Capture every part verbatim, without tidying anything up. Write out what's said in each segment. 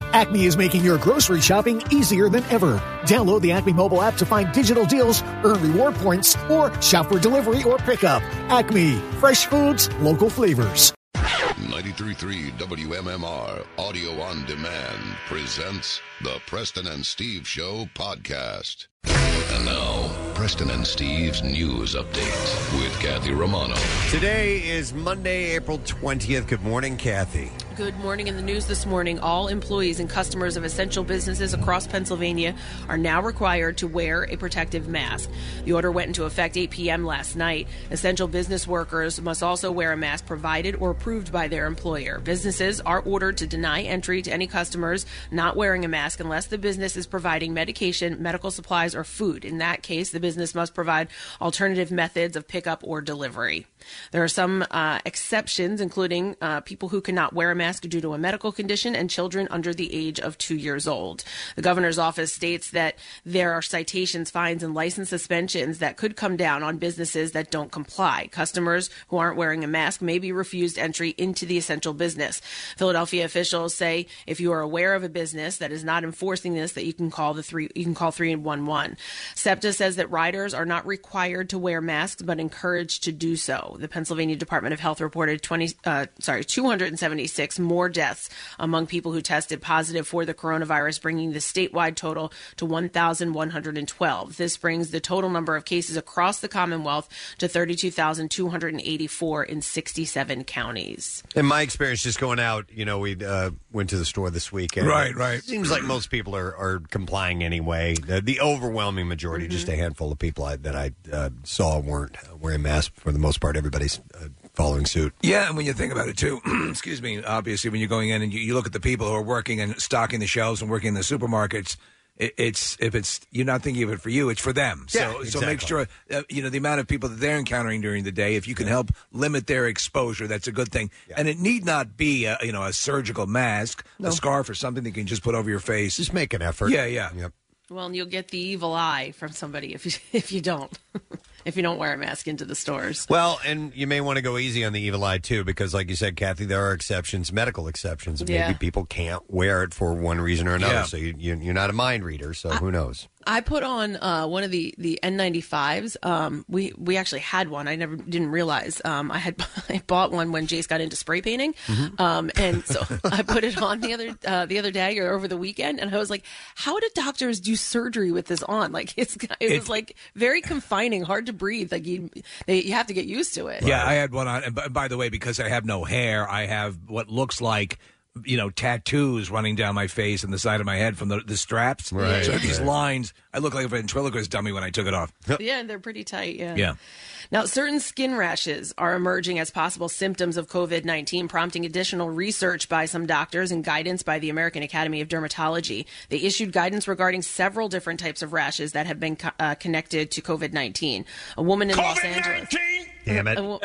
Acme is making your grocery shopping easier than ever. Download the Acme mobile app to find digital deals, earn reward points, or shop for delivery or pickup. Acme, fresh foods, local flavors. ninety-three point three W M M R Audio on Demand presents the Preston and Steve Show podcast. And now, Preston and Steve's News Update with Kathy Romano. Today is Monday, April twentieth. Good morning, Kathy. Good morning. In the news this morning, all employees and customers of essential businesses across Pennsylvania are now required to wear a protective mask. The order went into effect eight p.m. last night. Essential business workers must also wear a mask provided or approved by their employer. Businesses are ordered to deny entry to any customers not wearing a mask unless the business is providing medication, medical supplies, or food. In that case, the business must provide alternative methods of pickup or delivery. There are some uh, exceptions, including uh, people who cannot wear a mask due to a medical condition and children under the age of two years old. The governor's office states that there are citations, fines, and license suspensions that could come down on businesses that don't comply. Customers who aren't wearing a mask may be refused entry into the essential business. Philadelphia officials say if you are aware of a business that is not enforcing this, that you can call the three you can call three one one. SEPTA says that riders are not required to wear masks but encouraged to do so. The Pennsylvania Department of Health reported twenty, uh, sorry, two hundred seventy-six more deaths among people who tested positive for the coronavirus, bringing the statewide total to one thousand one hundred twelve. This brings the total number of cases across the Commonwealth to thirty-two thousand two hundred eighty-four in sixty-seven counties. In my experience, just going out, you know, we uh, went to the store this weekend. Right, right. It seems like most people are, are complying anyway. The, the overwhelming majority, mm-hmm. just a handful of people I, that I uh, saw weren't wearing masks. For the most part, everybody's uh, following suit. Yeah, and when you think about it, too, excuse me, obviously, when you're going in and you, you look at the people who are working and stocking the shelves and working in the supermarkets, it, it's if it's you're not thinking of it for you, it's for them. So, yeah, exactly. so make sure, uh, you know, the amount of people that they're encountering during the day, if you can yeah. help limit their exposure, that's a good thing. Yeah. And it need not be, a, you know, a surgical mask, no. a scarf or something that you can just put over your face. Just make an effort. Yeah, yeah. Yep. Well, and you'll get the evil eye from somebody if you if you don't. If you don't wear a mask into the stores. Well, and you may want to go easy on the evil eye, too, because like you said, Kathy, there are exceptions, medical exceptions. Maybe yeah. people can't wear it for one reason or another. Yeah. So you, you, you're not a mind reader, so I, who knows? I put on uh, one of the, the N ninety-fives. Um, we we actually had one. I never didn't realize. Um, I had I bought one when Jace got into spray painting, mm-hmm. um, and so I put it on the other uh, the other day or over the weekend, and I was like, "How do doctors do surgery with this on?" Like it's it, it was like very confining, hard to breathe. Like you they, you have to get used to it. Yeah, I had one on. And by, by the way, because I have no hair, I have what looks like, you know, tattoos running down my face and the side of my head from the, the straps. Right. So right. these lines, I look like a ventriloquist dummy when I took it off. Yeah, and they're pretty tight. Yeah. Yeah. Now, certain skin rashes are emerging as possible symptoms of covid nineteen, prompting additional research by some doctors and guidance by the American Academy of Dermatology. They issued guidance regarding several different types of rashes that have been co- uh, connected to covid nineteen. A woman in Los Angeles. Damn it. A, wo-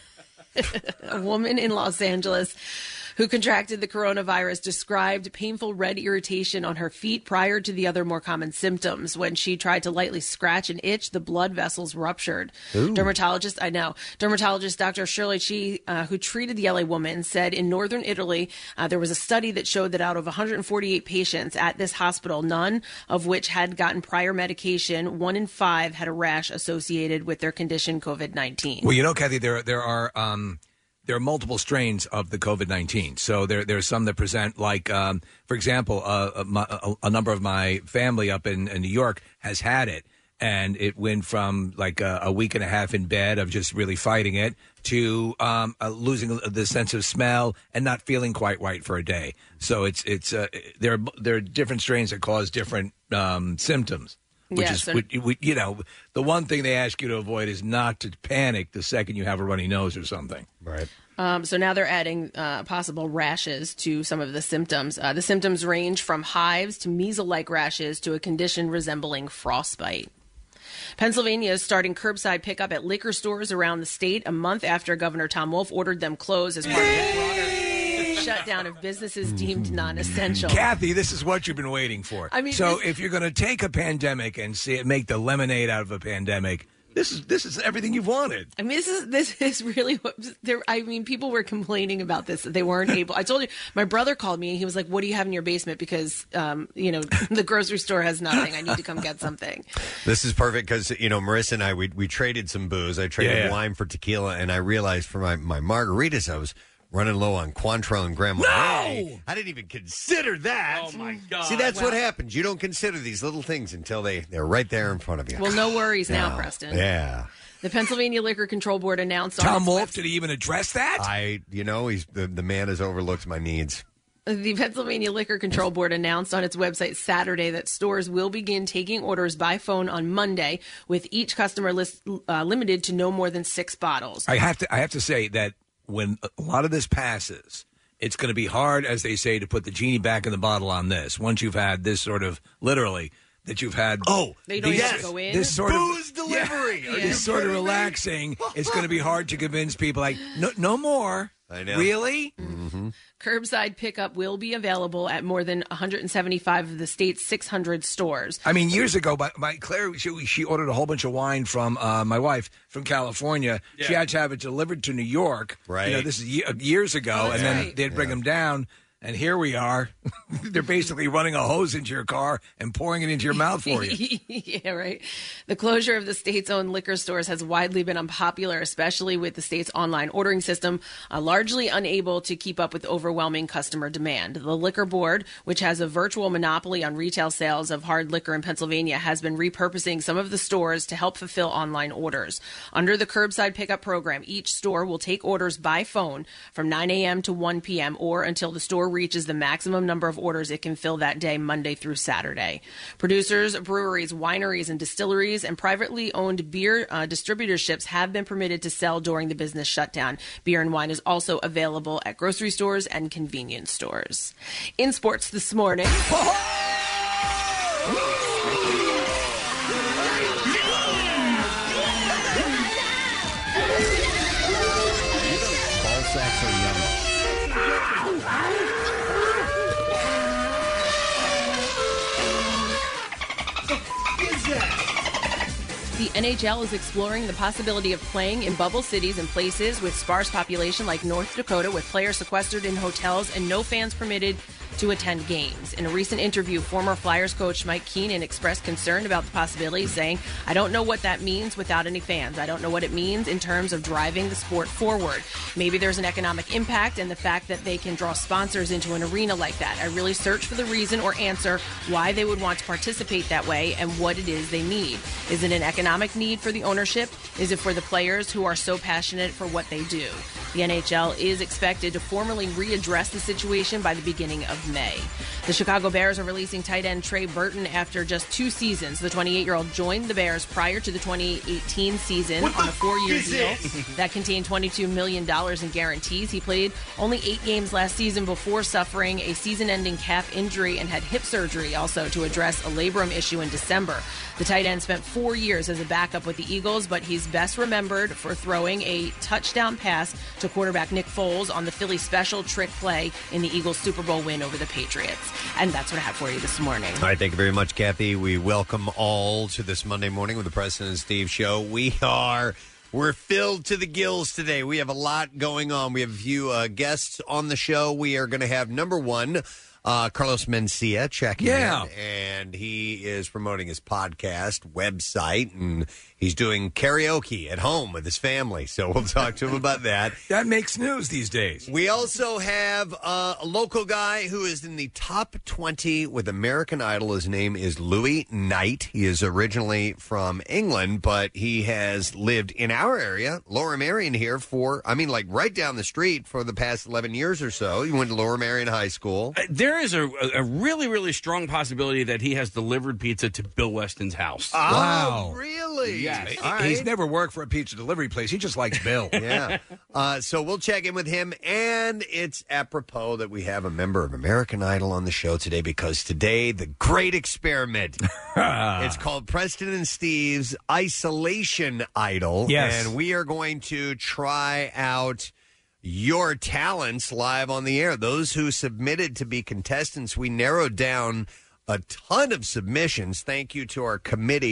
a woman in Los Angeles who contracted the coronavirus described painful red irritation on her feet prior to the other more common symptoms. When she tried to lightly scratch an itch, the blood vessels ruptured. Ooh. Dermatologist, I know, dermatologist Doctor Shirley Chi, uh, who treated the L A woman, said in northern Italy, uh, there was a study that showed that out of one hundred forty-eight patients at this hospital, none of which had gotten prior medication, one in five had a rash associated with their condition, covid nineteen. Well, you know, Kathy, there, there are... Um There are multiple strains of the covid nineteen. So there, there are some that present like, um, for example, uh, a, a number of my family up in, in New York has had it. And it went from like a, a week and a half in bed of just really fighting it to um, uh, losing the sense of smell and not feeling quite right for a day. So it's it's uh, there, are, there are different strains that cause different um, symptoms. Which yes, is, we, we, you know, the one thing they ask you to avoid is not to panic the second you have a runny nose or something. Right. Um, so now they're adding uh, possible rashes to some of the symptoms. Uh, the symptoms range from hives to measles-like rashes to a condition resembling frostbite. Pennsylvania is starting curbside pickup at liquor stores around the state a month after Governor Tom Wolf ordered them closed as part of the broader shutdown of businesses deemed non-essential. Kathy, this is what you've been waiting for. I mean, so this... if you're going to take a pandemic and see it, make the lemonade out of a pandemic, This is this is everything you've wanted. I mean, this is this is really what there. I mean, people were complaining about this that they weren't able. I told you, my brother called me and he was like, "What do you have in your basement? Because um, you know, the grocery store has nothing. I need to come get something." This is perfect because you know Marissa and I we we traded some booze. I traded Yeah, yeah. wine for tequila, and I realized for my my margaritas I was running low on Cointreau and Grand Marnier. No! I didn't even consider that. Oh, my God. See, that's Wow. what happens. You don't consider these little things until they they're right there in front of you. Well, no worries now, No. Preston. Yeah. The Pennsylvania Liquor Control Board announced on Tom its Wolf, website- did he even address that? I, you know, he's the, the man has overlooked my needs. The Pennsylvania Liquor Control Board announced on its website Saturday that stores will begin taking orders by phone on Monday, with each customer list uh, limited to no more than six bottles. I have to I have to say that when a lot of this passes, it's going to be hard, as they say, to put the genie back in the bottle on this. Once you've had this sort of literally that you've had. Oh, They don't these- have to go in? This sort Booze of delivery. Yeah, Are you this sort of kidding me? relaxing. It's going to be hard to convince people. Like no, no more. I know. Really? Curbside pickup will be available at more than one hundred seventy-five of the state's six hundred stores. I mean, years ago, my, my Claire, she, she ordered a whole bunch of wine from uh, my wife from California. She Yeah. had to have it delivered to New York. Right. You know, this is ye- years ago, Oh, and that's then right. they'd bring them down. And here we are. They're basically running a hose into your car and pouring it into your mouth for you. Yeah, right. The closure of the state's own liquor stores has widely been unpopular, especially with the state's online ordering system, uh, largely unable to keep up with overwhelming customer demand. The Liquor Board, which has a virtual monopoly on retail sales of hard liquor in Pennsylvania, has been repurposing some of the stores to help fulfill online orders. Under the curbside pickup program, each store will take orders by phone from nine a.m. to one p.m. or until the store reaches the maximum number of orders it can fill that day, Monday through Saturday. Producers, breweries, wineries, and distilleries and privately owned beer uh, distributorships have been permitted to sell during the business shutdown. Beer and wine is also available at grocery stores and convenience stores. In sports this morning. Ball sacks are yummy. The N H L is exploring the possibility of playing in bubble cities and places with sparse population like North Dakota, with players sequestered in hotels and no fans permitted to attend games. In a recent interview, former Flyers coach Mike Keenan expressed concern about the possibility, saying, "I don't know what that means without any fans. I don't know what it means in terms of driving the sport forward. Maybe there's an economic impact and the fact that they can draw sponsors into an arena like that. I really search for the reason or answer why they would want to participate that way and what it is they need. Is it an economic need for the ownership? Is it for the players who are so passionate for what they do?" The N H L is expected to formally readdress the situation by the beginning of May. The Chicago Bears are releasing tight end Trey Burton after just two seasons. The twenty-eight-year-old joined the Bears prior to the twenty eighteen season on a four-year deal that contained twenty-two million dollars in guarantees. He played only eight games last season before suffering a season-ending calf injury and had hip surgery also to address a labrum issue in December. The tight end spent four years as a backup with the Eagles, but he's best remembered for throwing a touchdown pass to quarterback Nick Foles on the Philly special trick play in the Eagles' Super Bowl win over the Patriots. And that's what I have for you this morning. All right, thank you very much, Kathy. We welcome all to this Monday morning with the Preston and Steve show. We are we're filled to the gills today. We have a lot going on. We have a few uh, guests on the show. We are going to have number one, uh, Carlos Mencia checking Yeah. in, and he is promoting his podcast website, and he's doing karaoke at home with his family. So we'll talk to him about that. That makes news these days. We also have uh, a local guy who is in the top twenty with American Idol. His name is Louis Knight. He is originally from England, but he has lived in our area, Lower Merion here for, I mean, like right down the street for the past eleven years or so. He went to Lower Merion High School. Uh, There is a, a really, really strong possibility that he has delivered pizza to Bill Weston's house. Wow. Oh, really? Yes. All right. He's never worked for a pizza delivery place. He just likes Bill. Yeah. Uh, so we'll check in with him. And it's apropos that we have a member of American Idol on the show today, because today, the great experiment. It's called Preston and Steve's Isolation Idol. Yes. And we are going to try out your talents live on the air. Those who submitted to be contestants, we narrowed down a ton of submissions. Thank you to our committee.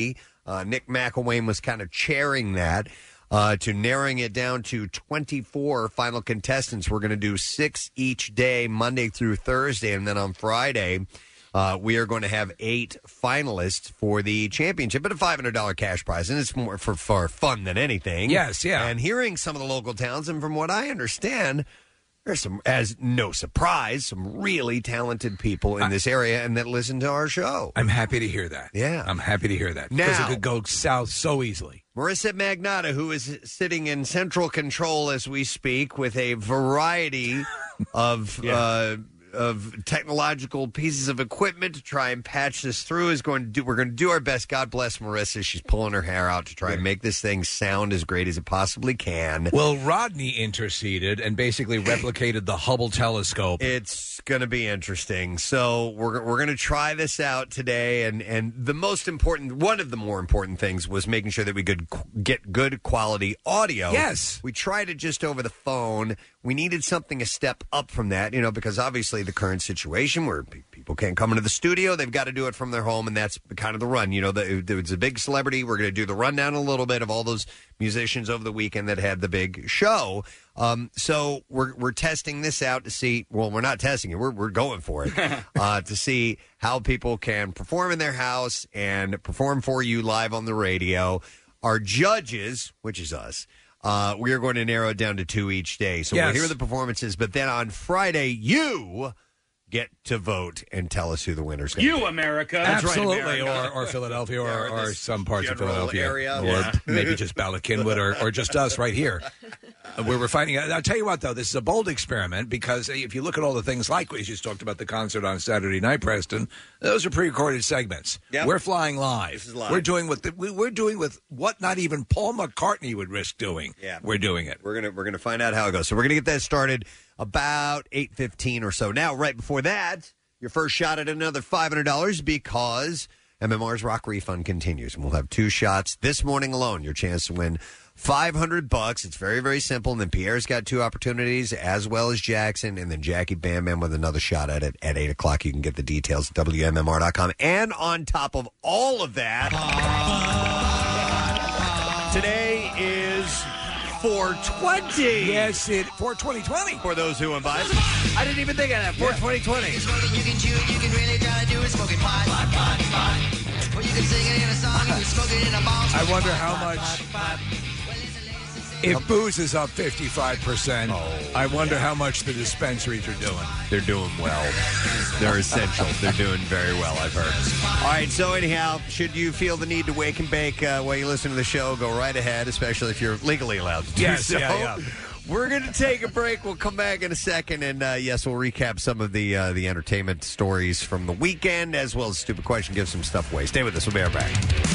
Uh, Nick McElwain was kind of chairing that. Uh, to narrowing it down to twenty-four final contestants. We're going to do six each day, Monday through Thursday, and then on Friday, uh, we are going to have eight finalists for the championship, but a five hundred dollars cash prize, and it's more for, for fun than anything. Yes, yeah. And hearing some of the local towns, and from what I understand, there's some, as no surprise, some really talented people in this area and that listen to our show. I'm happy to hear that. Yeah. I'm happy to hear that. Now- Because it could go south so easily. Marissa Magnata, who is sitting in central control as we speak with a variety of Yeah. uh, of technological pieces of equipment to try and patch this through, is going to do. We're going to do our best. God bless Marissa. She's pulling her hair out to try and make this thing sound as great as it possibly can. Well, Rodney interceded and basically replicated the Hubble telescope. It's going to be interesting. So we're we're going to try this out today, and and the most important, one of the more important things was making sure that we could qu- get good quality audio. Yes. We tried it just over the phone. We needed something a step up from that, you know, because obviously the current situation where pe- people can't come into the studio, they've got to do it from their home, and that's kind of the run. You know, the, it's a big celebrity. We're going to do the rundown a little bit of all those musicians over the weekend that had the big show. Um, so we're we're testing this out to see. Well, we're not testing it. We're we're going for it uh, to see how people can perform in their house and perform for you live on the radio. Our judges, which is us. Uh, we are going to narrow it down to two each day. So Yes. we'll hear the performances, but then on Friday, you get to vote and tell us who the winner's going to be. You, America. That's right, Absolutely, America. or, or Philadelphia, or, or or this some parts of general Philadelphia, area, or yeah. maybe just Bala Cynwyd, or, or just us right here. Uh, Where we're finding out. I'll tell you what, though, this is a bold experiment because if you look at all the things like we just talked about the concert on Saturday night, Preston, those are pre-recorded segments. Yep. We're flying live. This is live. We're doing what the, we- we're doing with what not even Paul McCartney would risk doing. Yeah. We're doing it. We're gonna we're gonna find out how it goes. So we're gonna get that started about eight fifteen or so. Now, right before that, your first shot at another five hundred dollars because M M R's Rock Refund continues, and we'll have two shots this morning alone. Your chance to win five hundred bucks. It's very very simple. And then Pierre's got two opportunities, as well as Jackson, and then Jackie Bam Bam with another shot at it at eight o'clock. You can get the details at W M M R dot com. And on top of all of that, today is four twenty. Yes, it for twenty twenty. For those who invite. I didn't even think of that. For twenty twenty. You can chew, you can really try to do is smoke it pot, pot, pot, pot. Or you can sing it in a song, you can smoke it in a ball. I wonder how much. If booze is up fifty-five percent, I wonder how much the dispensaries are doing. They're doing well. They're essential. They're doing very well, I've heard. All right, so anyhow, should you feel the need to wake and bake uh, while you listen to the show, go right ahead, especially if you're legally allowed to do Yes, so. yeah, yeah. We're going to take a break. We'll come back in a second, and uh, yes, we'll recap some of the uh, the entertainment stories from the weekend, as well as Stupid Question, give some stuff away. Stay with us. We'll be right back.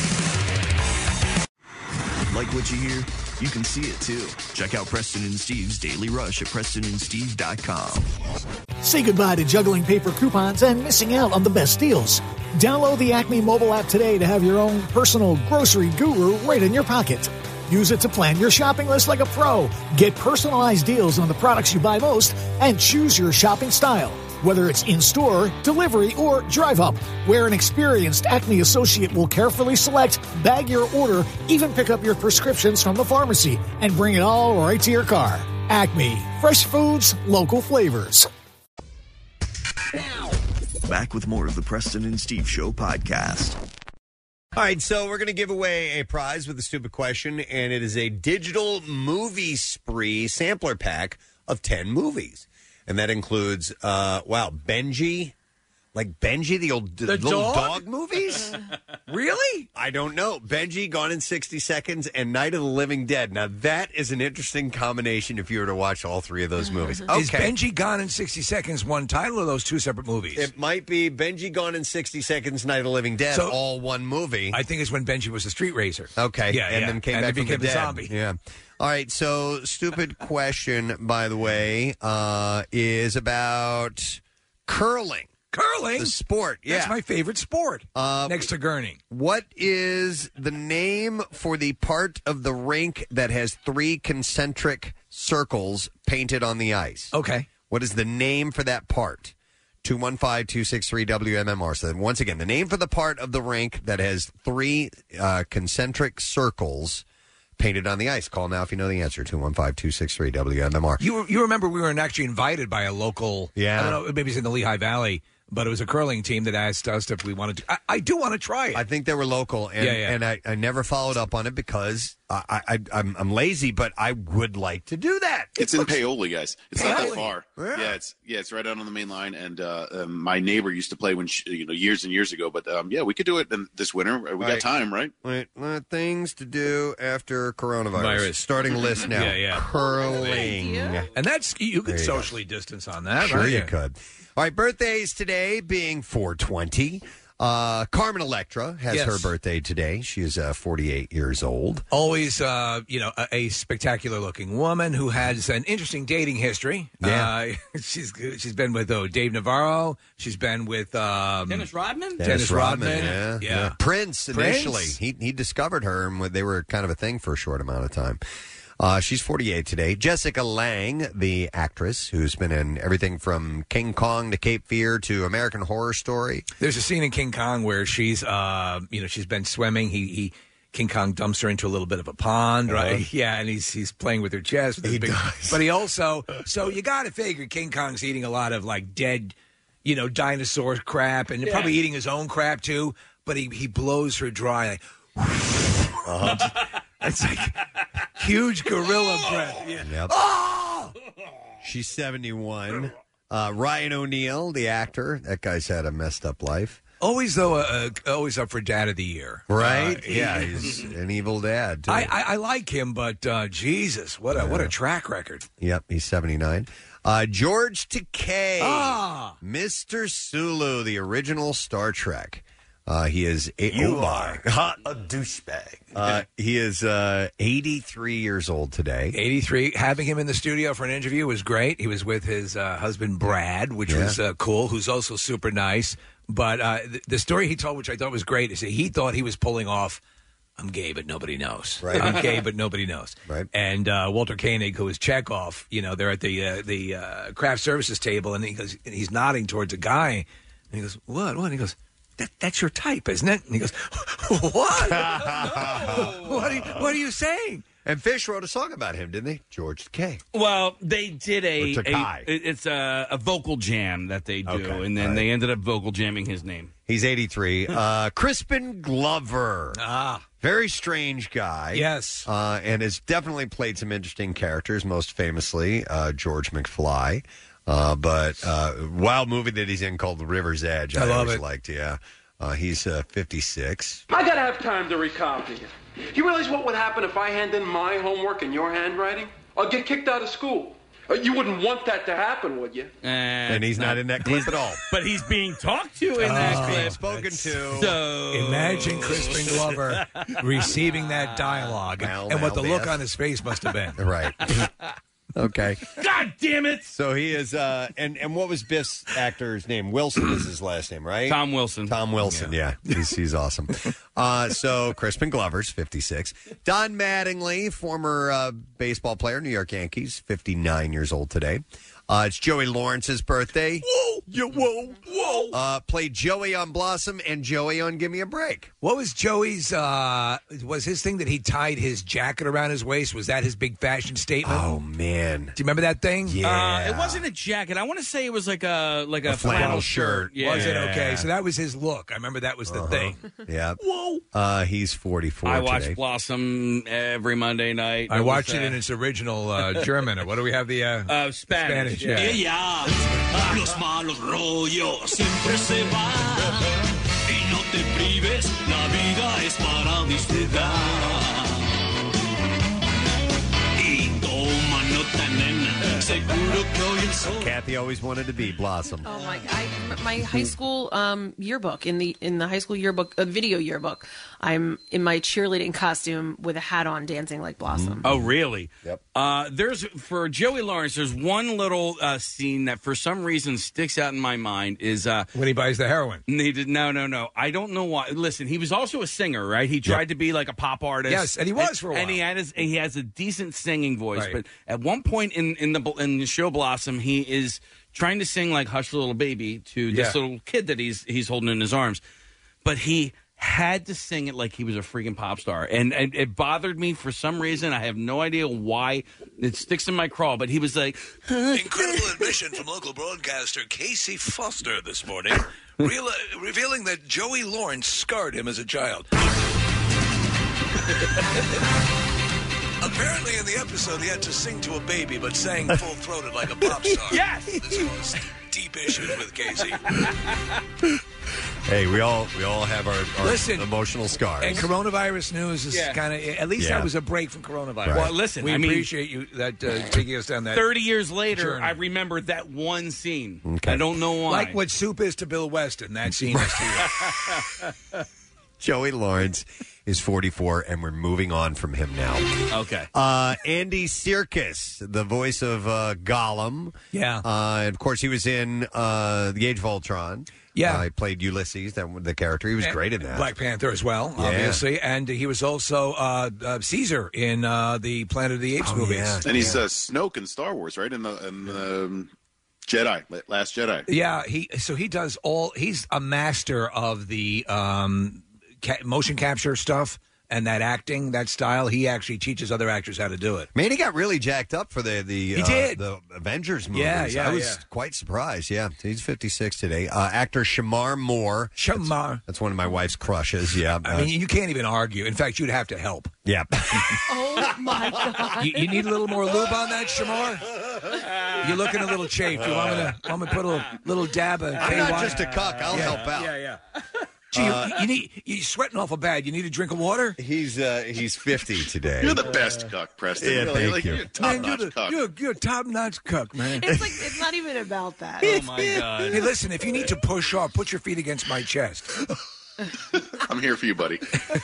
Like what you hear? You can see it too. Check out Preston and Steve's Daily Rush at preston and steve dot com. Say goodbye to juggling paper coupons and missing out on the best deals. Download the Acme mobile app today to have your own personal grocery guru right in your pocket. Use it to plan your shopping list like a pro. Get personalized deals on the products you buy most and choose your shopping style. Whether it's in-store, delivery, or drive-up, where an experienced Acme associate will carefully select, bag your order, even pick up your prescriptions from the pharmacy, and bring it all right to your car. Acme. Fresh foods, local flavors. Back with more of the Preston and Steve Show podcast. All right, so we're going to give away a prize with a Stupid Question, and it is a digital movie spree sampler pack of ten movies. And that includes, uh, wow, Benji, like Benji, the old The little dog? dog movies? Really? I don't know. Benji, Gone in sixty seconds, and Night of the Living Dead. Now, that is an interesting combination if you were to watch all three of those movies. Okay. Is Benji Gone in sixty seconds one title, or those two separate movies? It might be Benji, Gone in sixty seconds, Night of the Living Dead, So- all one movie. I think it's when Benji was a street racer. Okay. Yeah, and yeah. then came And back then from the became a dead. zombie. Yeah. All right. So, Stupid Question, by the way, uh, is about curling. Curling? The sport. Yeah. That's my favorite sport, Uh, next to gurning. What is the name for the part of the rink that has three concentric circles painted on the ice? Okay. What is the name for that part? two one five, two six three, W M M R. So once again, the name for the part of the rink that has three uh, concentric circles painted on the ice. Call now if you know the answer. two one five, two six three, W M M R. You you remember we were actually invited by a local, yeah. I don't know, maybe it's in the Lehigh Valley, but it was a curling team that asked us if we wanted to. I, I do want to try it. I think they were local, and, Yeah, yeah. and I, I never followed up on it because I, I, I'm, I'm lazy, but I would like to do that. It's in Paoli, guys. It's not Paoli. that far. Yeah. yeah, it's yeah, it's right out on the main line. And uh, um, my neighbor used to play when she, you know years and years ago. But um, yeah, we could do it in this winter. We Right. got time, right? Wait, uh, things to do after coronavirus. Virus. Starting list now. Yeah, yeah. Curling. And that's, you could There you go. socially distance on that. Sure right? you could. All right, birthdays today being four twenty. Uh, Carmen Electra has Yes. her birthday today. She is uh, forty-eight years old. Always, uh, you know, a, a spectacular-looking woman who has an interesting dating history. Yeah. Uh, she's she's been with oh, Dave Navarro. She's been with um, Dennis Rodman? Dennis, Rodman. yeah, yeah. Prince initially. Prince? He he discovered her, and they were kind of a thing for a short amount of time. Uh, she's forty-eight today. Jessica Lange, the actress who's been in everything from King Kong to Cape Fear to American Horror Story. There's a scene in King Kong where she's, uh, you know, she's been swimming. He, he King Kong dumps her into a little bit of a pond, right? Uh-huh. Yeah, and he's he's playing with her chest. With his He big, does. But he also, so you got to figure King Kong's eating a lot of like dead, you know, dinosaur crap, and probably eating his own crap too. But he he blows her dry. Like, Uh-huh. it's like huge gorilla breath. Yeah. Yep. She's seventy-one. Uh, Ryan O'Neal, the actor, that guy's had a messed up life. Always though, uh, uh, always up for Dad of the Year, Right? Uh, yeah, he- he's an evil dad, too. I, I, I like him, but uh, Jesus, what a what a track record! Yep, he's seventy-nine. Uh, George Takei, Ah. Mister Sulu, the original Star Trek. Uh, he is a- You oh my. are a douchebag. Uh, he is uh, eighty-three years old today. eighty-three. Having him in the studio for an interview was great. He was with his uh, husband Brad, which Yeah. was uh, cool. Who's also super nice. But uh, th- the story he told, which I thought was great, is that he thought he was pulling off. I'm gay, but nobody knows. Right. I'm gay, but nobody knows. Right. And uh, Walter Koenig, who is Chekhov, you know, they're at the uh, the uh, craft services table, and he goes, and he's nodding towards a guy, and he goes, "What? What?" And he goes, That, "That's your type, isn't it?" And he goes, "What? what, are you, what are you saying?" And Fish wrote a song about him, didn't they? George Takei. Well, they did a, Or Takai. a it- it's a, a vocal jam that they do, Okay, and then all right. they ended up vocal jamming his name. He's eighty-three. Uh, Crispin Glover. Ah. Very strange guy. Yes. Uh, and has definitely played some interesting characters, most famously uh, George McFly. Uh, but uh, wild movie that he's in called The River's Edge. I love always it. liked, yeah. Uh, he's uh, fifty-six. I gotta have time to recopy it. You realize what would happen if I hand in my homework in your handwriting? I'll get kicked out of school. Uh, you wouldn't want that to happen, would you? And he's not in that clip at all. But he's being talked to in that Oh, clip. Spoken to. So Imagine Crispin Glover receiving that dialogue and, Well, and what now the look this. on his face must have been. Right. Okay. God damn it! So he is, uh, and, and what was Biff's actor's name? Wilson is his last name, right? Tom Wilson. Tom Wilson, yeah. He's, he's awesome. Uh, so Crispin Glover's fifty-six. Don Mattingly, former uh, baseball player, New York Yankees, fifty-nine years old today. Uh, it's Joey Lawrence's birthday. Whoa, yeah, whoa, whoa. Uh, played Joey on Blossom and Joey on Give Me a Break. What was Joey's, uh, was his thing that he tied his jacket around his waist? Was that his big fashion statement? Oh, man. Do you remember that thing? Yeah. Uh, it wasn't a jacket. I want to say it was like a like a, A flannel shirt. Yeah. Was it? Okay, so that was his look. I remember that was the thing. Yeah. Whoa. Uh, he's forty-four I watch today. Blossom every Monday night. I was, watched it uh, in its original uh, German. Or what do we have? The uh, uh, Spanish. Spanish, yeah. Ellas, los malos rollos siempre se van. Y no te prives, la vida es para disfrutar. Y toma nota, nena, seguro que hoy el sol. Kathy always wanted to be Blossom. Oh my! I, my high school um, yearbook in the in the high school yearbook, uh, video yearbook. I'm in my cheerleading costume with a hat on, dancing like Blossom. Oh, really? Yep. Uh, there's for Joey Lawrence. There's one little uh, scene that, for some reason, sticks out in my mind. Is uh, when he buys the heroin. He did, no, no, no. I don't know why. Listen, he was also a singer, right? He tried Yep. to be like a pop artist. Yes, and he was for a And while. he had his, he has a decent singing voice. Right. But at one point in in the in in Show Blossom, he is trying to sing like "Hush, Little Baby" to this Yeah. little kid that he's he's holding in his arms, but he had to sing it like he was a freaking pop star, and, and it bothered me for some reason. I have no idea why. It sticks in my craw, but he was like, Incredible admission from local broadcaster Casey Foster this morning, real, uh, revealing that Joey Lawrence scarred him as a child. Apparently, in the episode, he had to sing to a baby, but sang full-throated like a pop star. Yes! This caused deep issues with Casey. Hey, we all we all have our, our Listen, emotional scars. And coronavirus news is Yeah. kind of, at least Yeah. that was a break from coronavirus. Right. Well, listen, we I mean, appreciate you that uh, taking us down that. thirty years later, journey. I remember that one scene. Okay. I don't know why. Like what soup is to Bill Weston, that scene is to you. Joey Lawrence is forty-four, and we're moving on from him now. Okay. Uh, Andy Serkis, the voice of uh, Gollum. Yeah. Uh, and of course, he was in uh, The Age of Ultron. Yeah. Uh, he played Ulysses, that the character. He was great in that. Black Panther as well, Yeah. obviously. And he was also uh, uh, Caesar in uh, the Planet of the Apes Oh, movies. yeah. And he's uh, Snoke in Star Wars, right? In the in the um, Jedi, Last Jedi. Yeah, he so he does all. He's a master of the um, ca- motion capture stuff and that acting, that style. He actually teaches other actors how to do it. Man, he got really jacked up for the the He uh, did. the Avengers movies. Yeah, yeah, I was yeah. quite surprised. Yeah, he's fifty-six today. Uh, actor Shamar Moore. Shamar. That's, that's one of my wife's crushes. Yeah, I mean, you can't even argue. In fact, you'd have to help. yeah. Oh my God! You, you need a little more lube on that, Shamar? You're looking a little chafed. You want me to, want me to put a little, little dab of I'm K not Y? just a cuck. I'll Yeah, help out. Yeah, yeah. Gee, you, you need, you're sweating awful bad. You need a drink of water? He's uh, he's fifty today. You're the best cuck, Preston. Yeah, really. thank like, you. You're a top-notch Man, you're, the, cuck. you're, you're a top-notch cook, man. It's like it's not even about that. Oh, my God. Hey, listen, if you need to push off, put your feet against my chest. I'm here for you, buddy.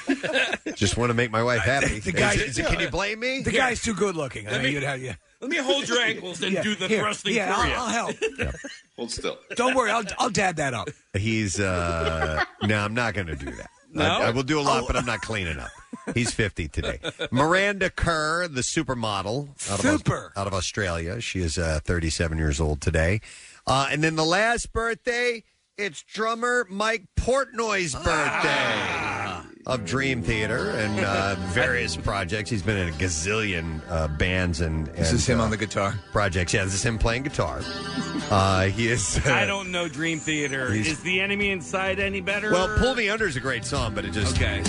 Just want to make my wife happy. The guy- Is it- is it- can you blame me? The guy's too good looking. I mean, you'd have, yeah. Let me hold your ankles and Yeah, do the here, thrusting yeah, for I'll, you. I'll help. Hold still. Don't worry, I'll, I'll dab that up. He's uh no, I'm not going to do that. No? I, I will do a lot, but I'm not cleaning up. He's fifty today. Miranda Kerr, the supermodel out of, Super. out of Australia. She is uh, thirty-seven years old today. Uh, and then the last birthday, it's drummer Mike Portnoy's birthday of Dream Theater and uh, various projects. He's been in a gazillion uh, bands and, and This is him uh, on the guitar. projects. Yeah, this is him playing guitar. Uh, he is. Uh, I don't know Dream Theater. He's- Is The Enemy Inside any better? Well, Pull Me Under is a great song, but it just Okay.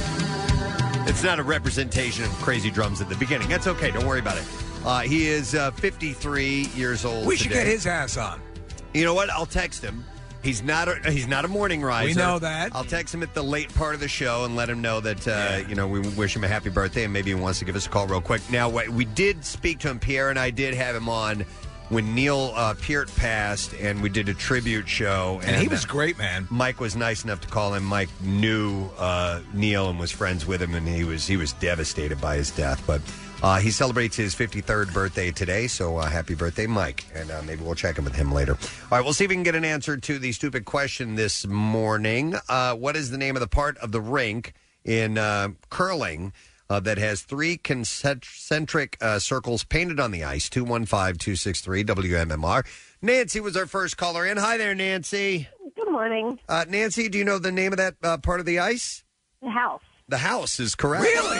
it's not a representation of crazy drums at the beginning. That's okay. Don't worry about it. Uh, he is uh, fifty-three years old. We should today. get his ass on. You know what? I'll text him. He's not a he's not a morning riser. We know that. I'll text him at the late part of the show and let him know that uh, you know we wish him a happy birthday and maybe he wants to give us a call real quick. Now we we did speak to him. Pierre and I did have him on when Neil uh, Peart passed, and we did a tribute show. And he was uh, great, man. Mike was nice enough to call him. Mike knew uh, Neil and was friends with him, and he was he was devastated by his death. But uh, he celebrates his fifty-third birthday today, so uh, happy birthday, Mike! And uh, maybe we'll check in with him later. All right, we'll see if we can get an answer to the stupid question this morning. Uh, what is the name of the part of the rink in uh, curling uh, that has three concentric uh, circles painted on the ice? two one five, two six three, W M M R. Nancy was our first caller in. Hi there, Nancy. Good morning. Uh, Nancy, do you know the name of that uh, part of the ice? The house. The house is correct. Really?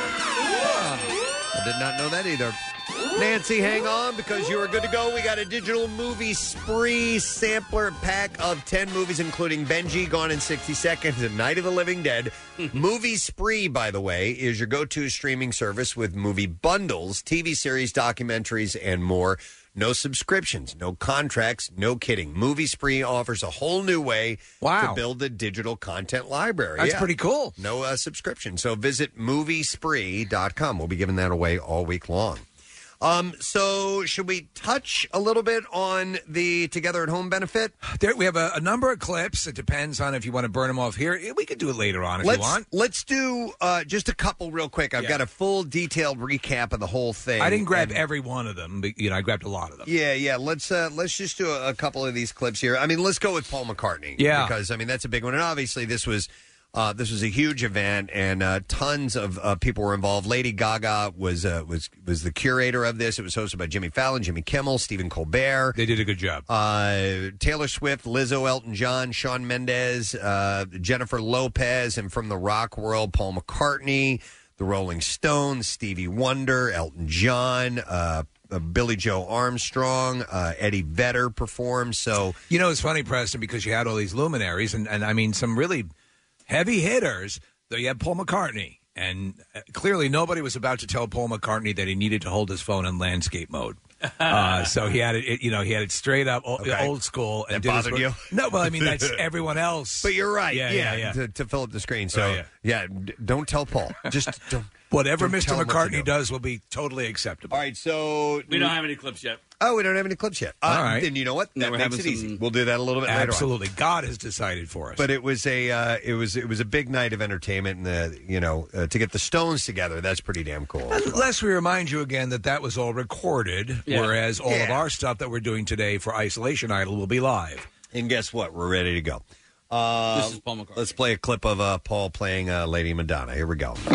I did not know that either. Nancy, hang on because you are good to go. We got a digital movie spree sampler pack of ten movies, including Benji, Gone in sixty seconds, and Night of the Living Dead. Movie Spree, by the way, is your go-to streaming service with movie bundles, T V series, documentaries, and more. No subscriptions, no contracts, no kidding. Movie Spree offers a whole new way Wow. to build a digital content library. That's Yeah. pretty cool. No uh, subscription. So visit movie spree dot com. We'll be giving that away all week long. Um, so should we touch a little bit on the Together at Home benefit? There, we have a, a number of clips. It depends on if you want to burn them off here. We could do it later on if let's, you want. Let's do uh, just a couple real quick. I've Yeah. got a full detailed recap of the whole thing. I didn't grab And- every one of them, but you know, I grabbed a lot of them. Yeah, yeah. Let's uh, let's just do a, a couple of these clips here. I mean, let's go with Paul McCartney. Yeah. because I mean that's a big one, and obviously this was Uh, this was a huge event, and uh, tons of uh, people were involved. Lady Gaga was uh, was was the curator of this. It was hosted by Jimmy Fallon, Jimmy Kimmel, Stephen Colbert. They did a good job. Uh, Taylor Swift, Lizzo, Elton John, Shawn Mendes, uh, Jennifer Lopez, and from the rock world, Paul McCartney, the Rolling Stones, Stevie Wonder, Elton John, uh, uh, Billy Joe Armstrong, uh, Eddie Vedder performed. So you know, it's funny, Preston, because you had all these luminaries, and, and I mean, some really heavy hitters. Though you had Paul McCartney, and clearly nobody was about to tell Paul McCartney that he needed to hold his phone in landscape mode. Uh, so he had it, it, you know, he had it straight up old, Okay. old school. And That did his bothered work. you? No, well, I mean, that's everyone else. But you're right. Yeah, Yeah, yeah, yeah. To, to fill up the screen. So, Oh, yeah. yeah. d- don't tell Paul. Just don't. Whatever don't Mister tell him what to McCartney do. does will be totally acceptable. All right, so We don't have any clips yet. Oh, we don't have any clips yet. Uh, All right. Then you know what? No, That we're makes it having easy. some- We'll do that a little bit later on. Absolutely, God has decided for us. But it was a uh, it was it was a big night of entertainment, and the you know uh, to get the Stones together, that's pretty damn cool. Unless we remind you again that that was all recorded, Yeah. whereas all of Yeah. our stuff that we're doing today for Isolation Idol will be live. And guess what? We're ready to go. Uh, This is Paul McCartney. Let's play a clip of uh, Paul playing uh, Lady Madonna. Here we go.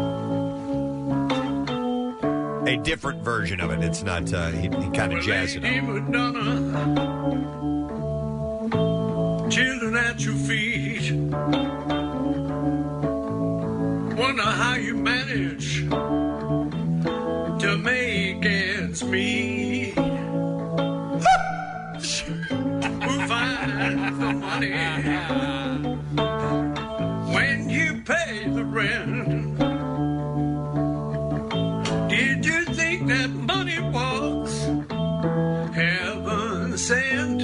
A different version of it. It's not. Uh, he he kind of jazzed it Lady up. Madonna, children at your feet. Wonder how you manage to make ends meet. Who finds the money when you pay the rent? Did you think that money was heaven sent?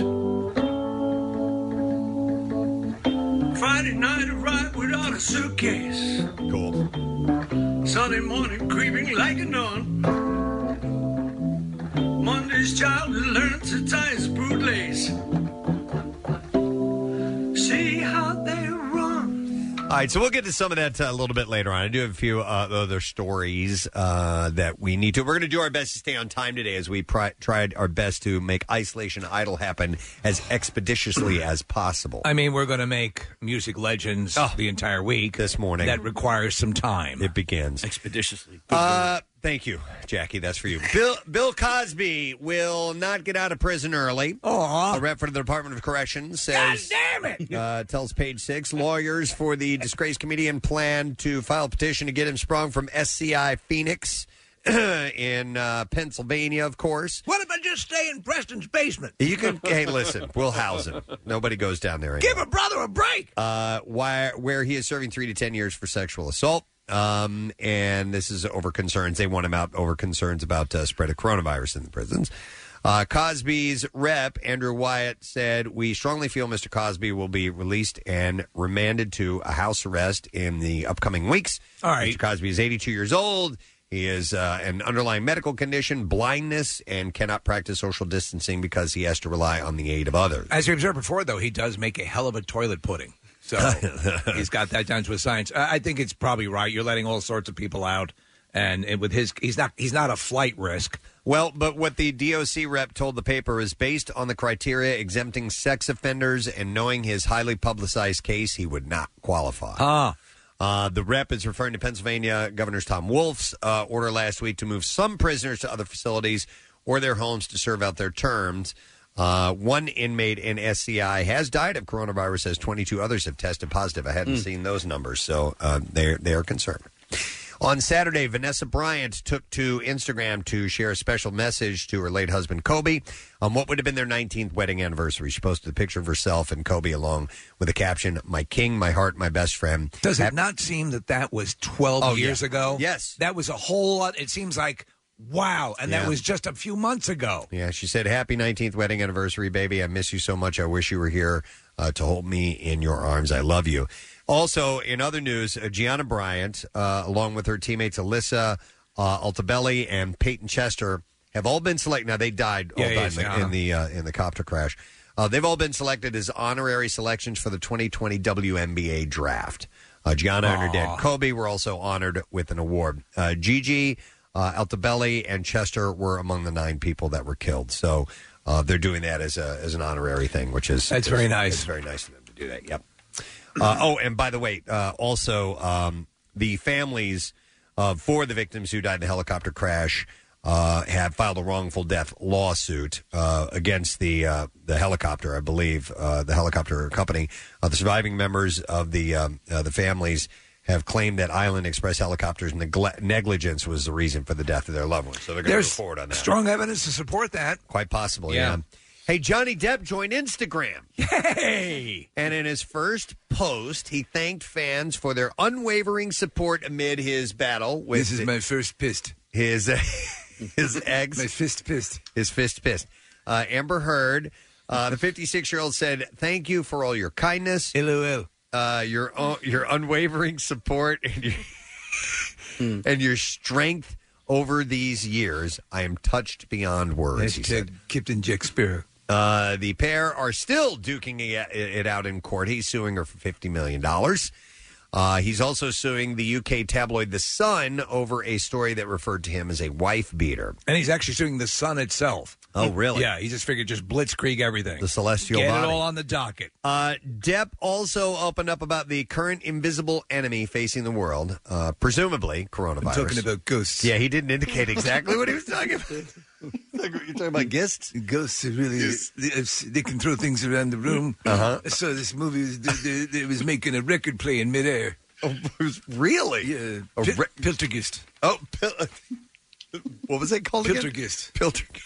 Friday night arrived without a suitcase. Cool. Sunday morning creeping like a nun. Monday's child has learned to tie his bootlace. See how they run. All right, so we'll get to some of that uh, a little bit later on. I do have a few uh, other stories uh, that we need to. We're going to do our best to stay on time today as we pri- tried our best to make Isolation Idol happen as expeditiously as possible. I mean, we're going to make Music Legends the entire week. This morning. That requires some time. It begins. Expeditiously. Uh, thank you, Jackie. That's for you. Bill Bill Cosby will not get out of prison early. Aww. A rep for the Department of Corrections says, God damn it! Uh, tells Page Six lawyers for the disgraced comedian plan to file a petition to get him sprung from S C I Phoenix in uh, Pennsylvania, of course. What if I just stay in Preston's basement? You can, hey, listen, we'll house him. Nobody goes down there anymore. Give a brother a break. Uh, why, where he is serving three to ten years for sexual assault. Um, and this is over concerns. They want him out over concerns about uh, spread of coronavirus in the prisons. Uh, Cosby's rep, Andrew Wyatt, said, "We strongly feel Mister Cosby will be released and remanded to a house arrest in the upcoming weeks." All right. Mister Cosby is eighty-two years old. He has uh, an underlying medical condition, blindness, and cannot practice social distancing because he has to rely on the aid of others. As we observed before, though, he does make a hell of a toilet pudding. So he's got that down to a science. I I think it's probably right. You're letting all sorts of people out, and, and with his, he's not he's not a flight risk. Well, but what the D O C rep told the paper is based on the criteria exempting sex offenders and knowing his highly publicized case, he would not qualify. Ah. Uh, the rep is referring to Pennsylvania Governor Tom Wolf's uh, order last week to move some prisoners to other facilities or their homes to serve out their terms. Uh, one inmate in S C I has died of coronavirus, as twenty-two others have tested positive. I hadn't Mm. seen those numbers, so uh, they're, they are concerned. On Saturday, Vanessa Bryant took to Instagram to share a special message to her late husband, Kobe, on what would have been their nineteenth wedding anniversary. She posted a picture of herself and Kobe along with a caption, "My king, my heart, my best friend." Does it not seem that that was twelve Oh, years yeah. ago? Yes. That was a whole lot. It seems like, wow. And Yeah. that was just a few months ago. Yeah, she said, "Happy nineteenth wedding anniversary, baby. I miss you so much. I wish you were here uh, to hold me in your arms. I love you." Also, in other news, uh, Gianna Bryant, uh, along with her teammates Alyssa uh, Altabelli and Peyton Chester, have all been selected. Now, they died, all Yeah, died yeah, in the in the, uh, in the copter crash. Uh, they've all been selected as honorary selections for the twenty twenty W N B A draft. Uh, Gianna and her dad Kobe were also honored with an award. Uh, Gigi, uh, Altabelli, and Chester were among the nine people that were killed. So uh, they're doing that as a as an honorary thing, which is That's is- very nice. It's very nice of them to do that. Yep. Uh, oh, and by the way, uh, also um, the families uh, for the victims who died in the helicopter crash uh, have filed a wrongful death lawsuit uh, against the uh, the helicopter, I believe, uh, the helicopter company. Uh, the surviving members of the um, uh, the families have claimed that Island Express Helicopters' negle- negligence was the reason for the death of their loved ones. So they're going to move There's forward on that. strong evidence to support that. Quite possible, yeah. Yeah. Hey, Johnny Depp joined Instagram. Hey! And in his first post, he thanked fans for their unwavering support amid his battle with This is my first pissed. his his ex. My fist pissed. His fist pissed. Uh, Amber Heard, uh, the fifty-six-year-old, said, "Thank you for all your kindness, LOL, uh, your o- your unwavering support, and your, and your strength over these years. I am touched beyond words." He said. Captain Jack Sparrow. Uh, the pair are still duking it, it out in court. He's suing her for fifty million dollars. Uh, he's also suing the U K tabloid The Sun over a story that referred to him as a wife beater. And he's actually suing the Sun itself. Oh, really? Yeah, he just figured just blitzkrieg everything. The celestial Get body. it all on the docket. Uh, Depp also opened up about the current invisible enemy facing the world, uh, presumably coronavirus. I'm talking about ghosts. Yeah, he didn't indicate exactly what he was talking about. You're talking about ghosts? Ghosts are really, they, they can throw things around the room. Uh-huh. I saw this movie, was, they, they, they was making a record play in midair. Oh, it was really? Yeah. A Pil- re- Piltergist. Oh, pil- what was it called again? Piltergist. Piltergist.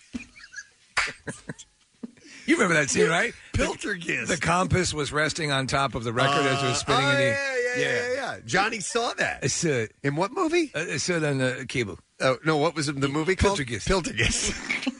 You remember that scene, right? Piltergist. The compass was resting on top of the record as it was spinning. oh, in the, yeah, yeah, yeah, yeah, yeah. Johnny saw that. I saw it. In what movie? I saw it on uh, cable. Oh, no, what was it, the movie called? Piltergist. Piltergist.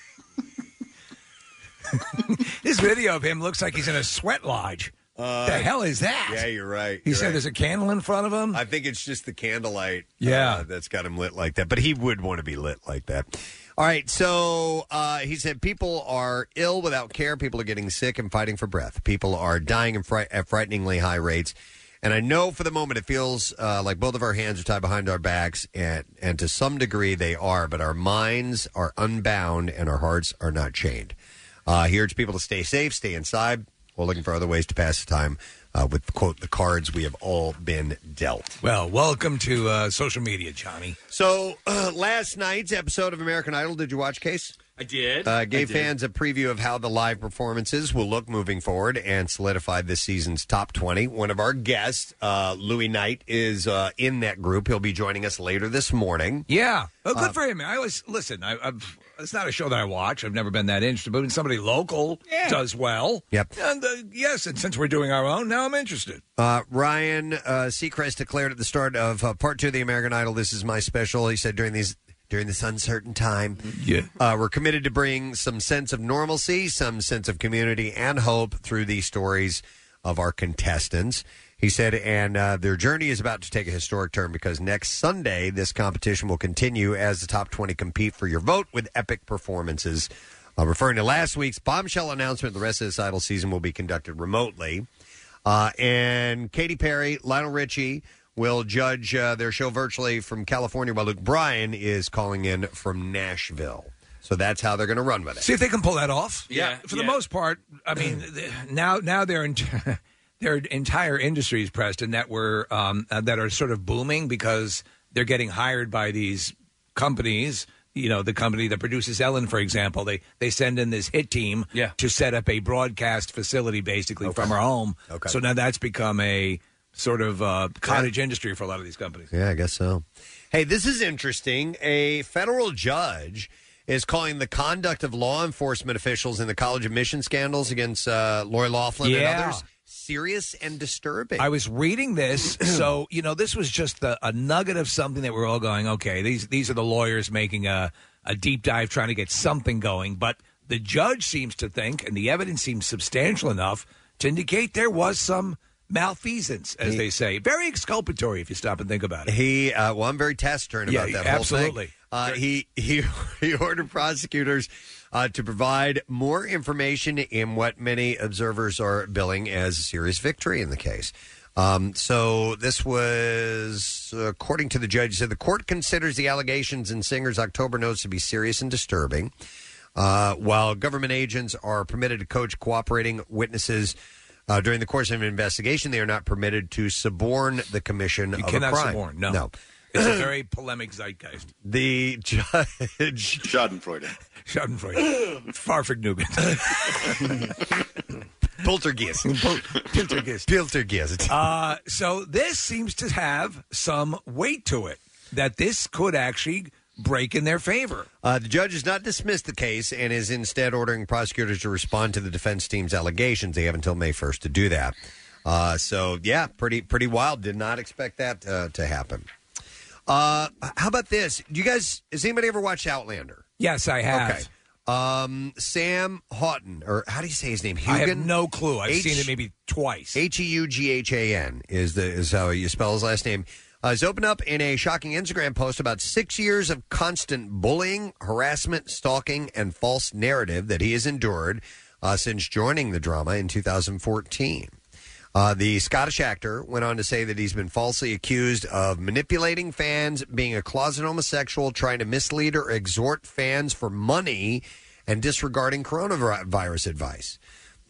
This video of him looks like he's in a sweat lodge. Uh, the hell is that? Yeah, you're right. He You're said right. there's a candle in front of him. I think it's just the candlelight Yeah. uh, that's got him lit like that. But he would want to be lit like that. All right, so uh, he said people are ill without care. People are getting sick and fighting for breath. People are dying in fright- at frighteningly high rates. And I know for the moment it feels uh, like both of our hands are tied behind our backs, and, and to some degree they are, but our minds are unbound and our hearts are not chained. Uh, he urged people to stay safe, stay inside, while looking for other ways to pass the time uh, with, quote, the cards we have all been dealt. Well, welcome to uh, social media, Johnny. So uh, last night's episode of American Idol, did you watch, Case? I did. Uh, gave I did. fans a preview of how the live performances will look moving forward and solidified this season's top twenty. One of our guests, uh, Louis Knight, is uh, in that group. He'll be joining us later this morning. Yeah. Well, good Uh, for him. I always, listen, I, I've, it's not a show that I watch. I've never been that interested. But when somebody local does well, Yep. and uh, yes, and since we're doing our own, now I'm interested. Uh, Ryan uh, Seacrest declared at the start of uh, part two of the American Idol, "This is my special." He said during these during this uncertain time, yeah, uh, we're committed to bring some sense of normalcy, some sense of community and hope through these stories of our contestants. He said, and uh, their journey is about to take a historic turn because next Sunday, this competition will continue as the top twenty compete for your vote with epic performances. Uh, referring to last week's bombshell announcement, the rest of this Idol season will be conducted remotely. Uh, and Katy Perry, Lionel Richie will judge uh, their show virtually from California, while Luke Bryan is calling in from Nashville. So that's how they're going to run with it. See if they can pull that off. Yeah, For yeah. the most part, I mean, th- now now they're in. There are entire industries, Preston, that were um, uh, that are sort of booming because they're getting hired by these companies. You know, the company that produces Ellen, for example, they they send in this hit team Yeah. to set up a broadcast facility, basically from her home. Okay. So now that's become a sort of uh, cottage industry for a lot of these companies. Yeah, I guess so. Hey, this is interesting. A federal judge is calling the conduct of law enforcement officials in the college admission scandals against uh, Lori Loughlin Yeah. and others serious and disturbing. I was reading this, so you know, this was just a, a nugget of something that we're all going, okay, these these are the lawyers making a, a deep dive trying to get something going. But the judge seems to think, and the evidence seems substantial enough to indicate there was some malfeasance, as He- they say. Very exculpatory if you stop and think about it. He, uh, well, I'm very taciturn Yeah, about that absolutely. whole thing. Uh, he he he ordered prosecutors uh, to provide more information in what many observers are billing as a serious victory in the case. Um, so this was, according to the judge, said the court considers the allegations in Singer's October notes to be serious and disturbing. Uh, while government agents are permitted to coach cooperating witnesses Uh, during the course of an investigation, they are not permitted to suborn the commission You of cannot a crime. suborn, no. no. It's a very polemic zeitgeist. The judge... Schadenfreude. Schadenfreude. Fahrvergnügen. Poltergeist. Poltergeist. Poltergeist. Uh, so this seems to have some weight to it, that this could actually break in their favor. Uh, the judge has not dismissed the case and is instead ordering prosecutors to respond to the defense team's allegations. They have until May first to do that. Uh, so, yeah, pretty pretty wild. Did not expect that uh, to happen. Uh, how about this? Do you guys, has anybody ever watched Outlander? Yes, I have. Okay. Um, Sam Houghton, or how do you say his name? Hugan? I have no clue. I've H- seen it maybe twice. H E U G H A N is the is how you spell his last name. Uh, he's opened up in a shocking Instagram post about six years of constant bullying, harassment, stalking, and false narrative that he has endured uh, since joining the drama in two thousand fourteen. Uh, the Scottish actor went on to say that he's been falsely accused of manipulating fans, being a closet homosexual, trying to mislead or exhort fans for money, and disregarding coronavirus advice.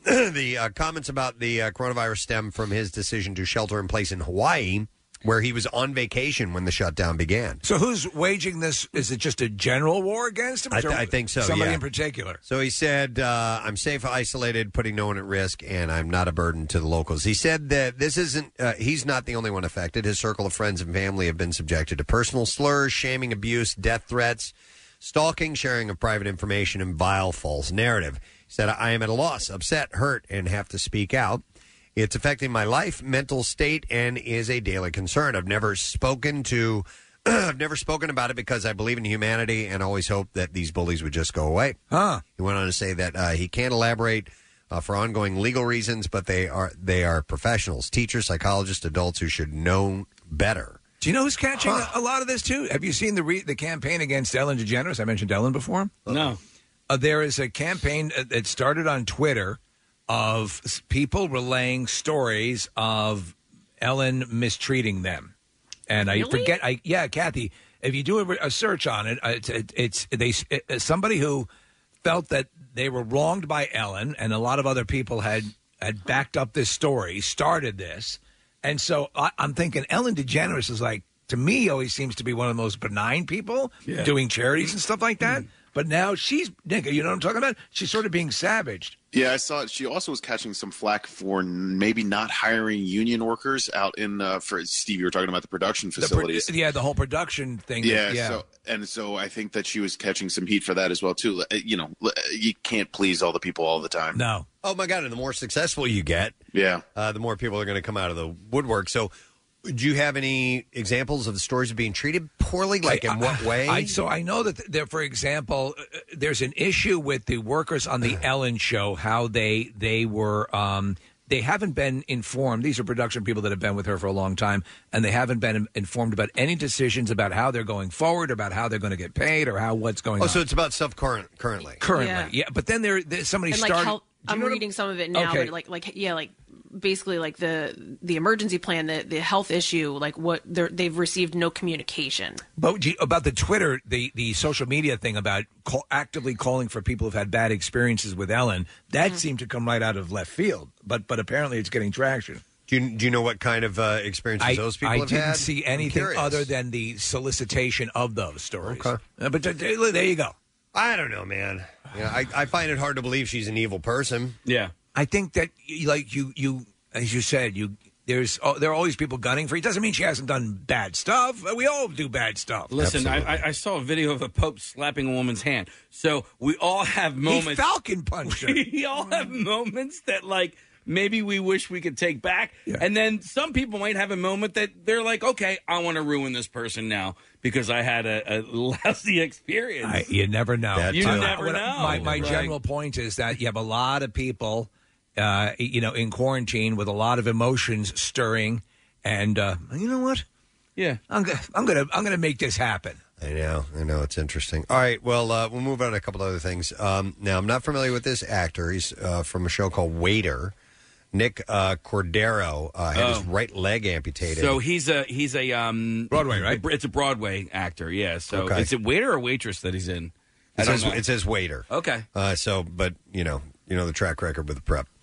the uh, comments about the uh, coronavirus stem from his decision to shelter in place in Hawaii, where he was on vacation when the shutdown began. So who's waging this? Is it just a general war against him? I, th- I think so, Somebody yeah. in particular. So he said, uh, I'm safe, isolated, putting no one at risk, and I'm not a burden to the locals. He said that this isn't, uh, he's not the only one affected. His circle of friends and family have been subjected to personal slurs, shaming, abuse, death threats, stalking, sharing of private information, and vile false narrative. He said, I am at a loss, upset, hurt, and have to speak out. It's affecting my life, mental state, and is a daily concern. I've never spoken to, I've never spoken about it because I believe in humanity and always hoped that these bullies would just go away. Huh. He went on to say that uh, he can't elaborate uh, for ongoing legal reasons, but they are they are professionals, teachers, psychologists, adults who should know better. Do you know who's catching a, a lot of this too? Have you seen the re- the campaign against Ellen DeGeneres? I mentioned Ellen before. No. Uh, there is a campaign that started on Twitter of s- people relaying stories of Ellen mistreating them, and I Really? forget. I yeah, Kathy. If you do a, re- a search on it, uh, it's, it, it's they it, uh, somebody who felt that they were wronged by Ellen, and a lot of other people had had backed up this story, started this, and so I, I'm thinking Ellen DeGeneres is like, to me, always seems to be one of the most benign people Yeah. doing charities and stuff like that. But now she's, Nick, you know what I'm talking about? She's sort of being savaged. Yeah, I saw it. She also was catching some flack for maybe not hiring union workers out in uh, for Steve. You were talking about the production The pro- facilities. yeah, the whole production thing. Yeah, yeah. So, and so I think that she was catching some heat for that as well too. Uh, You know, l- you can't please all the people all the time. No. Oh, my God, and the more successful you get, Yeah. uh, the more people are going to come out of the woodwork. So do you have any examples of the stories of being treated poorly? Like, in what way? I, so I know that there, for example, uh, there's an issue with the workers on the Ellen show, how they they were um, they haven't been informed. These are production people that have been with her for a long time, and they haven't been informed about any decisions about how they're going forward, about how they're going to get paid, or how what's going oh, on. so it's about stuff current, currently. Currently, Yeah. yeah. But then there, there somebody And like started. health, Do you I'm know what reading some of it now, Okay. but like like yeah, like basically like the the emergency plan, the the health issue, like what they're, they've received no communication. But do you- about the Twitter, the, the social media thing about call, actively calling for people who've had bad experiences with Ellen, that Mm-hmm. seemed to come right out of left field. But but apparently it's getting traction. Do you, do you know what kind of uh, experiences I, those people I have didn't had? see I'm anything curious. other than the solicitation of those stories. Okay. Uh, but th- th- there you go. I don't know, man. You know, I, I find it hard to believe she's an evil person. Yeah. I think that, you- like you, you as you said, you there's oh, there are always people gunning for you. It doesn't mean she hasn't done bad stuff. We all do bad stuff. Listen, I, I, I saw a video of a pope slapping a woman's hand. So we all have He moments. falcon punched her. We all have moments that, like, maybe we wish we could take back. Yeah. And then some people might have a moment that they're like, okay, I want to ruin this person now because I had a, a lousy experience. I, you never know. That You too. never What- know. My, my Right. general point is that you have a lot of people, uh, you know, in quarantine with a lot of emotions stirring, and uh, you know what? Yeah. I'm gonna, I'm gonna, I'm gonna make this happen. I know, I know, it's interesting. All right, well, uh, we'll move on to a couple other things. Um, now, I'm not familiar with this actor. He's uh, from a show called Waiter. Nick uh, Cordero uh, had his Oh. right leg amputated. So he's a he's a um Broadway, right? It's a Broadway actor, yeah. So Okay. is it waiter or waitress that he's in? I it don't says, know. it says Waiter. Okay. Uh, so, but you know, you know the track record with the prep.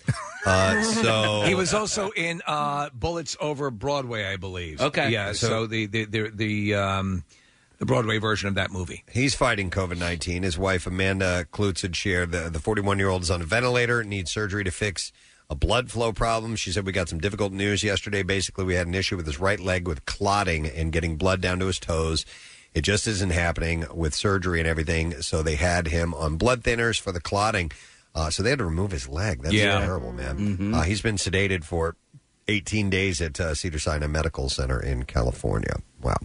Uh, so he was also in uh, Bullets Over Broadway, I believe. Okay. Yeah. So, So- the the the the, um, the Broadway version of that movie. He's fighting COVID nineteen. His wife, Amanda Klutz, had shared the the forty-one-year-old is on a ventilator, needs surgery to fix a blood flow problem. She said, we got some difficult news yesterday. Basically, we had an issue with his right leg with clotting and getting blood down to his toes. It just isn't happening with surgery and everything. So they had him on blood thinners for the clotting. Uh, so they had to remove his leg. That's Yeah. terrible, man. Mhm. Uh, he's been sedated for eighteen days at uh, Cedars-Sinai Medical Center in California. Wow.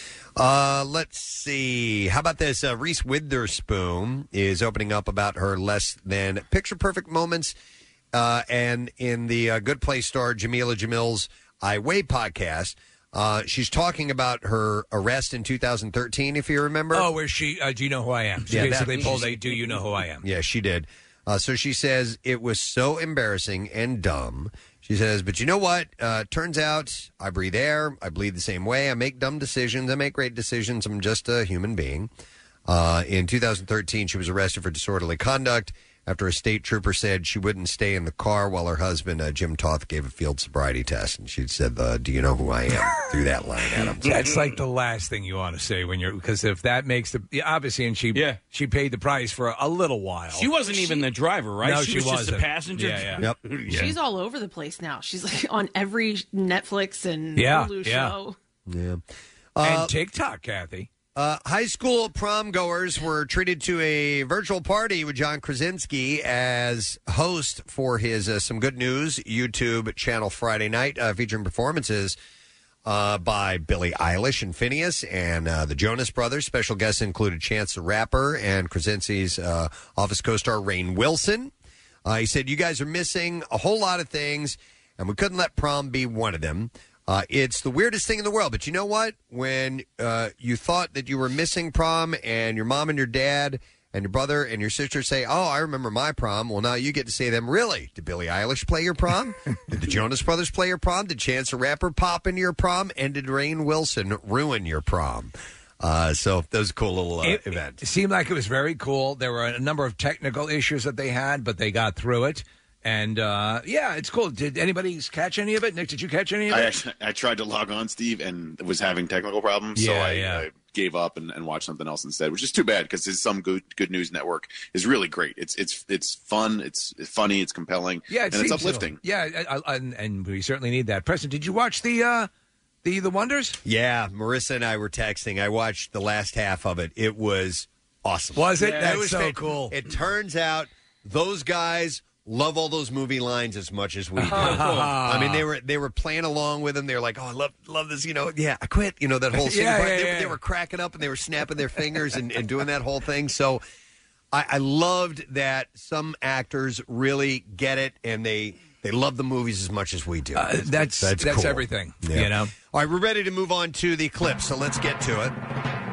Uh, let's see. How about this? Uh, Reese Witherspoon is opening up about her less than picture perfect moments. Uh, and in the uh, Good Place star Jamila Jamil's I Weigh podcast, uh, she's talking about her arrest in two thousand thirteen, if you remember. Oh, where she, uh, do you know who I am? She Yeah, that- basically pulled a, do you know who I am? Yeah, she did. Uh, so she says, it was so embarrassing and dumb. She says, but you know what? Uh, turns out I breathe air. I bleed the same way. I make dumb decisions. I make great decisions. I'm just a human being. Uh, in two thousand thirteen, she was arrested for disorderly conduct after a state trooper said she wouldn't stay in the car while her husband, uh, Jim Toth, gave a field sobriety test. And she said, uh, do you know who I am? Threw that line at him. That's like the last thing you want to say when you're, because if that makes the, yeah, obviously, and she yeah. she paid the price for a, a little while. She wasn't even the driver, right? No, she, she was wasn't. just a passenger. Yeah, yeah. Yep. She's all over the place now. She's like on every Netflix and Yeah, Hulu yeah. show. Yeah. and TikTok, Kathy. Uh, high school prom goers were treated to a virtual party with John Krasinski as host for his uh, Some Good News YouTube channel Friday night, uh, featuring performances uh, by Billie Eilish and Phineas and uh, the Jonas Brothers. Special guests included Chance the Rapper and Krasinski's uh, Office co-star Rainn Wilson. Uh, he said, you guys are missing a whole lot of things, and we couldn't let prom be one of them. Uh, it's the weirdest thing in the world, but you know what? When uh, you thought that you were missing prom and your mom and your dad and your brother and your sister say, oh, I remember my prom, well, now you get to say to them, really? Did Billie Eilish play your prom? Did the Jonas Brothers play your prom? Did Chance the Rapper pop into your prom? And did Rainn Wilson ruin your prom? Uh, so that was a cool little uh, It- event. It seemed like it was very cool. There were a number of technical issues that they had, but they got through it. And, uh, yeah, it's cool. Did anybody catch any of it? Nick, did you catch any of I it? actually, I tried to log on, Steve, and was having technical problems, so Yeah, I, yeah. I gave up and, and watched something else instead, which is too bad because Some Good Good News Network is really great. It's it's it's fun, it's funny, it's compelling, Yeah, it and it's seems so. uplifting. Yeah, I, I, and, and we certainly need that. Preston, did you watch the uh, the the Wonders? Yeah, Marissa and I were texting. I watched the last half of it. It was awesome. Was it? Yeah, That's it was so fan- cool. It turns out those guys love all those movie lines as much as we do. I mean, they were they were playing along with them. They were like, "Oh, I love love this." You know, yeah, I quit. You know that whole scene. Yeah, part. yeah, they, yeah. they were cracking up and they were snapping their fingers and, and doing that whole thing. So, I, I loved that some actors really get it and they. They love the movies as much as we do. Uh, that's that's, cool. everything. Yeah. You know. All right, we're ready to move on to the clip, so let's get to it.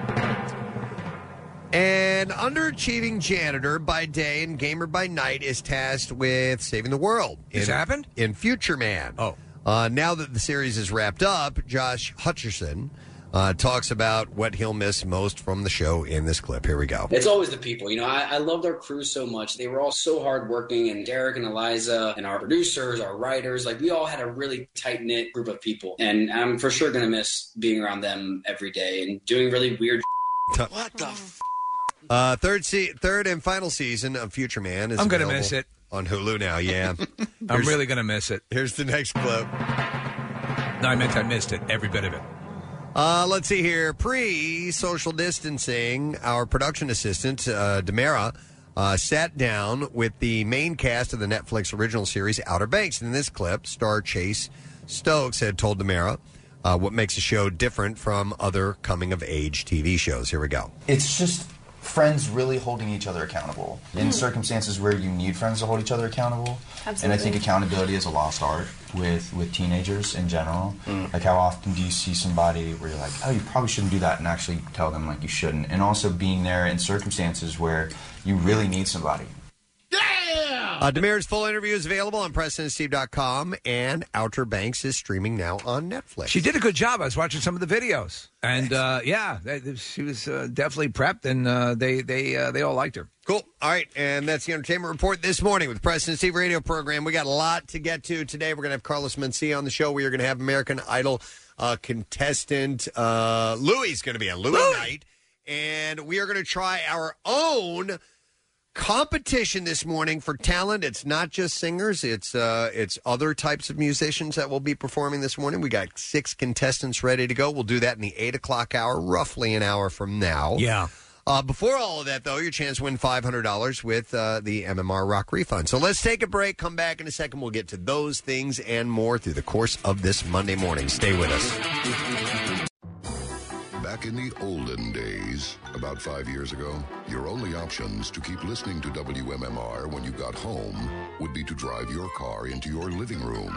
An underachieving janitor by day and gamer by night is tasked with saving the world. This in, happened? In Future Man. Oh. Uh, now that the series is wrapped up, Josh Hutcherson uh, talks about what he'll miss most from the show in this clip. Here we go. It's always the people. You know, I, I loved our crew so much. They were all so hardworking, and Derek and Eliza and our producers, our writers, like we all had a really tight-knit group of people. And I'm for sure going to miss being around them every day and doing really weird What the f- Uh, third se- third and final season of Future Man is I'm gonna available miss it. on Hulu now, yeah. I'm Here's- really going to miss it. Here's the next clip. No, I meant I missed it. Every bit of it. Uh, let's see here. Pre-social distancing, our production assistant, uh, Demara, uh, sat down with the main cast of the Netflix original series Outer Banks. In this clip, star Chase Stokes had told Demara uh, what makes the show different from other coming-of-age T V shows. Here we go. It's just friends really holding each other accountable in circumstances where you need friends to hold each other accountable. Absolutely. And I think accountability is a lost art with, with teenagers in general. Mm. Like, how often do you see somebody where you're like, oh, you probably shouldn't do that, and actually tell them, like, you shouldn't. And also being there in circumstances where you really need somebody. Yeah! Uh, Damir's full interview is available on Preston and Steve dot com, and Outer Banks is streaming now on Netflix. She did a good job. I was watching some of the videos, and uh, yeah, they, she was uh, definitely prepped, and uh, they they uh, they all liked her. Cool. All right, and that's the Entertainment Report this morning with Preston and Steve radio program. We got a lot to get to today. We're going to have Carlos Mencia on the show. We are going to have American Idol uh, contestant uh, Louis is going to be on Louis, Louis night, and we are going to try our own competition this morning for talent. It's not just singers; it's uh, it's other types of musicians that will be performing this morning. We got six contestants ready to go. We'll do that in the eight o'clock hour, roughly an hour from now. Yeah. Uh, before all of that, though, your chance to win five hundred dollars with uh, the M M R Rock Refund. So let's take a break. Come back in a second. We'll get to those things and more through the course of this Monday morning. Stay with us. Back in the olden days, about five years ago, your only options to keep listening to W M M R when you got home would be to drive your car into your living room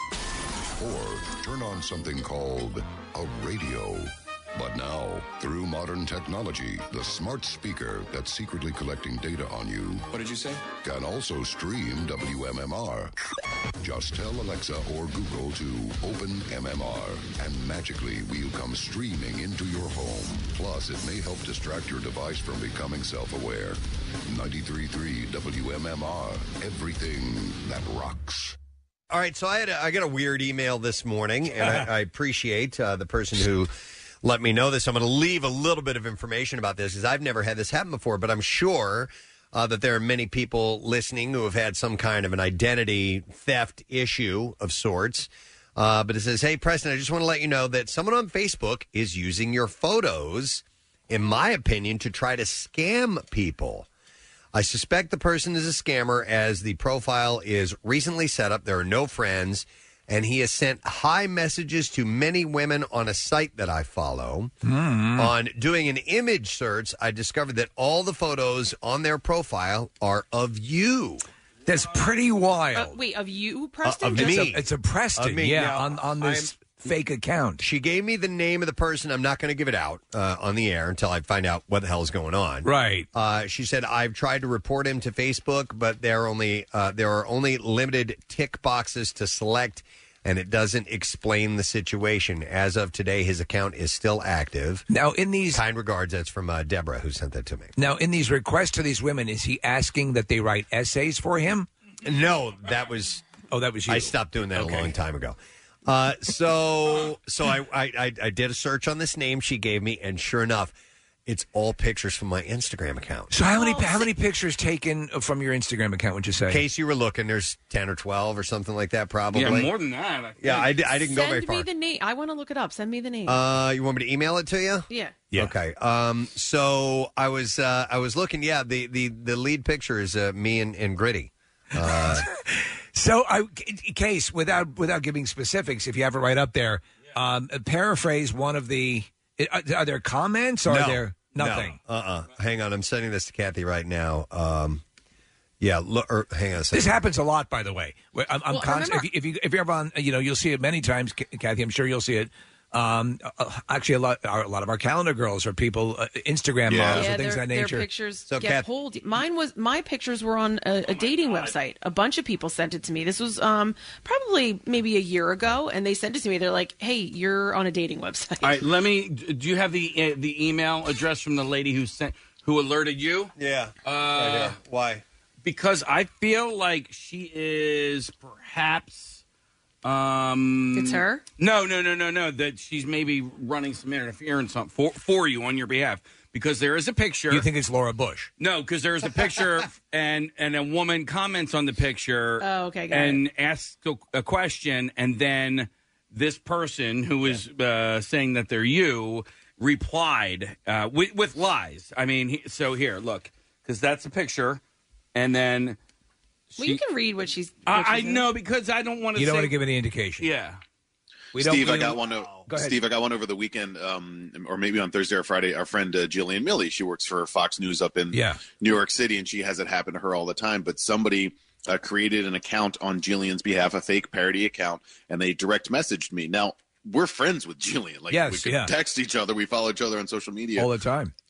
or turn on something called a radio. But now, through modern technology, the smart speaker that's secretly collecting data on you... What did you say? ...can also stream W M M R. Just tell Alexa or Google to open M M R, and magically we'll come streaming into your home. Plus, it may help distract your device from becoming self-aware. ninety-three point three W M M R, everything that rocks. All right, so I had a, I got a weird email this morning, and I, I appreciate uh, the person who... let me know this. I'm going to leave a little bit of information about this because I've never had this happen before, but I'm sure uh, that there are many people listening who have had some kind of an identity theft issue of sorts. Uh, but it says, hey, Preston, I just want to let you know that someone on Facebook is using your photos, in my opinion, to try to scam people. I suspect the person is a scammer as the profile is recently set up. There are no friends. And he has sent hi messages to many women on a site that I follow. Mm. On doing an image search, I discovered that all the photos on their profile are of you. That's pretty wild. Uh, wait, of you, Preston? Uh, of it's me. A, it's a Preston, Of me, yeah, yeah. on, on this I'm- fake account. She gave me the name of the person. I'm not going to give it out uh, on the air until I find out what the hell is going on. Right. Uh, she said, I've tried to report him to Facebook, but there are only uh, there are only limited tick boxes to select, and it doesn't explain the situation. As of today, his account is still active. Now, in these... Kind regards, that's from uh, Deborah, who sent that to me. Now, in these requests to these women, is he asking that they write essays for him? No, that was... Oh, that was you. I stopped doing that Okay. a long time ago. Uh, so so I, I, I, I did a search on this name she gave me, and sure enough, it's all pictures from my Instagram account. So how many how many pictures taken from your Instagram account would you say? In case you were looking, there's ten or twelve or something like that, probably. Yeah, more than that. I Yeah, I, di- I didn't go very Send far. me the name. I want to look it up. Send me the name. Uh, you want me to email it to you? yeah. Yeah. Okay. Um. So I was uh, I was looking. Yeah. The the, the lead picture is uh, me and, and Gritty. Uh, So, I, in case without without giving specifics, if you have it right up there, um, paraphrase one of the. Are, are there comments? Or no, are there nothing? Uh. Uh-uh. uh. Hang on. I'm sending this to Kathy right now. Um. Yeah. Look. Or, hang on a second. This happens a lot, by the way. Where I'm, I'm Well, const- remember- if, you, if you if you're ever on, you know, you'll see it many times, Kathy. I'm sure you'll see it. Um, uh, actually, a lot, a lot of our calendar girls are people, uh, Instagram Yeah. models, Yeah, and things their, of that their nature. pictures So, get Kath- pulled. Mine was my pictures were on a, a dating website. A bunch of people sent it to me. This was um, probably maybe a year ago, and they sent it to me. They're like, "Hey, you're on a dating website." All right, let me. Do you have the uh, the email address from the lady who sent who alerted you? Yeah. Uh, Right here. Why? Because I feel like she is perhaps. Um, It's her? No, no, no, no, no. That she's maybe running some interference on, for for you on your behalf. Because there is a picture. You think it's Laura Bush? No, because there is a picture, and and a woman comments on the picture. Oh, okay, got and it. asks a, a question, and then this person who is uh, saying that they're you replied uh, with, with lies. I mean, he, so here, look, because that's a picture, and then. Well, she- you can read what she's. what I, I she's saying. know because I don't want to. You don't say, want to give any indication. Yeah. We don't. Steve, I we- got one. o- Go ahead. Steve, I got one over the weekend, um, or maybe on Thursday or Friday. Our friend uh, Jillian Milley, she works for Fox News up in Yeah. New York City, and she has it happen to her all the time. But somebody uh, created an account on Jillian's behalf, a fake parody account, and they direct messaged me. Now we're friends with Jillian. Like Yes, we could yeah. text each other, we follow each other on social media all the time.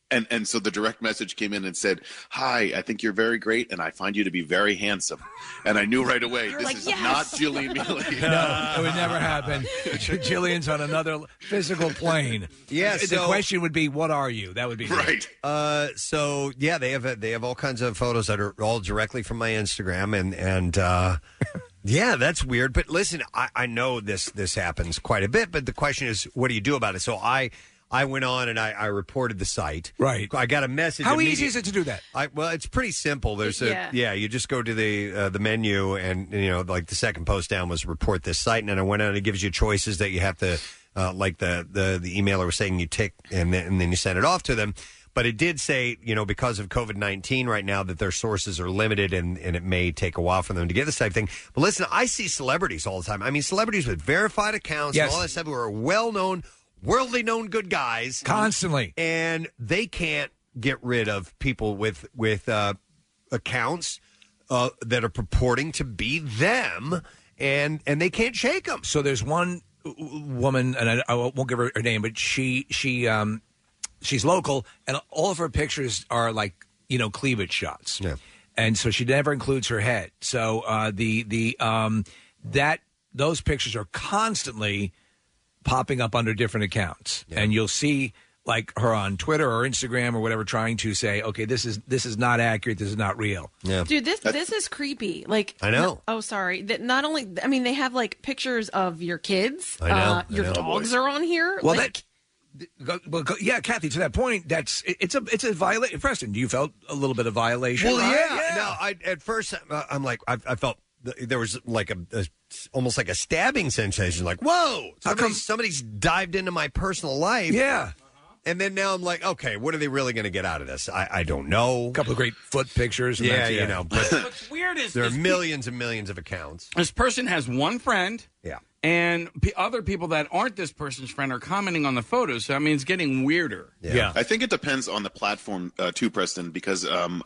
And and so the direct message came in and said, "Hi, I think you're very great, and I find you to be very handsome." And I knew right away, this like, is yes! not Jillian Neely. No, it would never happen. Jillian's on another physical plane. Yeah, the so- question would be, what are you? That would be right. Uh, so yeah, they have they have all kinds of photos that are all directly from my Instagram, and and uh, yeah, that's weird. But listen, I, I know this this happens quite a bit. But the question is, what do you do about it? So I. I went on and I, I reported the site. Right. I got a message. How easy is it to do that? I, well, it's pretty simple. There's a Yeah. yeah. You just go to the uh, the menu, and you know, like the second post down was report this site, and then I went on and it gives you choices that you have to, uh, like the, the the emailer was saying, you tick and then, and then you send it off to them. But it did say, you know, because of COVID nineteen right now, that their sources are limited and, and it may take a while for them to get this type of thing. But listen, I see celebrities all the time. I mean, celebrities with verified accounts Yes. and all that stuff who are well known. Worldly known good guys Constantly. and they can't get rid of people with with uh, accounts uh, that are purporting to be them, and and they can't shake them. So there's one w- woman, and I, I won't give her her name, but she she um she's local, and all of her pictures are like, you know, cleavage shots. Yeah. And so she never includes her head. So uh, the the um that those pictures are constantly popping up under different accounts, and you'll see like her on Twitter or Instagram or whatever, trying to say, okay, this is this is not accurate, this is not real. Yeah, Dude, this this is creepy. Like, I know. no- oh, sorry. That not only, I mean, they have like pictures of your kids. I know, Uh, I your know. dogs are on here. Well, like, that. Go, well, go, yeah, Kathy. To that point, that's it, it's a it's a violation. Preston, you felt a little bit of violation. Well, right? yeah. No, I at first uh, I'm like I, I felt th- there was like a, a almost like a stabbing sensation. Like, whoa, somebody's, somebody's dived into my personal life. Yeah. And then now I'm like, okay, what are they really going to get out of this? I, I don't know. A couple of great foot pictures. And Yeah, that's- you know, but What's weird is there are this pe- millions and millions of accounts. This person has one friend. Yeah. And p- other people that aren't this person's friend are commenting on the photos. So, I mean, it's getting weirder. Yeah. I think it depends on the platform uh, too, Preston, because um,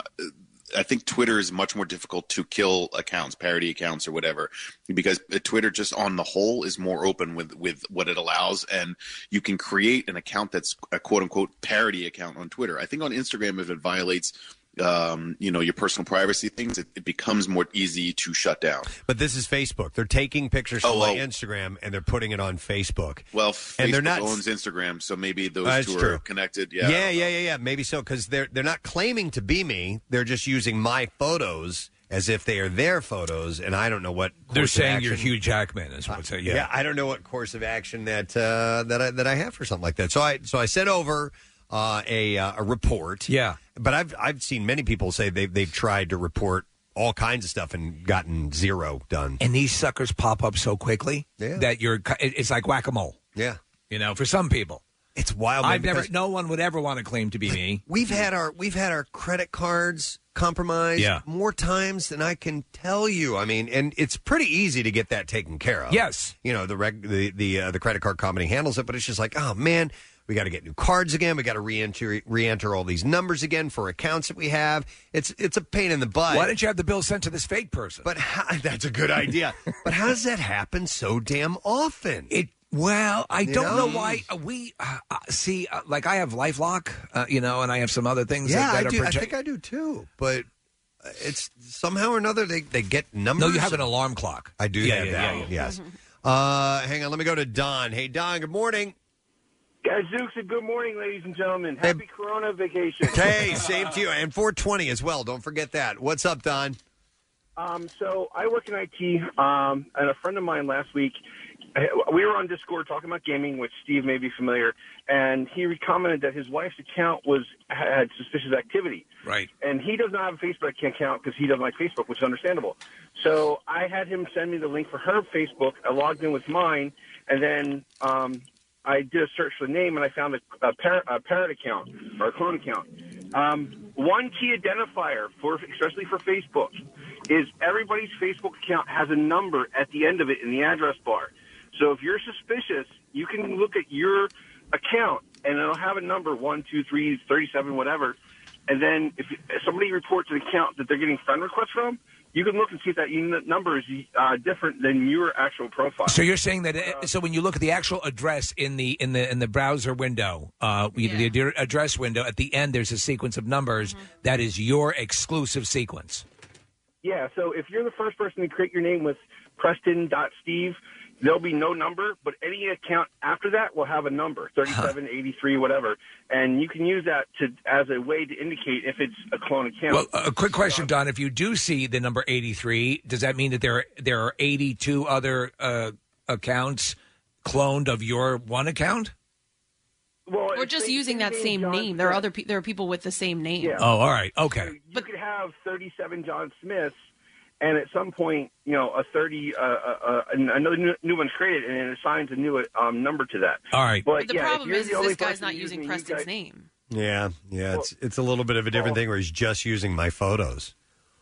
I think Twitter is much more difficult to kill accounts, parody accounts or whatever, because Twitter just on the whole is more open with, with what it allows. And you can create an account that's a quote unquote parody account on Twitter. I think on Instagram, if it violates um, you know, your personal privacy things, it, it becomes more easy to shut down. But this is Facebook. They're taking pictures from Oh, my well. Instagram and they're putting it on Facebook. Well, And Facebook they're not- owns Instagram, so maybe those That's two true. are connected. Yeah, yeah, yeah, yeah, yeah. Maybe so, because they're they're not claiming to be me. They're just using my photos as if they are their photos, and I don't know what course They're of saying you're action- Hugh Jackman, is what. Yeah. Yeah. I don't know what course of action that uh, that I, that I have for something like that. So I so I sent over uh, a uh, a report. Yeah. But I've I've seen many people say they they've tried to report all kinds of stuff and gotten zero done. And these suckers pop up so quickly Yeah. that you're. it- It's like whack a mole. Yeah. You know, for some people, it's wild. I've man, never. because No one would ever want to claim to be me. We've had our we've had our credit cards compromised Yeah. more times than I can tell you. I mean, and it's pretty easy to get that taken care of. Yes. You know, the reg, the the uh, the credit card company handles it, but it's just like, oh man, we got to get new cards again. We got to re-enter re-enter all these numbers again for accounts that we have. It's it's a pain in the butt. Why didn't you have the bill sent to this fake person? But how, that's a good idea. But how does that happen so damn often? It. Well, I You don't know? know, why uh, we uh, uh, see. Uh, like I have LifeLock, uh, you know, and I have some other things. Yeah, that, that I are do. I protect- think I do too. But uh, it's somehow or another they, they get numbers. No, you have an alarm clock. I do Yeah, have yeah, that. yeah, yeah. Yes. Uh, hang on. Let me go to Don. Hey, Don. Good morning. Gadzooks, and good morning, ladies and gentlemen. Happy Corona vacation. Hey, same to you. And four twenty as well. Don't forget that. What's up, Don? Um, so I work in I T, um, and a friend of mine last week, we were on Discord talking about gaming, which Steve may be familiar, and he commented that his wife's account was had suspicious activity. Right. And he does not have a Facebook account because he doesn't like Facebook, which is understandable. So I had him send me the link for her Facebook. I logged in with mine, and then um, I did a search for the name, and I found a, a, parent, a parent account or a clone account. Um, one key identifier, for especially for Facebook, is everybody's Facebook account has a number at the end of it in the address bar. So if you're suspicious, you can look at your account, and it'll have a number, one, two, three, thirty-seven, whatever. And then if somebody reports an account that they're getting friend requests from, you can look and see if that unit number is uh, different than your actual profile. So you're saying that? Uh, so when you look at the actual address in the in the in the browser window, uh, Yeah. the ad- address window at the end, there's a sequence of numbers that is your exclusive sequence. Yeah, so if you're the first person to create your name with Preston.Steve, there'll be no number, but any account after that will have a number, thirty-seven, eighty-three, whatever. And you can use that to as a way to indicate if it's a clone account. Well, a quick question, Don. If you do see the number eighty-three, does that mean that there are, there are eighty-two other uh, accounts cloned of your one account? Well, Or just using that same name. There are other pe- there are people with the same name. Yeah. Oh, all right. Okay. You could have thirty-seven John Smiths, and at some point, you know, a thirty, uh, uh, uh, another new, new one's created, and it assigns a new um, number to that. All right. But, But the yeah, if problem you're is, the is only this guy's person not using you Preston's guys- name. Yeah, yeah, it's it's a little bit of a different thing where he's just using my photos.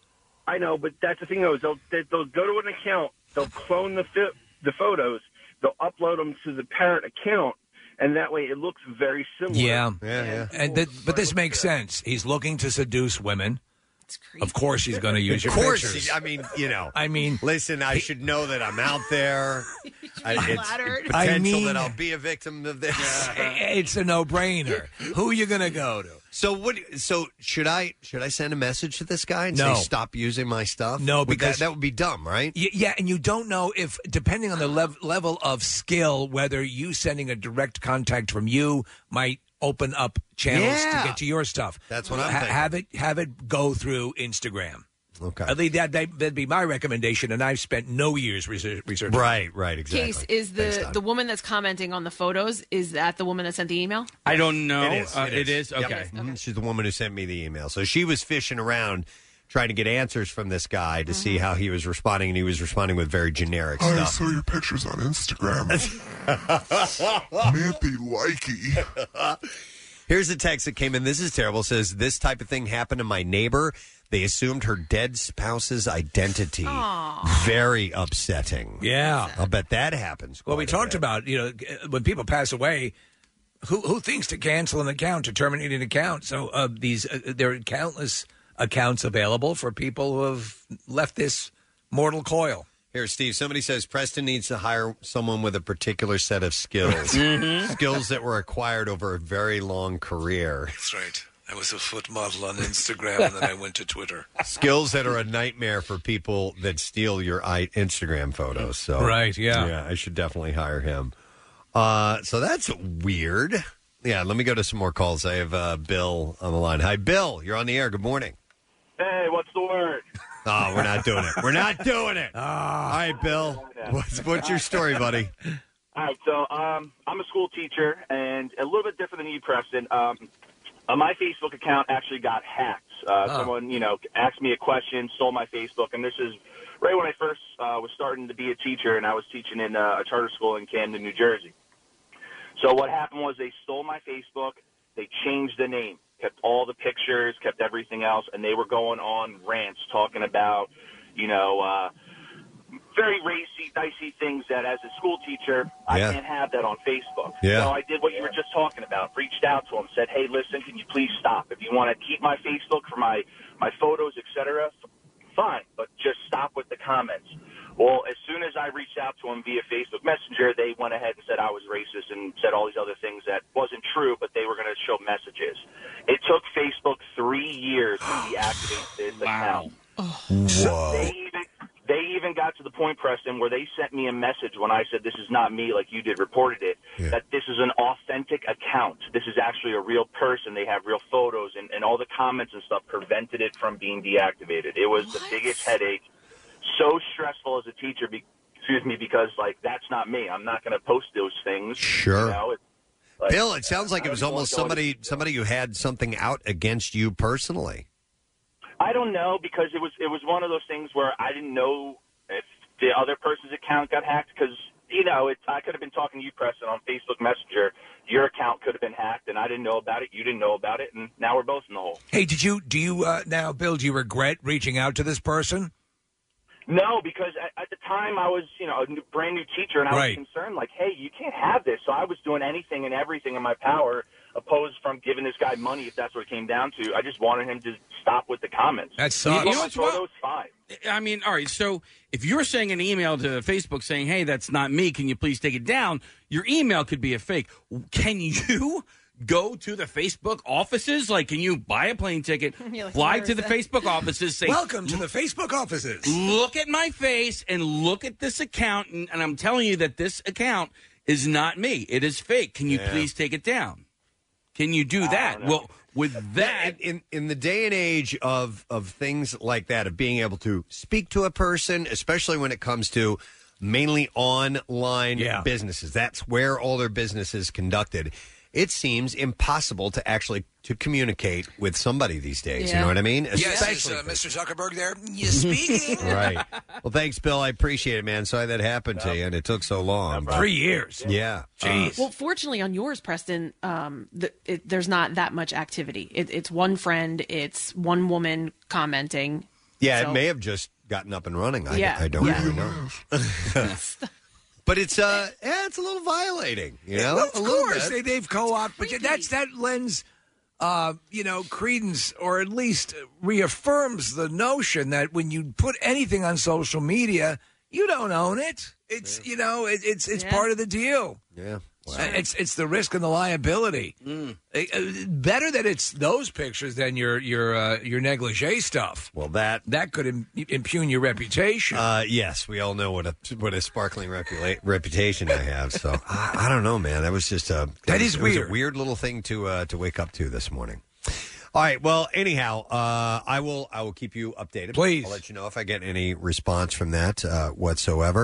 I know, but that's the thing, though, is they'll, they- they'll go to an account, they'll clone the fi- the photos, they'll upload them to the parent account, and that way it looks very similar. Yeah. Yeah, yeah. And th- but this makes sense. He's looking to seduce women. Of course, he's going to use your Of course, pictures. he- I mean, you know. I mean, listen, I should know that I'm out there. I, it's flattered. potential I mean- that I'll be a victim of this. It's a no-brainer. Who are you going to go to? So what? So should I should I send a message to this guy and No. say stop using my stuff? No, Would because- that, that would be dumb, right? Y- Yeah, and you don't know if, depending on the lev- level of skill, whether you sending a direct contact from you might open up channels Yeah. to get to your stuff. That's what I'm Ha- thinking. Have it have it go through Instagram. Okay. At least that, that, that'd be my recommendation, and I've spent no years research, researching. Right, right, exactly. Case, is the the woman that's commenting on the photos, is that the woman that sent the email? I don't know. It is. Uh, it it is. is? Yep. Okay. Mhm. She's the woman who sent me the email. So she was fishing around trying to get answers from this guy to see how he was responding, and he was responding with very generic I stuff. saw your pictures on Instagram. Mandy likey. Here's a text that came in. This is terrible. It says, this type of thing happened to my neighbor. They assumed her dead spouse's identity. Very upsetting. Yeah. I'll bet that happens. Well, we quite a talked bit. about, you know, when people pass away, who who thinks to cancel an account, to terminate an account? So uh, these uh, there are countless accounts available for people who have left this mortal coil. Here, Steve, somebody says Preston needs to hire someone with a particular set of skills. Skills that were acquired over a very long career. That's right. I was a foot model on Instagram, and then I went to Twitter. Skills that are a nightmare for people that steal your i- Instagram photos. So, Right, yeah. Yeah, I should definitely hire him. Uh, so that's weird. Yeah, let me go to some more calls. I have uh, Bill on the line. Hi, Bill. You're on the air. Good morning. Hey, what's the word? Oh, we're not doing it. We're not doing it. All right, Bill. What's, what's your story, buddy? All right, so um, I'm a school teacher, and a little bit different than you, Preston. Um, uh, my Facebook account actually got hacked. Uh, Oh. Someone, you know, asked me a question, stole my Facebook, and this is right when I first uh, was starting to be a teacher, and I was teaching in uh, a charter school in Camden, New Jersey. So what happened was they stole my Facebook. They changed the name, kept all the pictures, kept everything else, and they were going on rants talking about, you know, uh, very racy, dicey things that as a school teacher, I Yeah. can't have that on Facebook. Yeah. So I did what you were just talking about, reached out to them, said, hey, listen, can you please stop? If you want to keep my Facebook for my, my photos, et cetera, fine, but just stop with the comments. Well, as soon as I reached out to them via Facebook Messenger, they went ahead and said I was racist and said all these other things that wasn't true, but they were going to show messages. It took Facebook three years to deactivate this account. Whoa. They even, they even got to the point, Preston, where they sent me a message when I said this is not me, like you did, reported it, that this is an authentic account. This is actually a real person. They have real photos, and, and all the comments and stuff prevented it from being deactivated. It was the biggest headache. So stressful as a teacher, be, excuse me, because, like, that's not me. I'm not going to post those things. Sure. You know? It's like, Bill, it sounds like I it was don't almost wanna go somebody somebody who had something out against you personally. I don't know, because it was it was one of those things where I didn't know if the other person's account got hacked, because, you know, it, I could have been talking to you, Preston, on Facebook Messenger. Your account could have been hacked, and I didn't know about it. You didn't know about it, and now we're both in the hole. Hey, did you do you uh, now, Bill? Do you regret reaching out to this person? No, because at, at the time I was, you know, a new, brand new teacher, and I Right. was concerned, like, hey, you can't have this. So I was doing anything and everything in my power, opposed from giving this guy money if that's what it came down to. I just wanted him to stop with the comments. That sucks. You You know know, what's wrong? photos, fine. I mean, all right, so if you're sending an email to Facebook saying, hey, that's not me, can you please take it down? Your email could be a fake. Can you go to the Facebook offices? Like, can you buy a plane ticket, You're like, fly where to is the that? Facebook offices, say, Welcome to the Facebook offices. look at my face and look at this account, and, and I'm telling you that this account is not me. It is fake. Can you Yeah. please take it down? Can you do that? Well, with that, in in the day and age of of things like that, of being able to speak to a person, especially when it comes to mainly online Yeah. businesses, that's where all their business is conducted. It seems impossible to actually to communicate with somebody these days. You Yeah. know what I mean? Yes, is Especially uh, Mister Zuckerberg there? You speaking? right. Well, thanks, Bill. I appreciate it, man. Sorry that happened to you, and it took so long. but- Three years. Yeah. Jeez. Well, fortunately on yours, Preston, um, the, it, there's not that much activity. It, it's one friend, it's one woman commenting. Yeah, So- it may have just gotten up and running. I, Yeah, I don't yeah. really know. But it's uh, yeah, it's a little violating, you know. Well, of a little course, bit. they, they've co-opted, but that's that lends, uh, you know, credence, or at least reaffirms the notion that when you put anything on social media, you don't own it. It's you know, it, it's it's Yeah. part of the deal. Yeah, Uh, It's it's the risk and the liability. Mm. Uh, uh, better that it's those pictures than your your uh, your negligee stuff. Well, that that could Im- impugn your reputation. Uh, yes, we all know what a what a sparkling repula- reputation I have. So I, I don't know, man. That was just a That was- is it was weird. a weird little thing to uh, to wake up to this morning. All right. Well, anyhow, uh, I will I will keep you updated. Please. I'll let you know if I get any response from that uh, whatsoever.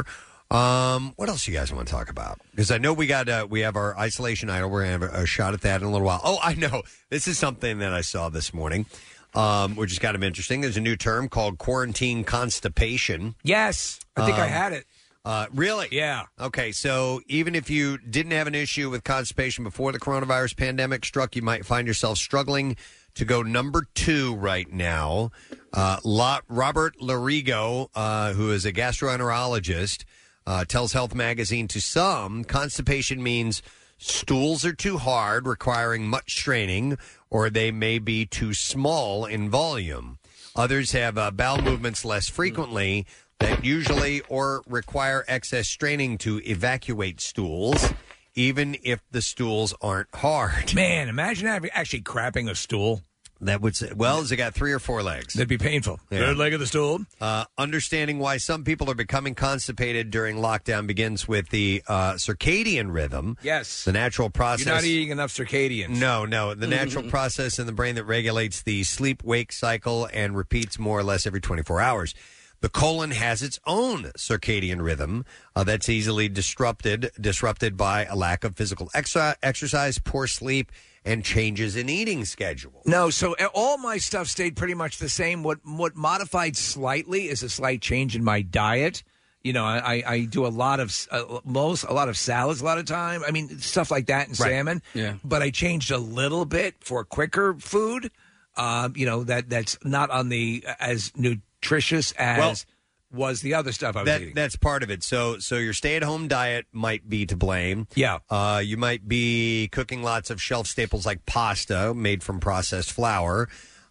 Um, what else you guys want to talk about? Because I know we got uh, we have our isolation idol. We're gonna have a, a shot at that in a little while. Oh, I know. This is something that I saw this morning, um, which is kind of interesting. There's a new term called quarantine constipation. Yes, I think I Um, had it. Uh, really? Yeah. Okay, so even if you didn't have an issue with constipation before the coronavirus pandemic struck, you might find yourself struggling to go number two right now. Uh, La- Robert Larigo, uh, who is a gastroenterologist, uh, tells Health Magazine, to some, constipation means stools are too hard, requiring much straining, or they may be too small in volume. Others have uh, bowel movements less frequently that usually or require excess straining to evacuate stools, even if the stools aren't hard. Man, imagine having actually crapping a stool. That would say, well, has it got three or four legs? That'd be painful. Third leg of the stool. Uh, understanding why some people are becoming constipated during lockdown begins with the uh, circadian rhythm. Yes. The natural process. You're not eating enough circadians. No, no. The natural process in the brain that regulates the sleep-wake cycle and repeats more or less every twenty-four hours. The colon has its own circadian rhythm uh, that's easily disrupted disrupted by a lack of physical exi- exercise, poor sleep, and changes in eating schedule. No, so uh, all my stuff stayed pretty much the same. What what modified slightly is a slight change in my diet. You know, I, I do a lot of uh, most a lot of salads a lot of time. I mean, stuff like that and Right. salmon. Yeah. But I changed a little bit for quicker food. Um, you know that that's not on the as nutritious as Well, was the other stuff I was That, eating. that's part of it. So, so your stay-at-home diet might be to blame. Yeah. Uh, you might be cooking lots of shelf staples like pasta made from processed flour.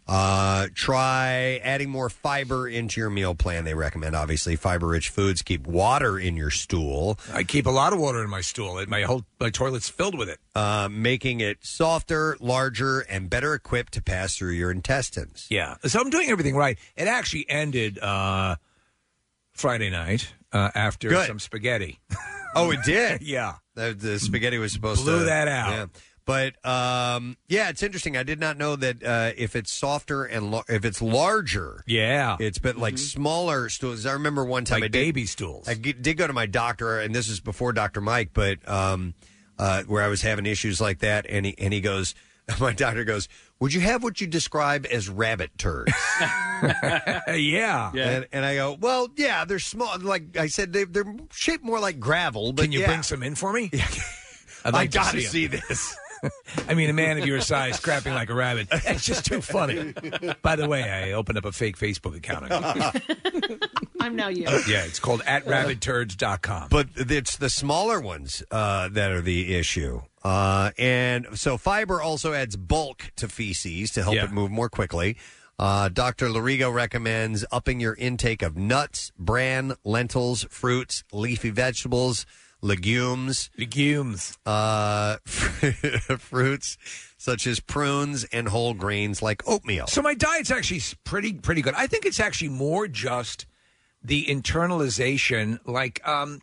Uh, try adding more fiber into your meal plan. They recommend, obviously, fiber-rich foods. Keep water in your stool. I keep a lot of water in my stool. My whole my toilet's filled with it. Uh, making it softer, larger, and better equipped to pass through your intestines. Yeah. So I'm doing everything right. It actually ended uh, Friday night uh, after Good. some spaghetti. Oh, it did? Yeah. The, the spaghetti was supposed Blew to... that out. Yeah. But, um, yeah, it's interesting. I did not know that uh, if it's softer and lo- if it's larger... Yeah. It's been like smaller stools. I remember one time Like I did, baby stools. I g- did go to my doctor, and this was before Doctor Mike, but um, uh, where I was having issues like that, and he, and he goes... My doctor goes, would you have what you describe as rabbit turds? yeah. And, and I go, well, yeah, they're small. Like I said, they, they're shaped more like gravel. But Can you yeah. bring some in for me? I'd I like to got to see 'em. see this. I mean, a man of your size scrapping like a rabbit. It's just too funny. By the way, I opened up a fake Facebook account. I'm now you. Yeah, it's called at rabbit turds dot com. But it's the smaller ones uh, that are the issue. Uh, and so fiber also adds bulk to feces to help Yeah. it move more quickly. Uh, Doctor Lorigo recommends upping your intake of nuts, bran, lentils, fruits, leafy vegetables, legumes. Legumes. Uh, fruits such as prunes and whole grains like oatmeal. So my diet's actually s- pretty pretty good. I think it's actually more just the internalization. Like, um,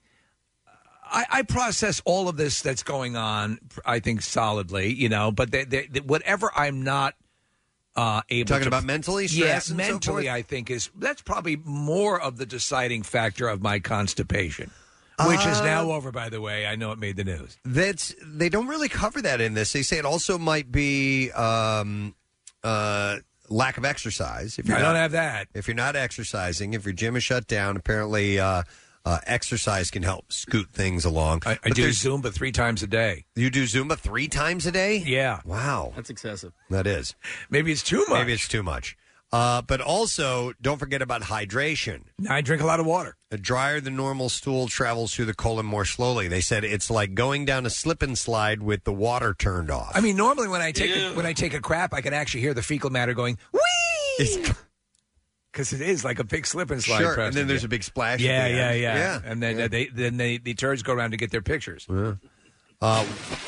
I, I process all of this that's going on, I think, solidly, you know, but they, they, they, whatever I'm not uh, able Talking to... about mentally, stress Yeah, and so mentally, forth? I think, is that's probably more of the deciding factor of my constipation, which is Uh, now over, by the way. I know it made the news. That's they don't really cover that in this. They say it also might be um, uh, lack of exercise. If I not, don't have that. If you're not exercising, if your gym is shut down, apparently uh, uh, exercise can help scoot things along. I, I But do there's- Zumba three times a day. You do Zumba three times a day? Yeah. Wow. That's excessive. That is. Maybe it's too much. Maybe it's too much. Uh, but also, don't forget about hydration. I drink a lot of water. A drier than normal stool travels through the colon more slowly. They said it's like going down a slip and slide with the water turned off. I mean, normally when I take a, when I take a crap, I can actually hear the fecal matter going wee, because it is like a big slip and slide. Sure, and Preston. then there's a big splash at Yeah, the yeah, end. yeah, Yeah. And then uh, they then they the turds go around to get their pictures. Yeah. Uh,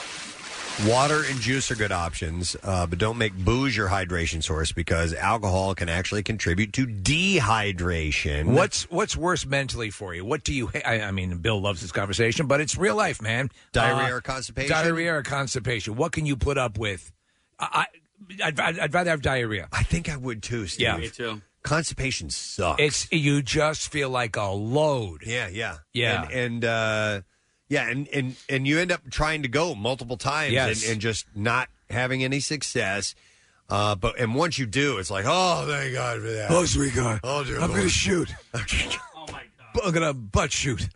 water and juice are good options, uh, but don't make booze your hydration source because alcohol can actually contribute to dehydration. What's what's worse mentally for you? What do you? Ha- I, I mean, Bill loves this conversation, but it's real life, man. Diarrhea Uh, or constipation? Diarrhea or constipation. What can you put up with? I, I I'd, I'd rather have diarrhea. I think I would too, Steve. Yeah, Me too. Constipation sucks. It's you just feel like a load. Yeah, yeah, Yeah. and, and uh, yeah, and, and and you end up trying to go multiple times Yes. and, and just not having any success. Uh, but and once you do, it's like, oh, thank God for that. Oh, sweet God. Oh, dear I'm Lord. going to shoot. Oh my God. I'm going to butt shoot.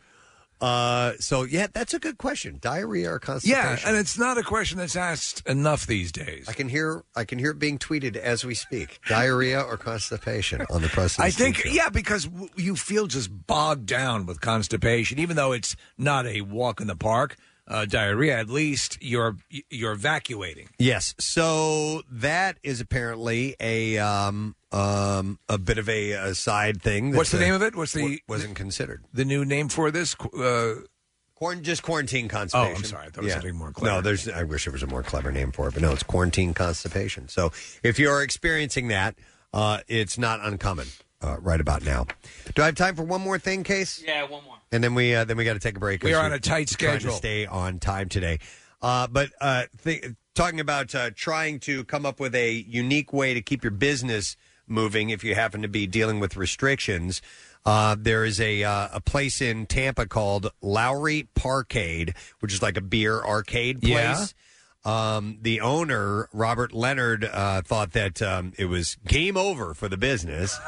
Uh, so yeah, that's a good question. Diarrhea or constipation? Yeah, and it's not a question that's asked enough these days. I can hear I can hear it being tweeted as we speak. Diarrhea or constipation on the Preston I Steve think, Show. yeah, because w- you feel just bogged down with constipation, even though it's not a walk in the park. Uh, diarrhea, at least you're you're evacuating. Yes. So that is apparently a um um a bit of a, a side thing. What's the that's, name uh, of it? What's the wa- wasn't considered? the new name for this? Uh, Quarant- just quarantine constipation. Oh, I'm sorry. I thought it was something more clever. No, there's. I wish there was a more clever name for it, but no, it's quarantine constipation. So if you're experiencing that, uh, it's not uncommon uh, right about now. Do I have time for one more thing, Case? Yeah, one more. And then we uh, then we got to take a break. 'cause We are on we're a tight trying schedule. to stay on time today. Uh, but uh, th- talking about uh, trying to come up with a unique way to keep your business moving if you happen to be dealing with restrictions. Uh, there is a uh, a place in Tampa called Lowry Parkade, which is like a beer arcade place. Yeah. Um, the owner, Robert Leonard, uh, thought that um, it was game over for the business.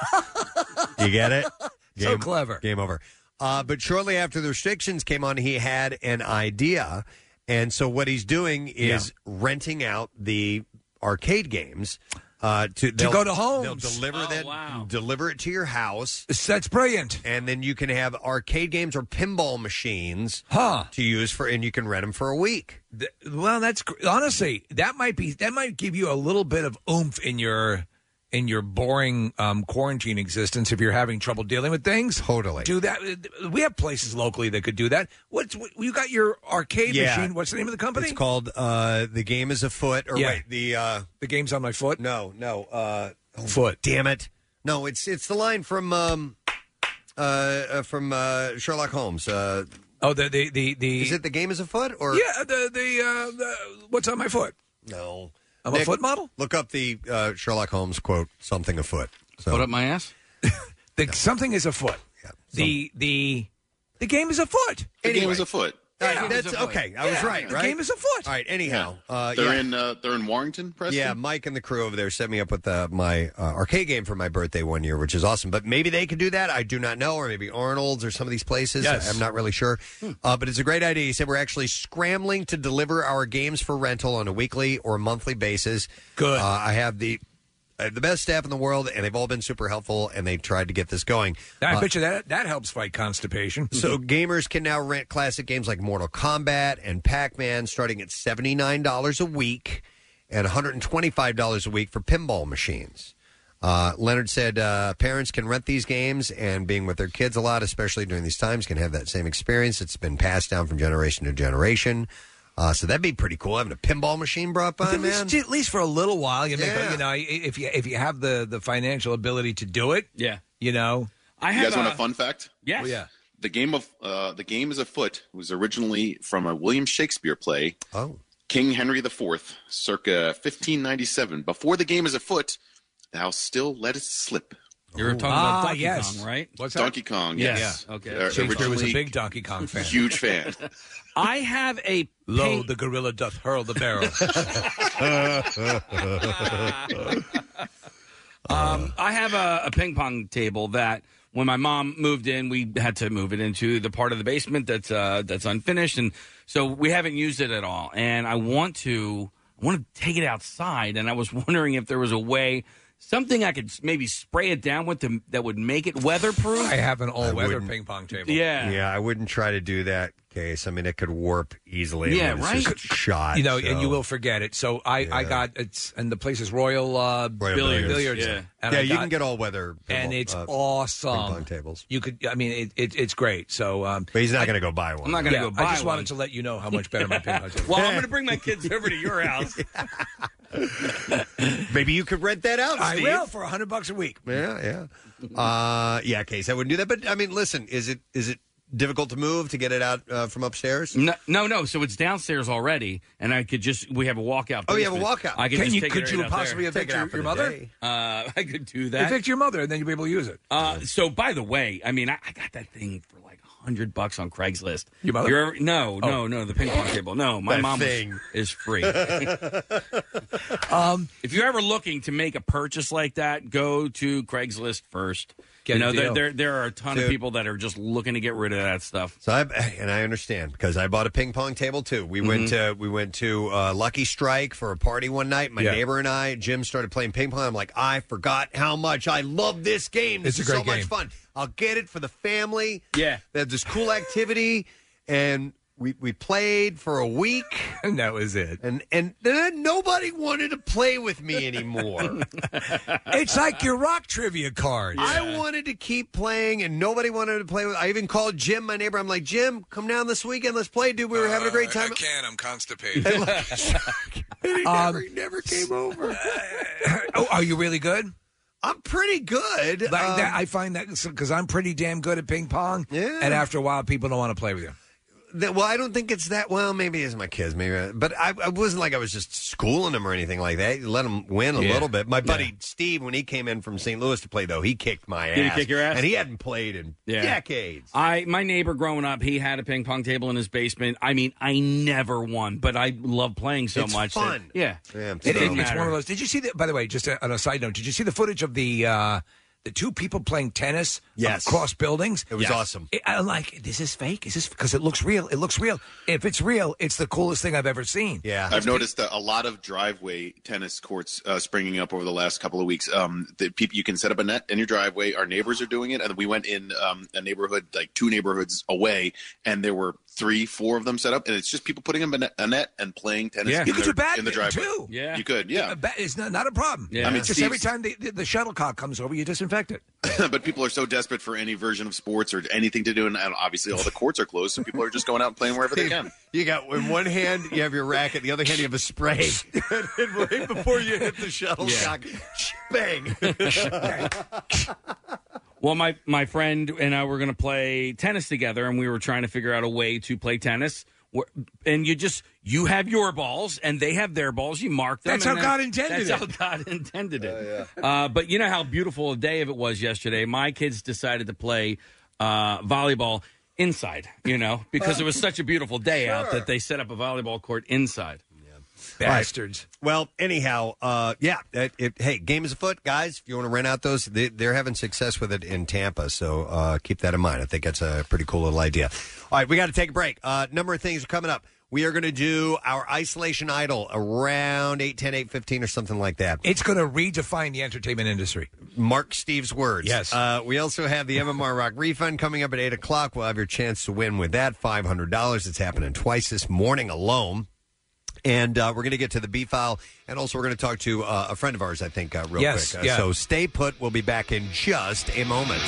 You get it? So Game- clever. Game over. Uh, but shortly after the restrictions came on, he had an idea. And so what he's doing is renting out the arcade games uh, to, they'll- go to homes. They'll deliver Oh, that, wow. deliver it to your house. That's brilliant. And then you can have arcade games or pinball machines Huh. to use for, and you can rent them for a week. Th- Well, that's gr- honestly that might be that might give you a little bit of oomph in your in your boring um, quarantine existence if you're having trouble dealing with things. Totally. Do that. We have places locally that could do that. What's what, you got your arcade Yeah. machine? What's the name of the company? It's called uh, The Game is Afoot. Or Yeah. wait, the uh, The Game's on My Foot. no, no, uh, oh, Foot. damn it, no, it's it's the line from um, uh, uh, from uh, Sherlock Holmes. Uh, Oh, the the the, the is it The Game is Afoot or yeah the the, uh, the what's on my foot? no? I'm Nick, a foot model. Look up the uh, Sherlock Holmes quote, something afoot. So, Put up my ass. The, Something is afoot. Yeah, The the the game is afoot. The game Anyway. is afoot. Uh, that's okay. I was Yeah, right. the Right. game is afoot. All right. Anyhow, uh, they're yeah. in uh, they're in Warrington, Preston. Yeah, Mike and the crew over there set me up with uh, my uh, arcade game for my birthday one year, which is awesome. But maybe they could do that. I do not know, or maybe Arnold's or some of these places. Yes. I'm not really sure. Uh, but it's a great idea. He said we're actually scrambling to deliver our games for rental on a weekly or monthly basis. Good. Uh, I have the I have the best staff in the world, and they've all been super helpful, and they've tried to get this going. I Uh, bet you that that helps fight constipation. So gamers can now rent classic games like Mortal Kombat and Pac-Man starting at seventy-nine dollars a week and one hundred twenty-five dollars a week for pinball machines. Uh, Leonard said uh, parents can rent these games, and being with their kids a lot, especially during these times, can have that same experience. It's been passed down from generation to generation. Uh, so that'd be pretty cool having a pinball machine brought by, at, man. least, at least for a little while, you make Yeah. a, you know if you if you have the, the financial ability to do it, yeah, you know. I You guys want a fun fact? Yes. Oh, yeah. The game of uh, the game is afoot was originally from a William Shakespeare play. Oh. King Henry the Fourth, circa fifteen ninety-seven. Before the game is afoot, thou still lettest slip. You're talking Ah, about Donkey yes. Kong, right? What's that? Donkey Kong, Yes. yes. Yeah. Okay. Uh, Shakespeare was a originally- big Donkey Kong fan. Huge fan. I have a Lo, ping- the gorilla doth hurl the barrel. um, I have a, a ping pong table that when my mom moved in, we had to move it into the part of the basement that's uh, that's unfinished, and so we haven't used it at all. And I want to I want to take it outside, and I was wondering if there was a way. Something I could maybe spray it down with to, that would make it weatherproof. I have an all-weather wouldn't- ping pong table. Yeah. Yeah, I wouldn't try to do that, Case. I mean, it could warp easily. Yeah, when it's right? just shot. You know, and so- you will forget it. So I, I got it's and the place is Royal, uh, Royal Billiards. Billiards. Yeah. And yeah, I you got- can get all weather, and pinball, it's uh, awesome. ping pong tables. You could, I mean, it, it, it's great. So, um, But he's not going to go buy one. I'm not going to yeah, go buy I just one. wanted to let you know how much better my ping pong table. Well, I'm going to bring my kids over to your house. Maybe you could rent that out, I Steve. will for a hundred bucks a week. Yeah, yeah. Uh, yeah, Case, I wouldn't do that. But I mean, listen, is it is it difficult to move to get it out uh, from upstairs? No, no, no. So it's downstairs already, and I could just we have a walkout. Oh, you have a basement. walkout. I could Can just you? take Could it you right out possibly there. evict Take it your, out for your the mother? day. Uh, I could do that. Evict your mother, and then you'll be able to use it. Uh, so, by the way, I mean, I, I got that thing for like a hundred bucks on Craigslist. Your mother? You're ever, no, Oh. no, no. The ping pong table. No, my That mom was- thing. is free. Um, if you're ever looking to make a purchase like that, go to Craigslist first. Get you a know, there, deal. there there are a ton Dude. of people that are just looking to get rid of that stuff. So I and I understand because I bought a ping pong table too. We went to we went to uh, Lucky Strike for a party one night. My Yeah. neighbor and I, Jim, started playing ping pong. I'm like, I forgot how much I love this game. This It's a is so great much game. fun. I'll get it for the family. Yeah. They have this cool activity, and we we played for a week, and that was it. and and then nobody wanted to play with me anymore. It's like your rock trivia card. I wanted to keep playing, and nobody wanted to play with. I even called Jim, my neighbor. I'm like, Jim, come down this weekend. Let's play, dude. We were having a great time. I can't. I'm constipated. And he Um, never, he never came over. Oh, are you really good? I'm pretty good. Like Um, that, I find that because I'm pretty damn good at ping pong. Yeah. And after a while, people don't want to play with you. that- well, I don't think it's that. Well, maybe it's my kids, maybe, but I, I wasn't like I was just schooling them or anything like that. Let them win a Yeah. little bit. My buddy Steve, when he came in from Saint Louis to play, though, he kicked my ass. Did he kick your ass? And he hadn't played in Yeah. decades. I my neighbor growing up, he had a ping pong table in his basement. I mean, I never won, but I love playing so It's much. fun. That, yeah, Yeah, It, so- it- it's matter. one of those. Did you see that? By the way, just a, on a side note, did you see the footage of the uh, the two people playing tennis Yes. across buildings? It was Yes. awesome. It, I'm like, this is fake. Is this because it looks real? It looks real. If it's real, it's the coolest thing I've ever seen. Yeah. I've noticed that a lot of driveway tennis courts uh, springing up over the last couple of weeks. Um, the people you can set up a net in your driveway. Our neighbors are doing it, and we went in um, a neighborhood like two neighborhoods away, and there were three, four of them set up, and it's just people putting up a net, a net and playing tennis. Yeah. in You could their- do badminton in the driveway. too. Yeah. You could, yeah. Uh, ba- It's not, not a problem. Yeah. I mean, Just every Steve's- time the, the, the shuttlecock comes over, you disinfect it. But people are so desperate for any version of sports or anything to do, and obviously all the courts are closed, so people are just going out and playing wherever they can. You got in one hand you have your racket, the other hand you have a spray, and then right before you hit the shuttlecock, bang! Well, my my friend and I were going to play tennis together, and we were trying to figure out a way to play tennis. Where- And you just you have your balls, and they have their balls. You mark them. That's and how then- God intended That's it. how God intended it. Uh, but you know how beautiful a day of it was yesterday. My kids decided to play uh, volleyball inside, you know, because it was such a beautiful day out Sure. that they set up a volleyball court inside. Bastards. Well, anyhow, uh, yeah. It, it, hey, game is afoot, guys. If you want to rent out those, they, they're having success with it in Tampa. So uh, keep that in mind. I think that's a pretty cool little idea. All right, we got to take a break. A uh, number of things are coming up. We are going to do our Isolation Idol around eight ten, eight fifteen or something like that. It's going to redefine the entertainment industry. Mark Steve's words. Yes. Uh, we also have the M M R Rock Refund coming up at eight o'clock. We'll have your chance to win with that, five hundred dollars. It's happening twice this morning alone. And uh, we're going to get to the B-File, and also we're going to talk to uh, a friend of ours, I think, uh, real Yes, quick. Uh, yeah. So stay put. We'll be back in just a moment.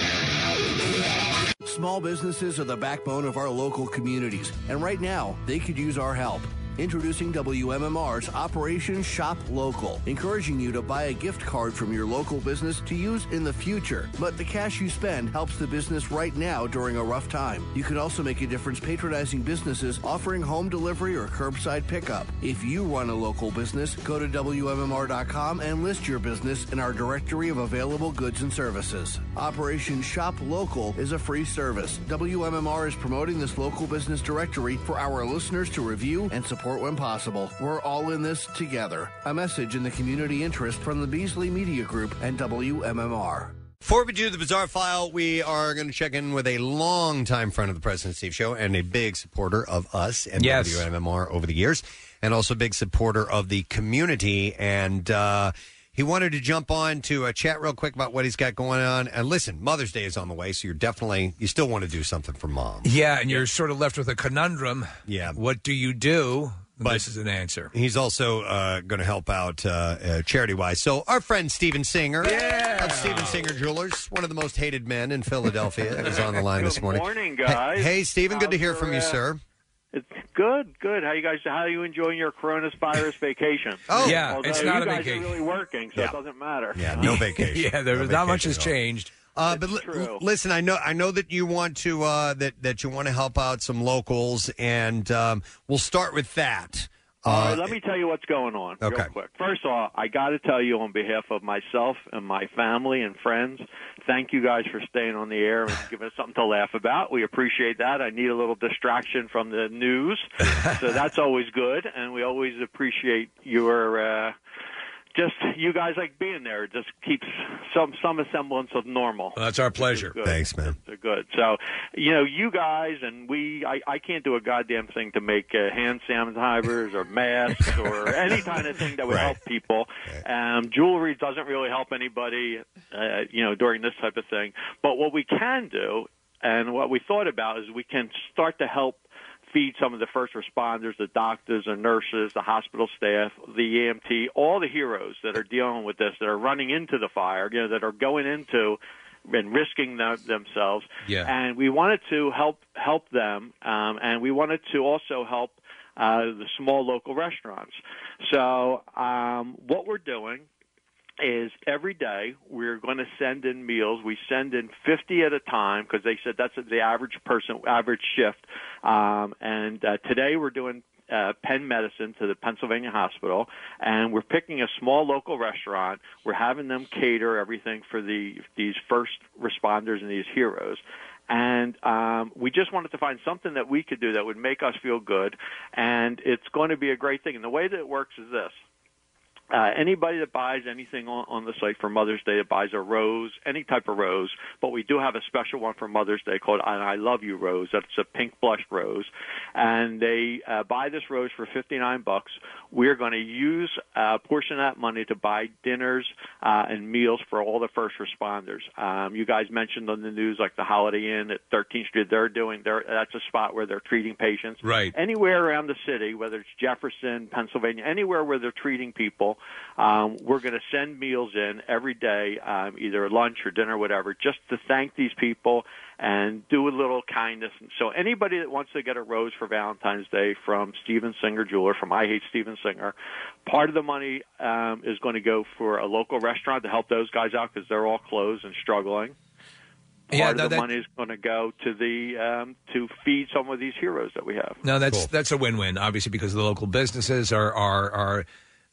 Small businesses are the backbone of our local communities, and right now, they could use our help. Introducing W M M R's Operation Shop Local, encouraging you to buy a gift card from your local business to use in the future. But the cash you spend helps the business right now during a rough time. You can also make a difference patronizing businesses offering home delivery or curbside pickup. If you run a local business, go to W M M R dot com and list your business in our directory of available goods and services. Operation Shop Local is a free service. W M M R is promoting this local business directory for our listeners to review and support when possible. We're all in this together. A message in the community interest from the Beasley Media Group and W M M R. Before we do the Bizarre File, we are going to check in with a longtime friend of the President Steve Show and a big supporter of us and Yes. W M M R over the years, and also a big supporter of the community. And uh, he wanted to jump on to uh, chat real quick about what he's got going on. And listen, Mother's Day is on the way, so you're definitely, you still want to do something for Mom. Yeah, and you're sort of left with a conundrum. Yeah. What do you do? But this is an answer. He's also uh, going to help out uh, uh, charity-wise. So our friend Steven Singer yeah. of Steven Singer Jewelers, one of the most hated men in Philadelphia, is on the line this morning. Good morning, guys. Hey, hey Steven, good to How's hear from your, you, uh, sir. It's good, good. How you guys? How are you enjoying your coronavirus vacation? Oh, yeah, Although it's not you a guys vacation. are really working, so Yeah. it doesn't matter. Yeah, no vacation. yeah, there, No not much vacation has at all. changed. Uh, but li- true. listen, I know I know that you want to uh, that that you want to help out some locals, and um, we'll start with that. All Uh, right, let me tell you what's going on Okay. real quick. First of all, I got to tell you on behalf of myself and my family and friends, thank you guys for staying on the air and giving us something to laugh about. We appreciate that. I need a little distraction from the news, so that's always good, and we always appreciate your uh, just you guys like being there. It just keeps some some semblance of normal. Well, that's our pleasure. Good. Thanks, man. They're good. So, you know, you guys and we, I, I can't do a goddamn thing to make uh, hand sanitizers or masks or any kind of thing that would Right. help people. Um, jewelry doesn't really help anybody, uh, you know, during this type of thing. But what we can do, and what we thought about, is we can start to help feed some of the first responders, the doctors, the nurses, the hospital staff, the E M T, all the heroes that are dealing with this, that are running into the fire, you know, that are going into and risking them, themselves. Yeah. And we wanted to help help them, um, and we wanted to also help uh, the small local restaurants. So um, what we're doing is every day we're going to send in meals. We send in fifty at a time because they said that's the average person, average shift. Um, and uh, today we're doing uh, Penn Medicine to the Pennsylvania Hospital, and we're picking a small local restaurant. We're having them cater everything for the these first responders and these heroes. And um, we just wanted to find something that we could do that would make us feel good, and it's going to be a great thing. And the way that it works is this. Uh, anybody that buys anything on, on the site for Mother's Day, that buys a rose, any type of rose, but we do have a special one for Mother's Day called an I Love You Rose. That's a pink blushed rose. And they uh, buy this rose for fifty-nine bucks. We're going to use a portion of that money to buy dinners uh, and meals for all the first responders. Um, you guys mentioned on the news, like the Holiday Inn at thirteenth Street, they're doing, they're, that's a spot where they're treating patients. Right. Anywhere around the city, whether it's Jefferson, Pennsylvania, anywhere where they're treating people, Um, we're going to send meals in every day, um, either lunch or dinner, whatever, just to thank these people and do a little kindness. And so anybody that wants to get a rose for Valentine's Day from Steven Singer Jeweler, from I Hate Steven Singer, part of the money um, is going to go for a local restaurant to help those guys out because they're all closed and struggling. Part Yeah, of no, the that- money is going to go to the um, to feed some of these heroes that we have. No, that's that's a win-win, obviously, because the local businesses are are are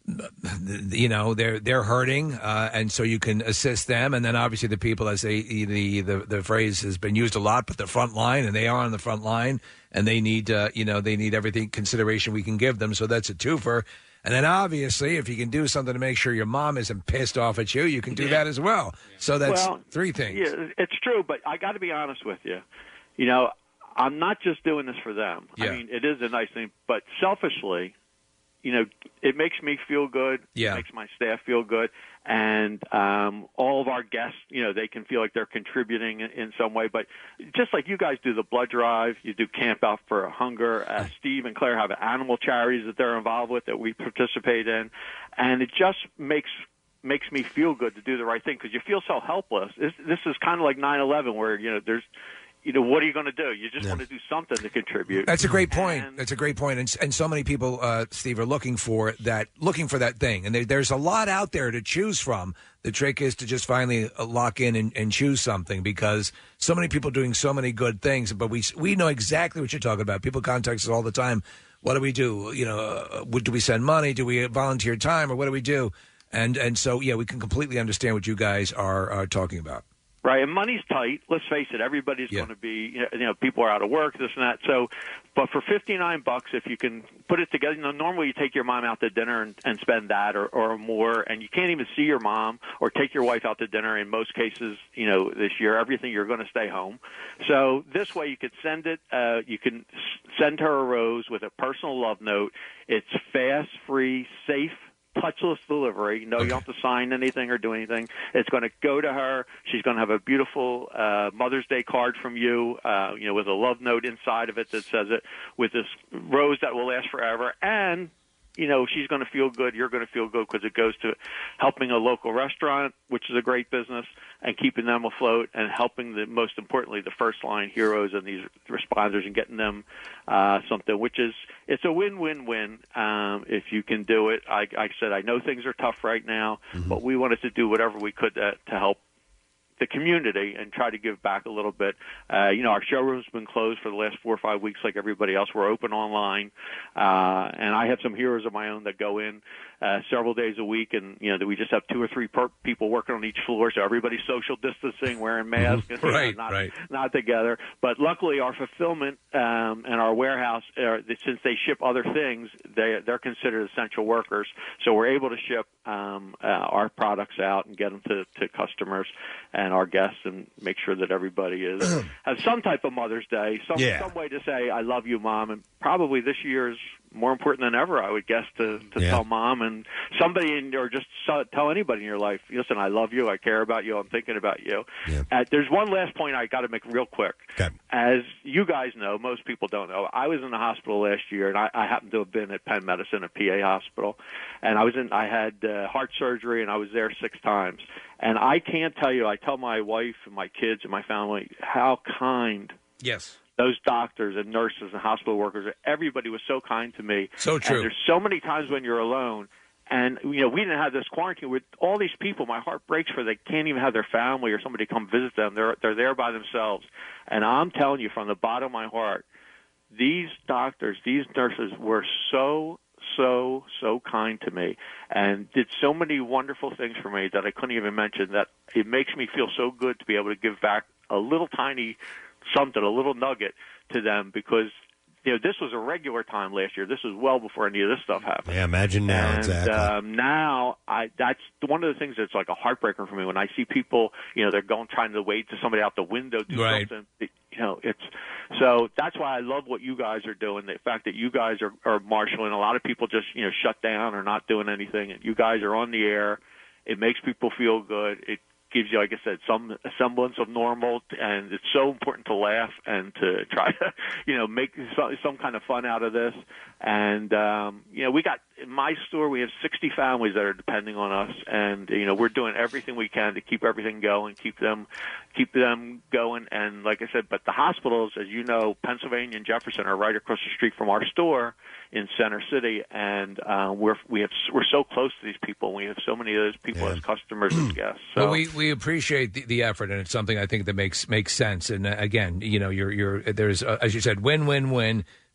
you know, they're they're hurting, uh, and so you can assist them. And then obviously the people, as they the the the phrase has been used a lot, but the front line, and they are on the front line, and they need uh, you know they need everything consideration we can give them. So that's a twofer. And then obviously, if you can do something to make sure your mom isn't pissed off at you, you can do Yeah. that as well. So that's Well, three things. Yeah, it's true, but I got to be honest with you. You know, I'm not just doing this for them. Yeah. I mean, it is a nice thing, but selfishly, you know, it makes me feel good. Yeah. It makes my staff feel good. And um, all of our guests, you know, they can feel like they're contributing in, in some way. But just like you guys do the blood drive, you do Camp Out for Hunger. Uh, Steve and Claire have animal charities that they're involved with that we participate in. And it just makes makes me feel good to do the right thing because you feel so helpless. This, this is kind of like nine eleven where, you know, there's, you know, what are you going to do? You just want to do something to contribute. That's a great point. That's a great point. And, and so many people, uh, Steve, are looking for that, looking for that thing. And there, there's a lot out there to choose from. The trick is to just finally uh, lock in and, and choose something because so many people are doing so many good things. But we we know exactly what you're talking about. People contact us all the time. What do we do? You know, uh, do we send money? Do we volunteer time? Or what do we do? And and so, yeah, we can completely understand what you guys are, are talking about. Right, and money's tight. Let's face it; everybody's going to be, you know, you know, people are out of work, this and that. So, but for fifty-nine bucks, if you can put it together, you know, normally you take your mom out to dinner and, and spend that or, or more, and you can't even see your mom or take your wife out to dinner. In most cases, you know, this year, everything you're going to stay home. So this way, you could send it. Uh, you can s- send her a rose with a personal love note. It's fast, free, safe. Touchless delivery. No, you don't have to sign anything or do anything. It's going to go to her. She's going to have a beautiful uh, Mother's Day card from you, uh, you know, with a love note inside of it that says it, with this rose that will last forever. And, you know, she's going to feel good. You're going to feel good because it goes to helping a local restaurant, which is a great business, and keeping them afloat and helping the, most importantly, the first line heroes and these responders and getting them uh, something, which is, it's a win-win-win um, if you can do it. I, I said, I know things are tough right now, mm-hmm. but we wanted to do whatever we could to, to help the community and try to give back a little bit. Uh, you know, our showroom's been closed for the last four or five weeks like everybody else. We're open online. Uh, and I have some heroes of my own that go in uh, several days a week, and, you know, that we just have two or three per- people working on each floor, so everybody's social distancing, wearing masks, and, you know, Right, not, right. not together. But luckily, our fulfillment um, and our warehouse, uh, since they ship other things, they, they're considered essential workers, so we're able to ship um, uh, our products out and get them to, to customers and our guests and make sure that everybody is has some type of Mother's Day, some Yeah. some way to say I love you, Mom, and probably this year is more important than ever, I would guess, to, to Yeah. tell Mom and somebody in, or just so- tell anybody in your life, listen, I love you, I care about you, I'm thinking about you. Yeah. Uh, there's one last point I got to make real quick. Okay. As you guys know, most people don't know, I was in the hospital last year, and I, I happened to have been at Penn Medicine, a P A hospital, and I was in. I had uh, heart surgery, and I was there six times. And I can't tell you, I tell my wife and my kids and my family how kind Yes. those doctors and nurses and hospital workers, everybody was so kind to me. So true. And there's so many times when you're alone. And, you know, we didn't have this quarantine with all these people. My heart breaks for they can't even have their family or somebody come visit them. They're, they're there by themselves. And I'm telling you from the bottom of my heart, these doctors, these nurses were so, so, so kind to me and did so many wonderful things for me that I couldn't even mention, that it makes me feel so good to be able to give back a little tiny something, a little nugget to them, because, you know, this was a regular time last year. This was well before any of this stuff happened. Yeah, imagine now, and, exactly. Um, now, I that's one of the things that's like a heartbreaker for me when I see people, you know, they're going trying to wait to somebody out the window do Right. something. You know, it's so that's why I love what you guys are doing. The fact that you guys are, are marshaling. A lot of people just, you know, shut down or not doing anything, and you guys are on the air. It makes people feel good. It gives you, like I said, some semblance of normal, and it's so important to laugh and to try to, you know, make some, some kind of fun out of this. And, um, you know, we got, in my store, we have sixty families that are depending on us, and, you know, we're doing everything we can to keep everything going, keep them, keep them going. And like I said, but the hospitals, as you know, Pennsylvania and Jefferson are right across the street from our store in Center City, and uh, we're we have we're so close to these people. We have so many of those people as customers and guests. So. Well, we, we appreciate the, the effort, and it's something I think that makes makes sense. And uh, again, you know, you're you're there's uh, as you said, win win win.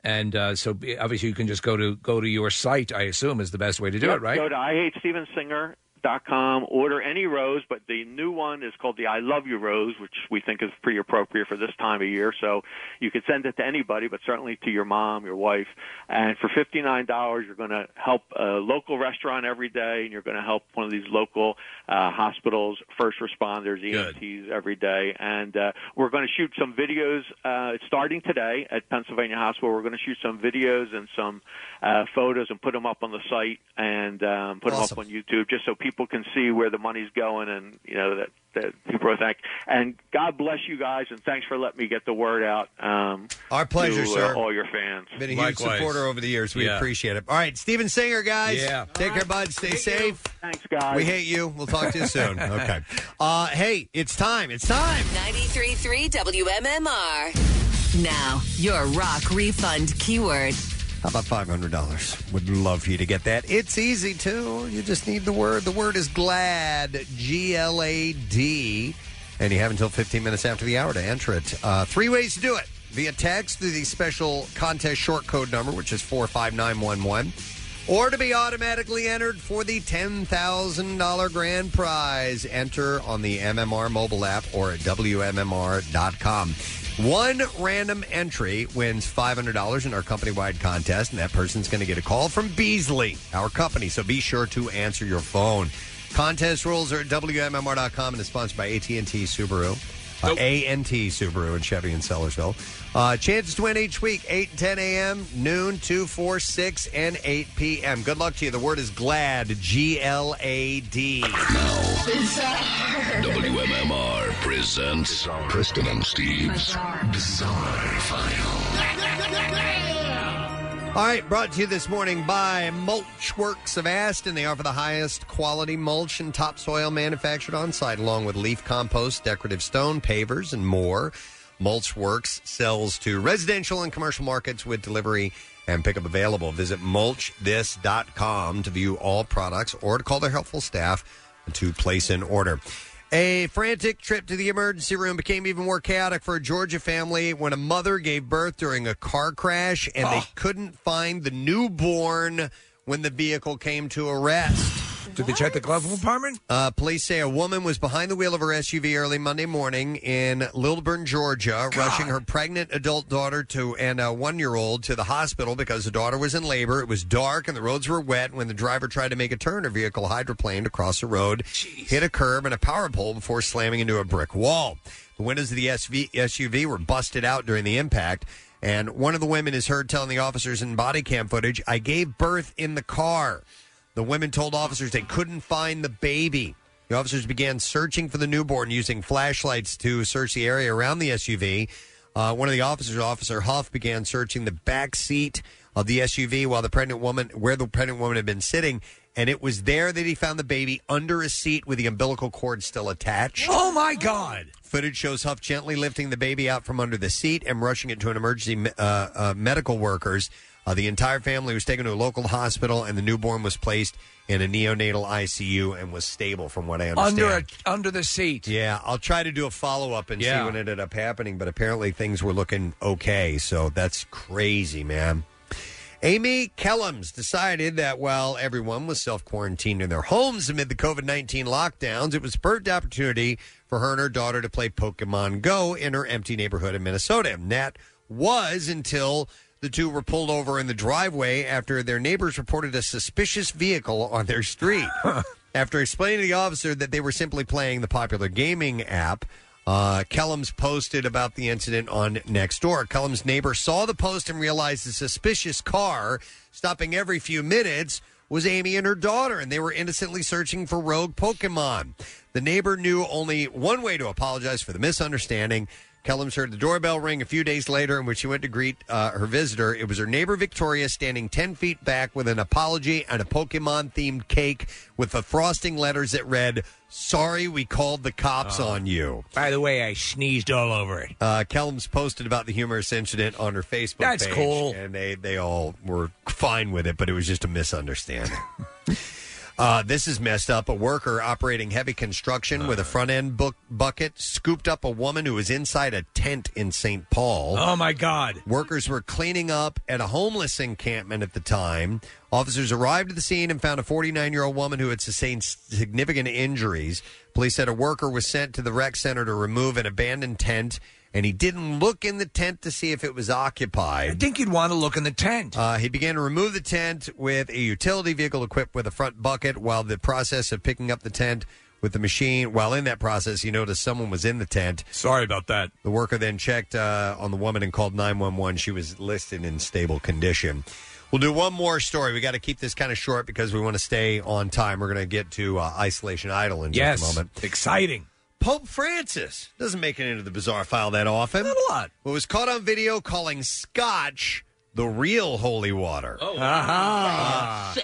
And uh, so be- obviously you can just go to go to your site, I assume, is the best way to do Yep, it, right? Go to I hate Steven Singer dot com, order any rose, but the new one is called the I Love You Rose, which we think is pretty appropriate for this time of year. So you could send it to anybody, but certainly to your mom, your wife. And for fifty-nine dollars, you're going to help a local restaurant every day, and you're going to help one of these local uh, hospitals, first responders, E M Ts every day. And uh, we're going to shoot some videos. Uh, it's starting today at Pennsylvania Hospital. We're going to shoot some videos and some uh, photos and put them up on the site and um, put Awesome. them up on YouTube just so people can see where the money's going, and you know that, that people are thank. And God bless you guys, and thanks for letting me get the word out. Um, Our pleasure, to, uh, sir. all your fans. Been a huge supporter over the years. We Yeah. appreciate it. All right, Steven Singer, guys. Yeah. Take care, bud. Stay safe. Thanks, guys. We hate you. We'll talk to you soon. Okay. Uh, hey, it's time. It's time. ninety-three point three W M M R. Now, your rock refund keyword. How about five hundred dollars? Would love for you to get that. It's easy, too. You just need the word. The word is GLAD, G L A D. And you have until fifteen minutes after the hour to enter it. Uh, three ways to do it. Via text through the special contest short code number, which is four five nine one one. Or to be automatically entered for the ten thousand dollars grand prize. Enter on the M M R mobile app or at W M M R dot com. One random entry wins five hundred dollars in our company-wide contest, and that person's going to get a call from Beasley, our company, so be sure to answer your phone. Contest rules are at W M M R dot com and is sponsored by A T and T Subaru, uh, A N T Subaru and Chevy in Sellersville. Uh, chances to win each week, eight and ten a.m., noon, two, four, six, and eight p.m. Good luck to you. The word is GLAD, G L A D. W M M R presents Preston and Steve's Bizarre, File. All right, brought to you this morning by Mulch Works of Aston. They offer the highest quality mulch and topsoil manufactured on site, along with leaf compost, decorative stone, pavers, and more. Mulch Works sells to residential and commercial markets with delivery and pickup available. Visit mulch this dot com to view all products or to call their helpful staff to place an order. A frantic trip to the emergency room became even more chaotic for a Georgia family when a mother gave birth during a car crash and they couldn't find the newborn when the vehicle came to a rest. Did they check the glove compartment? Uh, police say a woman was behind the wheel of her S U V early Monday morning in Lilburn, Georgia, rushing her pregnant adult daughter to and a one-year-old to the hospital because the daughter was in labor. It was dark and the roads were wet. When the driver tried to make a turn, her vehicle hydroplaned across the road, hit a curb and a power pole before slamming into a brick wall. The windows of the S U V were busted out during the impact. And one of the women is heard telling the officers in body cam footage, "I gave birth in the car." The women told officers they couldn't find the baby. The officers began searching for the newborn using flashlights to search the area around the S U V. Uh, one of the officers, Officer Huff, began searching the back seat of the S U V while the pregnant woman, where the pregnant woman had been sitting, and it was there that he found the baby under a seat with the umbilical cord still attached. Oh, my God. Footage shows Huff gently lifting the baby out from under the seat and rushing it to an emergency uh, uh, medical workers. Uh, the entire family was taken to a local hospital, and the newborn was placed in a neonatal I C U and was stable, from what I understand. Under a, under the seat. Yeah, I'll try to do a follow-up and Yeah. see what ended up happening, but apparently things were looking okay, so that's crazy, man. Amy Kellums decided that while everyone was self-quarantined in their homes amid the COVID nineteen lockdowns, it was a perfect opportunity for her and her daughter to play Pokemon Go in her empty neighborhood in Minnesota. And that was until the two were pulled over in the driveway after their neighbors reported a suspicious vehicle on their street. After explaining to the officer that they were simply playing the popular gaming app, uh, Kellums posted about the incident on Nextdoor. Kellums' neighbor saw the post and realized the suspicious car, stopping every few minutes, was Amy and her daughter, and they were innocently searching for rogue Pokemon. The neighbor knew only one way to apologize for the misunderstanding. Kellums heard the doorbell ring a few days later, and when she went to greet uh, her visitor, it was her neighbor Victoria standing ten feet back with an apology and a Pokemon-themed cake with the frosting letters that read, "Sorry we called the cops Oh. on you." By the way, I sneezed all over it. Uh, Kellums posted about the humorous incident on her Facebook That's page. cool. And they, they all were fine with it, but it was just a misunderstanding. Uh, this is messed up. A worker operating heavy construction uh, with a front-end bu- bucket scooped up a woman who was inside a tent in Saint Paul. Oh, my God. Workers were cleaning up at a homeless encampment at the time. Officers arrived at the scene and found a forty-nine-year-old woman who had sustained significant injuries. Police said a worker was sent to the rec center to remove an abandoned tent, and he didn't look in the tent to see if it was occupied. I think you'd want to look in the tent. Uh, he began to remove the tent with a utility vehicle equipped with a front bucket. While the process of picking up the tent with the machine, while in that process, he noticed someone was in the tent. Sorry about that. The worker then checked uh, on the woman and called nine one one. She was listed in stable condition. We'll do one more story. We got to keep this kind of short because we want to stay on time. We're going to get to uh, Isolation Idol in yes. just a moment. Exciting. Pope Francis doesn't make it into the bizarre file that often. Not a lot. But was caught on video calling Scotch the real holy water. Oh. Uh,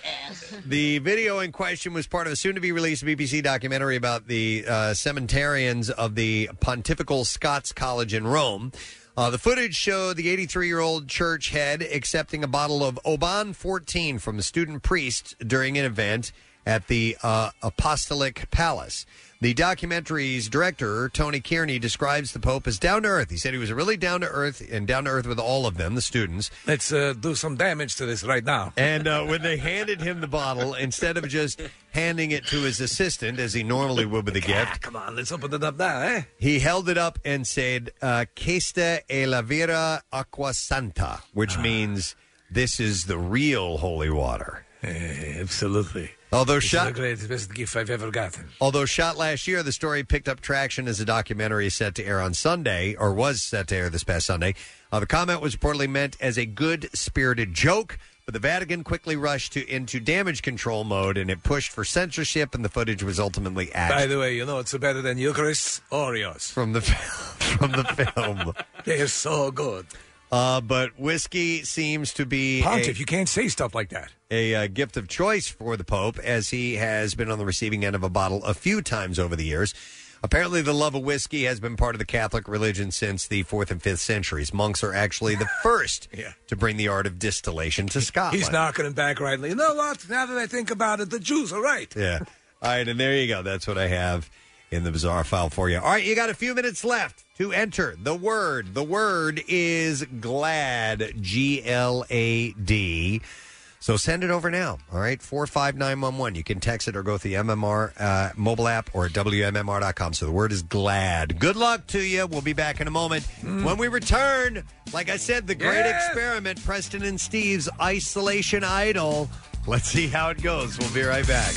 the video in question was part of a soon-to-be-released B B C documentary about the uh, seminarians of the Pontifical Scots College in Rome. Uh, the footage showed the eighty-three-year-old church head accepting a bottle of Oban fourteen from a student priest during an event at the uh, Apostolic Palace. The documentary's director, Tony Kearney, describes the Pope as down-to-earth. He said he was really down-to-earth and down-to-earth with all of them, the students. Let's uh, do some damage to this right now. And uh, when they handed him the bottle, instead of just handing it to his assistant, as he normally would with a gift. Come on, let's open it up now, eh? He held it up and said, uh, Questa è la vera acqua santa, which ah. means this is the real holy water. Uh, absolutely. Although it's shot, the greatest best gift I've ever gotten. Although shot last year, the story picked up traction as a documentary set to air on Sunday, or was set to air this past Sunday. Uh, the comment was reportedly meant as a good-spirited joke, but the Vatican quickly rushed to into damage control mode, and it pushed for censorship, and the footage was ultimately axed. By the way, you know it's better than Eucharist? Oreos. From the, from the film. They're so good. Uh, but whiskey seems to be Pontiff, a, you can't say stuff like that. A uh, gift of choice for the Pope, as he has been on the receiving end of a bottle a few times over the years. Apparently, the love of whiskey has been part of the Catholic religion since the fourth and fifth centuries. Monks are actually the first yeah. to bring the art of distillation to Scotland. He's knocking him back rightly. You know what? Now that I think about it, the Jews are right. Yeah. All right, and there you go. That's what I have in the bizarre file for you. All right, you got a few minutes left to enter the word. The word is GLAD, G L A D. So send it over now, all right? four five nine one one. You can text it or go to the M M R uh, mobile app or at W M M R dot com. So the word is GLAD. Good luck to you. We'll be back in a moment. Mm. When we return, like I said, the great yeah. experiment, Preston and Steve's Isolation Idol. Let's see how it goes. We'll be right back.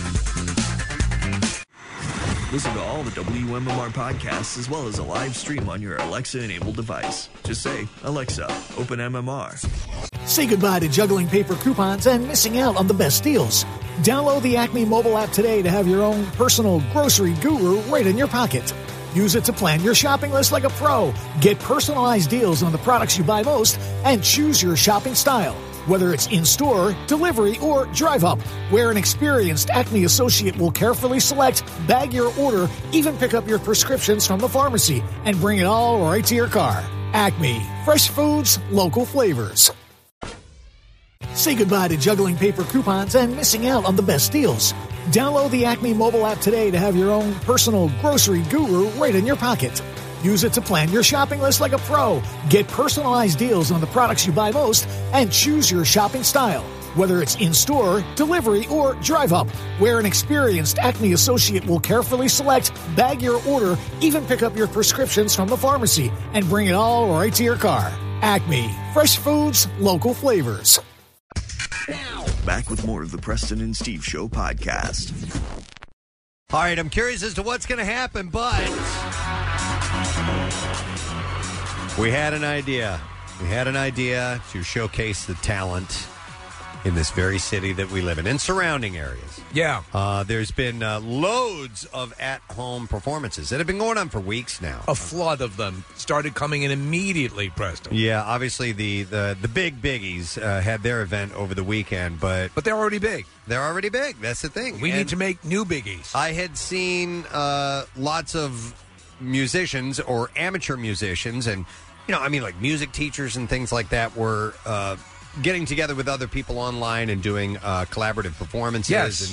Listen to all the W M M R podcasts as well as a live stream on your Alexa-enabled device. Just say, Alexa, open M M R. Say goodbye to juggling paper coupons and missing out on the best deals. Download the Acme mobile app today to have your own personal grocery guru right in your pocket. Use it to plan your shopping list like a pro. Get personalized deals on the products you buy most and choose your shopping style. Whether it's in-store, delivery, or drive-up, where an experienced Acme associate will carefully select, bag your order, even pick up your prescriptions from the pharmacy, and bring it all right to your car. Acme. Fresh foods, local flavors. Say goodbye to juggling paper coupons and missing out on the best deals. Download the Acme mobile app today to have your own personal grocery guru right in your pocket. Use it to plan your shopping list like a pro. Get personalized deals on the products you buy most and choose your shopping style. Whether it's in-store, delivery, or drive-up, where an experienced Acme associate will carefully select, bag your order, even pick up your prescriptions from the pharmacy, and bring it all right to your car. Acme. Fresh foods, local flavors. Back with more of the Preston and Steve Show podcast. All right, I'm curious as to what's going to happen, but we had an idea. We had an idea to showcase the talent in this very city that we live in and surrounding areas. Yeah. Uh, there's been uh, loads of at-home performances that have been going on for weeks now. A flood of them started coming in immediately, Preston. Yeah, obviously the, the, the big biggies uh, had their event over the weekend, but... But they're already big. They're already big. That's the thing. We and need to make new biggies. I had seen uh, lots of musicians or amateur musicians and, you know, I mean, like music teachers and things like that were... Uh, getting together with other people online and doing uh, collaborative performances. Yes. And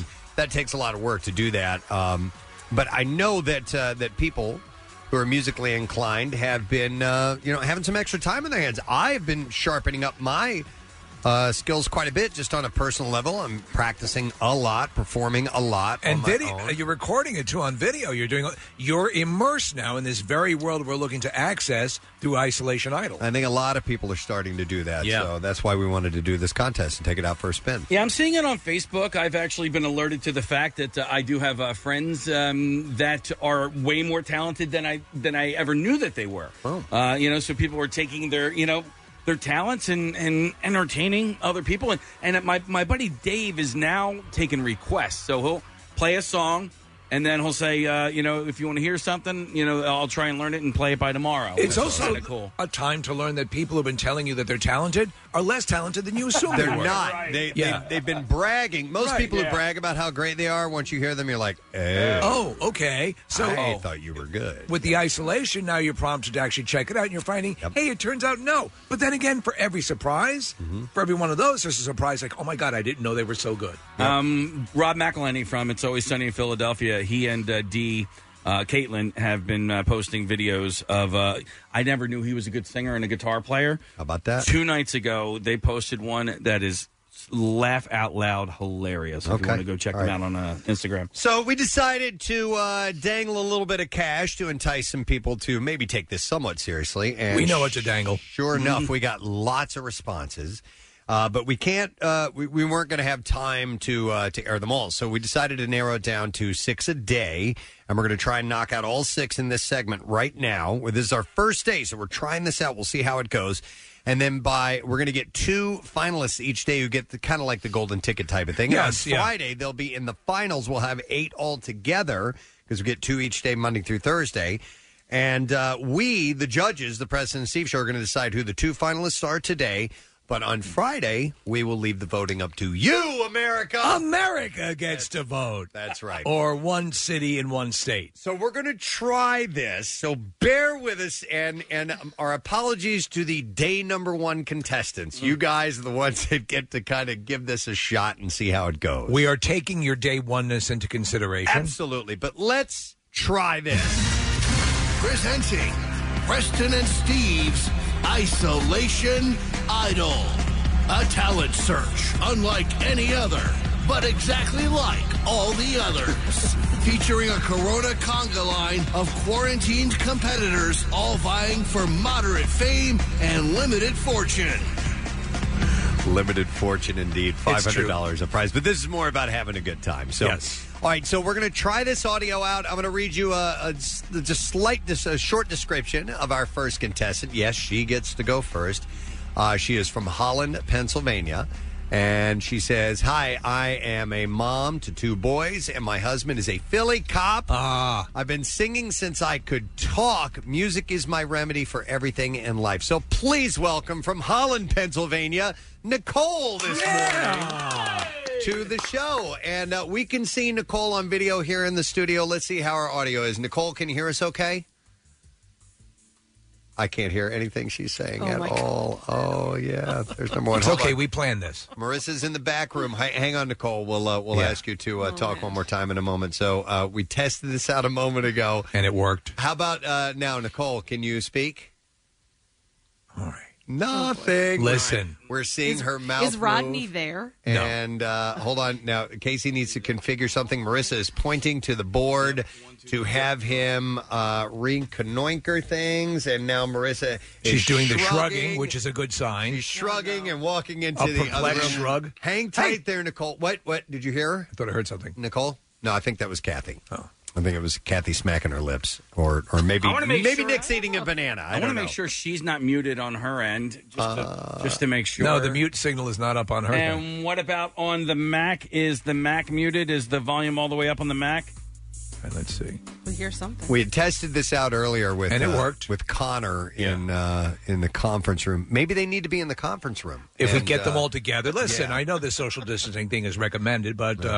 that takes a lot of work to do that. Um, but I know that uh, that people who are musically inclined have been, uh, you know, having some extra time in their hands. I've been sharpening up my uh, skills quite a bit, just on a personal level. I'm practicing a lot, performing a lot, And on my video, own. you're recording it too on video. You're doing. You're immersed now in this very world we're looking to access through Isolation Idol. I think a lot of people are starting to do that. Yeah. So that's why we wanted to do this contest and take it out for a spin. Yeah, I'm seeing it on Facebook. I've actually been alerted to the fact that uh, I do have uh, friends um, that are way more talented than I than I ever knew that they were. Oh. Uh, you know, so people are taking their, you know, their talents and, and entertaining other people. And, and my, my buddy Dave is now taking requests. So he'll play a song, and then he'll say, uh, you know, if you want to hear something, you know, I'll try and learn it and play it by tomorrow. It's That's also kinda cool. a time to learn that people who've been telling you that they're talented are less talented than you assume They're they were. not. They, Yeah. they, they've been bragging. Most Right, people yeah. who brag about how great they are, once you hear them, you're like, oh, Oh, okay. So I oh. thought you were good. With the isolation, now you're prompted to actually check it out, and you're finding, hey, it turns out no. But then again, for every surprise, Mm-hmm. for every one of those, there's a surprise like, oh my God, I didn't know they were so good. Um, Rob McElhenney from It's Always Sunny in Philadelphia, he and uh, Dee, uh, Caitlin, have been uh, posting videos of. Uh, I never knew he was a good singer and a guitar player. How about that? Two nights ago, they posted one that is laugh out loud hilarious. If Okay. you want to go check All them right. out on uh, Instagram. So we decided to uh, dangle a little bit of cash to entice some people to maybe take this somewhat seriously. And We know what to dangle. Sure enough, we got lots of responses. Uh, but we can't. Uh, we, we weren't going to have time to uh, to air them all, so we decided to narrow it down to six a day, and we're going to try and knock out all six in this segment right now. This is our first day, so we're trying this out. We'll see how it goes, and then by we're going to get two finalists each day who get the kind of like the golden ticket type of thing. Yes, and on yeah. Friday they'll be in the finals. We'll have eight all together because we get two each day, Monday through Thursday. And uh, we, the judges, the President and Steve Show, are going to decide who the two finalists are today. But on Friday, we will leave the voting up to you, America. America gets to vote. That's right. Or one city in one state. So we're going to try this. So bear with us, and and um, our apologies to the day number one contestants. You guys are the ones that get to kind of give this a shot and see how it goes. We are taking your day oneness into consideration. Absolutely. But let's try this. Presenting Preston and Steve's Isolation Idol. A talent search unlike any other, but exactly like all the others. Featuring a Corona conga line of quarantined competitors, all vying for moderate fame and limited fortune. Limited fortune indeed. five hundred dollars a prize. But this is more about having a good time. So, Yes. All right, so we're going to try this audio out. I'm going to read you a, a, just slight, a short description of our first contestant. Yes, she gets to go first. Uh, she is from Holland, Pennsylvania. And she says, hi, I am a mom to two boys, and my husband is a Philly cop. Ah. I've been singing since I could talk. Music is my remedy for everything in life. So please welcome from Holland, Pennsylvania, Nicole this morning to the show. And uh, we can see Nicole on video here in the studio. Let's see how our audio is. Nicole, can you hear us okay? I can't hear anything she's saying Oh, at my all. Oh, yeah. There's number one. It's Hold okay. on. We planned this. Marissa's in the back room. H- hang on, Nicole. We'll uh, we'll Yeah. ask you to uh, talk one more time in a moment. So uh, we tested this out a moment ago, and it worked. How about uh, now, Nicole? Can you speak? All right. Nothing. Listen. We're seeing Is- her mouth. Is Rodney move. there? And uh, hold on. Now, Casey needs to configure something. Marissa is pointing to the board to have him uh, reconnoiter things. And now Marissa is She's doing the shrugging. shrugging, which is a good sign. She's shrugging and walking into A the other perplexed room. shrug. Hang tight there, Nicole. What? What? Did you hear her? I thought I heard something. Nicole? No, I think that was Kathy. Oh. I think it was Kathy smacking her lips. Or or maybe, I wanna make maybe sure- Nick's eating a banana. I, I, want don't to make know. sure she's not muted on her end, just, Uh, to, just to make sure. No, the mute signal is not up on her. And thing. what about on the Mac? Is the Mac muted? Is the volume all the way up on the Mac? Right, let's see. We hear something. We had tested this out earlier with And it uh, worked. with Connor in uh, in the conference room. Maybe they need to be in the conference room If we And, get them uh, all together, listen. yeah. I know this social distancing thing is recommended, but uh,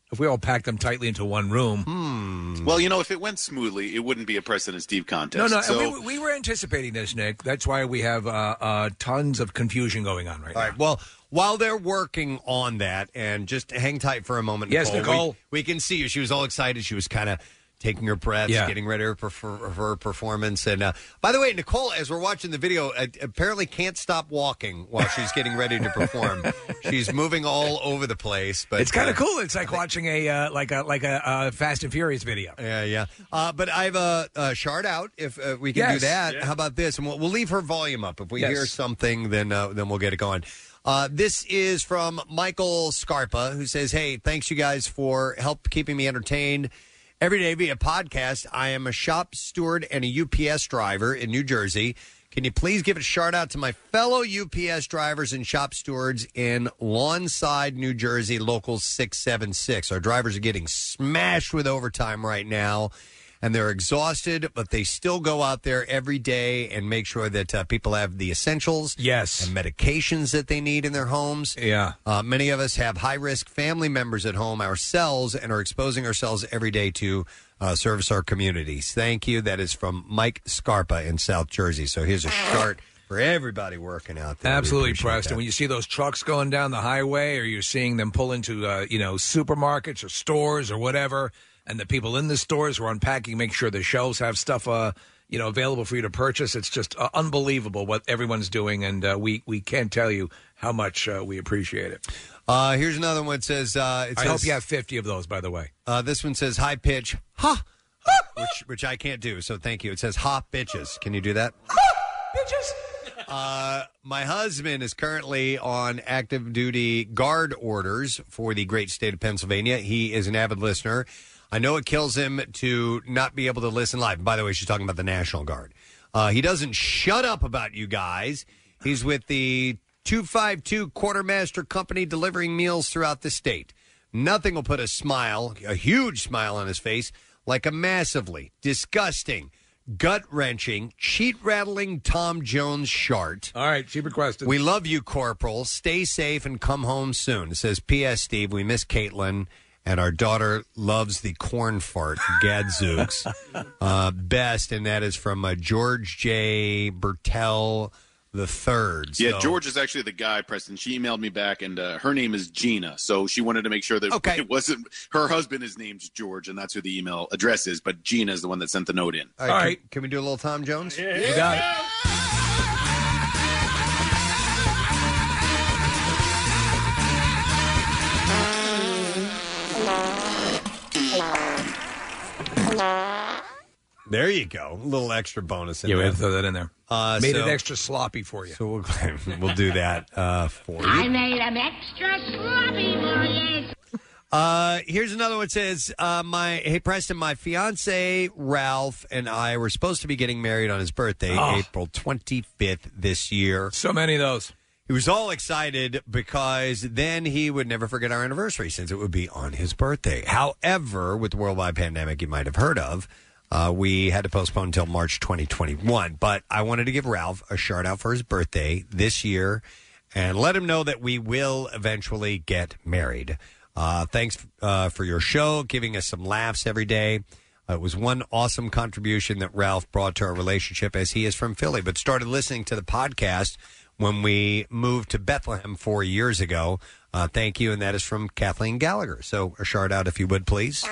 if we all packed them tightly into one room. Hmm. Well, you know, if it went smoothly, it wouldn't be a Preston and Steve contest. No, no, So, and we, we were anticipating this, Nick. That's why we have uh, uh, tons of confusion going on right All now. right. Well, while they're working on that, and just hang tight for a moment, Yes, Nicole. We, we can see you. She was all excited. She was kind of taking her breaths, Yeah. getting ready for, for, for her performance. And uh, by the way, Nicole, as we're watching the video, uh, apparently can't stop walking while she's getting ready to perform. She's moving all over the place. But It's kind uh, of cool. It's like watching a uh, like a like a uh, Fast and Furious video. Yeah, yeah. Uh, but I have a, a shard out. If uh, we can Yes. do that, Yeah. how about this? And we'll, we'll leave her volume up. If we Yes. hear something, then uh, then we'll get it going. Uh, this is from Michael Scarpa, who says, "Hey, thanks you guys for help keeping me entertained every day via podcast. I am a shop steward and a U P S driver in New Jersey. Can you please give a shout out to my fellow U P S drivers and shop stewards in Lawnside, New Jersey, local six seven six. Our drivers are getting smashed with overtime right now, and they're exhausted, but they still go out there every day and make sure that uh, people have the essentials yes. and medications that they need in their homes. Yeah. Uh, many of us have high-risk family members at home ourselves and are exposing ourselves every day to uh, service our communities. Thank you. That is from Mike Scarpa in South Jersey. So here's a start for everybody working out there. We Absolutely, appreciate Preston. that. When you see those trucks going down the highway, or you're seeing them pull into, uh, you know, supermarkets or stores or whatever, and the people in the stores who are unpacking, make sure the shelves have stuff, uh, you know, available for you to purchase. It's just uh, unbelievable what everyone's doing, and uh, we we can't tell you how much uh, we appreciate it. Uh, here's another one. It says, uh, it I says, hope you have fifty of those, by the way. Uh, this one says high pitch, ha, which which I can't do. So thank you. It says ha bitches. Can you do that? Bitches. Uh, my husband is currently on active duty guard orders for the great state of Pennsylvania. He is an avid listener. I know it kills him to not be able to listen live. By the way, she's talking about the National Guard. Uh, he doesn't shut up about you guys. He's with the two five two Quartermaster Company delivering meals throughout the state. Nothing will put a smile, a huge smile on his face, like a massively disgusting, gut-wrenching, cheat-rattling Tom Jones shart. All right, she requested. We love you, Corporal. Stay safe and come home soon. It says, P S. Steve, we miss Caitlin, and our daughter loves the corn fart, Gadzooks, uh, best, and that is from uh, George J. Bertel the third. Yeah, So- George is actually the guy, Preston. She emailed me back, and uh, her name is Gina. So she wanted to make sure that Okay. it wasn't her husband is named George, and that's who the email address is. But Gina is the one that sent the note in. All right, Can, can we do a little Tom Jones? You got it. There you go. A little extra bonus in Yeah, we there. had to throw that in there. Uh, Made so- it extra sloppy for you. So we'll, we'll do that uh, for I you. made them extra sloppy for you. Uh, here's another one. It says, uh, my hey Preston, my fiance Ralph and I were supposed to be getting married on his birthday, Oh. April twenty-fifth this year. So many of those. He was all excited because then he would never forget our anniversary since it would be on his birthday. However, with the worldwide pandemic you might have heard of, uh, we had to postpone until March twenty twenty-one. But I wanted to give Ralph a shout out for his birthday this year and let him know that we will eventually get married. Uh, thanks uh, for your show, giving us some laughs every day. Uh, it was one awesome contribution that Ralph brought to our relationship, as he is from Philly, but started listening to the podcast when we moved to Bethlehem four years ago. Uh, thank you, and that is from Kathleen Gallagher. So a shout out, if you would, please.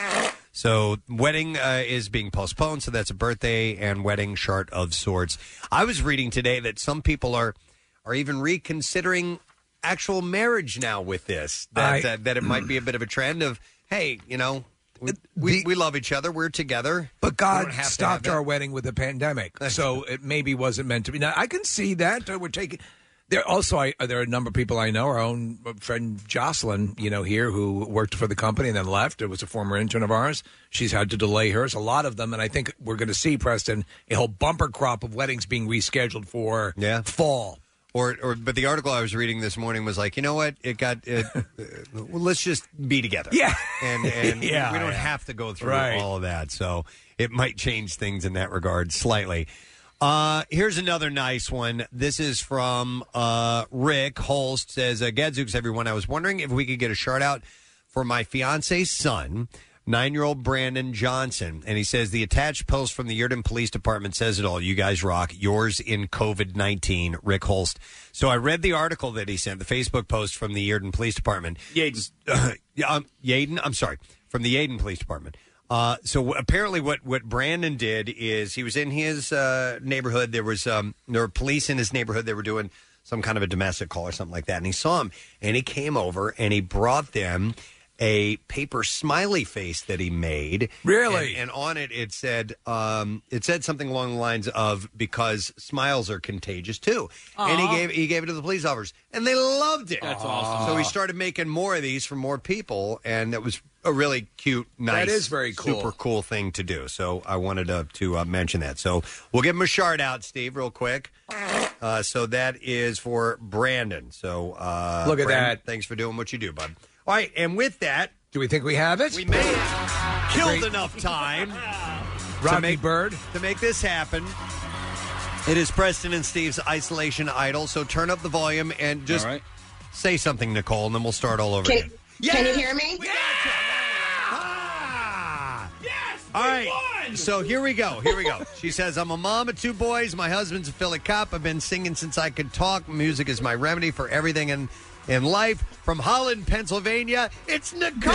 So wedding uh, is being postponed, so that's a birthday and wedding chart of sorts. I was reading today that some people are are even reconsidering actual marriage now with this. That I- that, that it might be a bit of a trend of, hey, you know, we we, we love each other, we're together. But We God don't have to stopped have our it. wedding with the pandemic, so it maybe wasn't meant to be. Now I can see that uh, we're taking. There also, I, there are a number of people I know. Our own friend Jocelyn, you know, here who worked for the company and then left. It was a former intern of ours. She's had to delay hers. A lot of them, and I think we're going to see, Preston, a whole bumper crop of weddings being rescheduled for Yeah. fall. Or, or, but the article I was reading this morning was like, you know what? It got. It, uh, well, let's just be together. Yeah. and and Yeah, we don't yeah. have to go through Right. all of that. So it might change things in that regard slightly. Uh, here's another nice one. This is from uh, Rick Holst. Says, uh, Gadzooks, everyone. I was wondering if we could get a shout out for for my fiance's son, nine-year-old Brandon Johnson. And he says, the attached post from the Yearden Police Department says it all. You guys rock. Yours in COVID nineteen, Rick Holst. So I read the article that he sent, the Facebook post from the Yearden Police Department. Yeadon. Uh, um, Yeadon? I'm sorry. From the Yeadon Police Department. Uh, so apparently what, what Brandon did is he was in his uh, neighborhood. There was um, there were police in his neighborhood. They were doing some kind of a domestic call or something like that. And he saw him, and he came over, and he brought them a paper smiley face that he made. Really? And, and on it, it said um, it said something along the lines of, because smiles are contagious, too. Aww. And he gave he gave it to the police officers, and they loved it. That's awesome. So he started making more of these for more people, and it was a really cute, nice, That is very cool. super cool thing to do. So I wanted to, to uh, mention that. So we'll give him a shout out, Steve, real quick. Uh, so that is for Brandon. So uh, Look at Brandon, that. Thanks for doing what you do, bud. All right, and with that, do we think we have it? We made it. Killed Great. enough time Rocky to make Bird to make this happen. It is Preston and Steve's Isolation Idol. So turn up the volume and just All right. say something, Nicole, and then we'll start all over Can, again. can you hear me? All right, so here we go. Here we go. She says, I'm a mom of two boys. My husband's a Philly cop. I've been singing since I could talk. Music is my remedy for everything in, in life. From Holland, Pennsylvania, it's Nicole.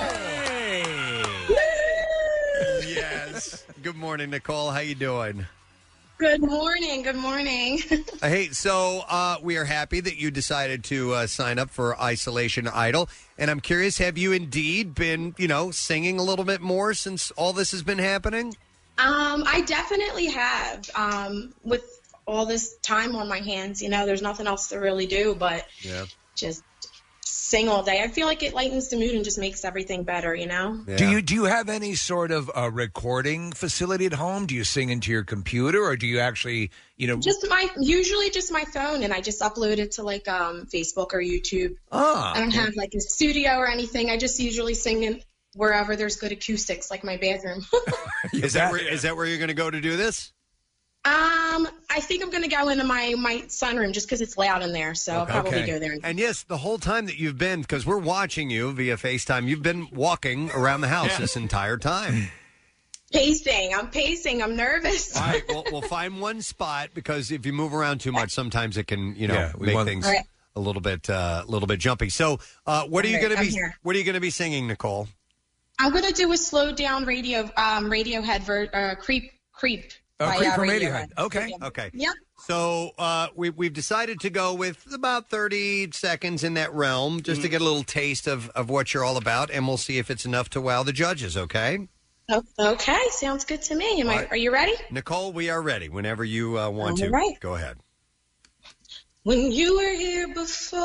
Yes. Good morning, Nicole. How you doing? Good morning. Good morning. Uh, Hey, so uh, we are happy that you decided to uh, sign up for Isolation Idol. And I'm curious, have you indeed been, you know, singing a little bit more since all this has been happening? Um, I definitely have. Um, with all this time on my hands, you know, there's nothing else to really do but Yeah. just sing all day. I feel like it lightens the mood and just makes everything better, you know? Do you do you have any sort of uh, recording facility at home? Do you sing into your computer, or do you actually, you know? Just my, usually just my phone, and I just upload it to like um, Facebook or YouTube. Ah, I don't have like a studio or anything. I just usually sing in wherever there's good acoustics, like my bathroom. Is that where, is that where you're going to go to do this? Um, I think I'm going to go into my, my sunroom just because it's loud in there, so I'll probably go there. And yes, the whole time that you've been, because we're watching you via FaceTime, you've been walking around the house this entire time. Pacing. I'm pacing. I'm nervous. All right, we'll, we'll find one spot, because if you move around too much, sometimes it can, you know, Yeah, we make want- things All right. a little bit, uh, a little bit jumpy. So, uh, what are you All right, going to I'm be? here. What are you going to be singing, Nicole? I'm going to do a slowed down radio, um, Radiohead, ver- uh, creep, creep. Oh, by, Creep uh, from Radiohead. Radiohead. Okay. Okay. Yep. So uh, we, we've decided to go with about thirty seconds in that realm, just to get a little taste of, of what you're all about, and we'll see if it's enough to wow the judges, okay? Oh, okay. Sounds good to me. Am I, All right. are you ready? Nicole, we are ready whenever you uh, want All to. right. Go ahead. When you were here before,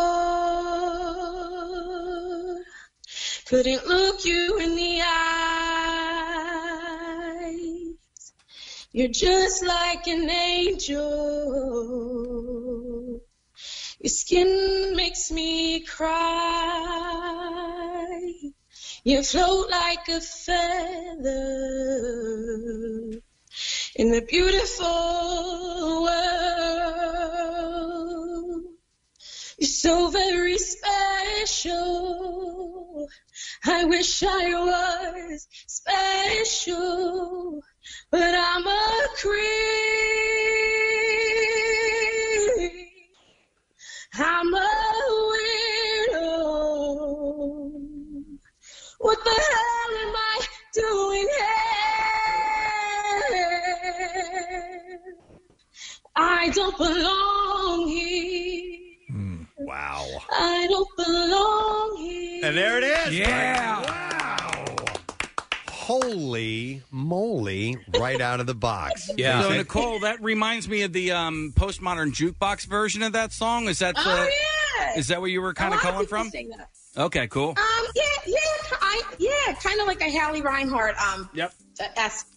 couldn't look you in the eyes. You're just like an angel. Your skin makes me cry. You float like a feather in the beautiful world. You're so very special. I wish I was special, but I'm a creep. I'm a weirdo. What the hell am I doing here? I don't belong here. Wow. I don't belong here. And there it is. Yeah. Wow. Holy moly, right out of the box. Yeah. So, And- Nicole, that reminds me of the um, postmodern jukebox version of that song. Is that the, Oh, yeah. Is that where you were kind A of lot calling people from? sing that. Okay, cool. Um, yeah, yeah, I, yeah, kind of like a Hallie Reinhart, um, yep, esque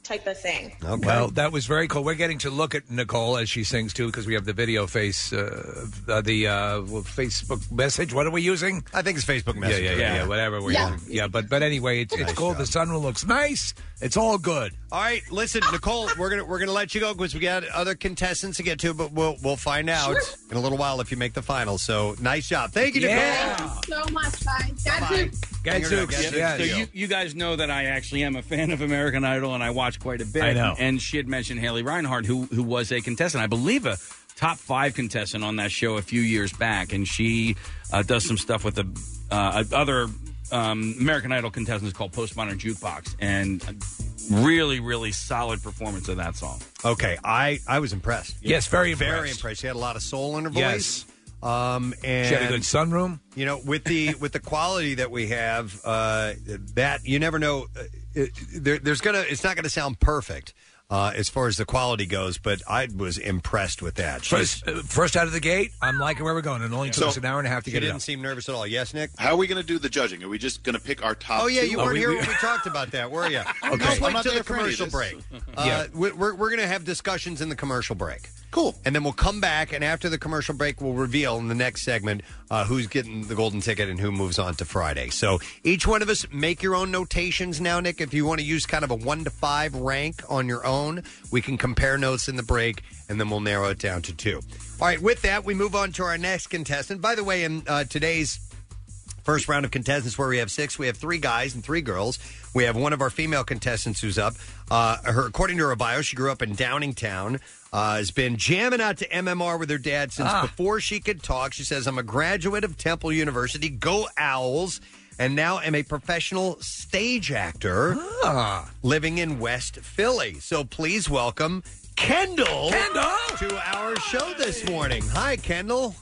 type of thing. Well, that was very cool. We're getting to look at Nicole as she sings too, because we have the video face, uh, uh, the uh, Facebook message. What are we using? I think it's Facebook Messenger. Yeah, yeah, yeah, Yeah. yeah whatever we're Yeah. using. Yeah, but but anyway, it's, it's Nice cool. job. The sunroom looks nice. It's all good. All right, listen, Nicole, we're gonna we're gonna let you go because we got other contestants to get to, but we'll we'll find out in a little while if you make the final. So nice job, thank you, Nicole. Thank you so much, guys. Gadzooks. Gadzooks. Yeah, so you, you guys know that I actually am a fan of American Idol, and I watch quite a bit. I know. And she had mentioned Haley Reinhart, who who was a contestant, I believe a top five contestant on that show a few years back, and she uh, does some stuff with the uh, other um, American Idol contestants called Postmodern Jukebox, and really, really solid performance of that song. Okay, I I was impressed. Yes, very very impressed. impressed. She had a lot of soul in her voice. Yes. Um, and She had a good sunroom. You know, with the with the quality that we have, uh, that you never know. Uh, it, there, there's gonna. It's not gonna sound perfect uh, as far as the quality goes, but I was impressed with that. She's- First, uh, first out of the gate, I'm liking where we're going. It only took So- us an hour and a half to she get it didn't up. seem nervous at all. Yes, Nick. How are we going to do the judging? Are we just going to pick our top? Oh yeah, two? you weren't here when we talked about that, were you? Okay. Let's I'm wait not till there the for any of commercial this. break. Uh, Yeah. we- we're we're going to have discussions in the commercial break. Cool. And then we'll come back, and after the commercial break, we'll reveal in the next segment uh, who's getting the golden ticket and who moves on to Friday. So each one of us make your own notations now, Nick. If you want to use kind of a one to five rank on your own, we can compare notes in the break, and then we'll narrow it down to two. All right, with that, we move on to our next contestant. By the way, in uh, today's first round of contestants, where we have six, we have three guys and three girls. We have one of our female contestants who's up. Uh, her, according to her bio, she grew up in Downingtown. Uh, has been jamming out to M M R with her dad since Ah. before she could talk. She says, I'm a graduate of Temple University, go Owls, and now am a professional stage actor Ah. living in West Philly. So please welcome Kendall, Kendall to our show this morning. Hi, Kendall.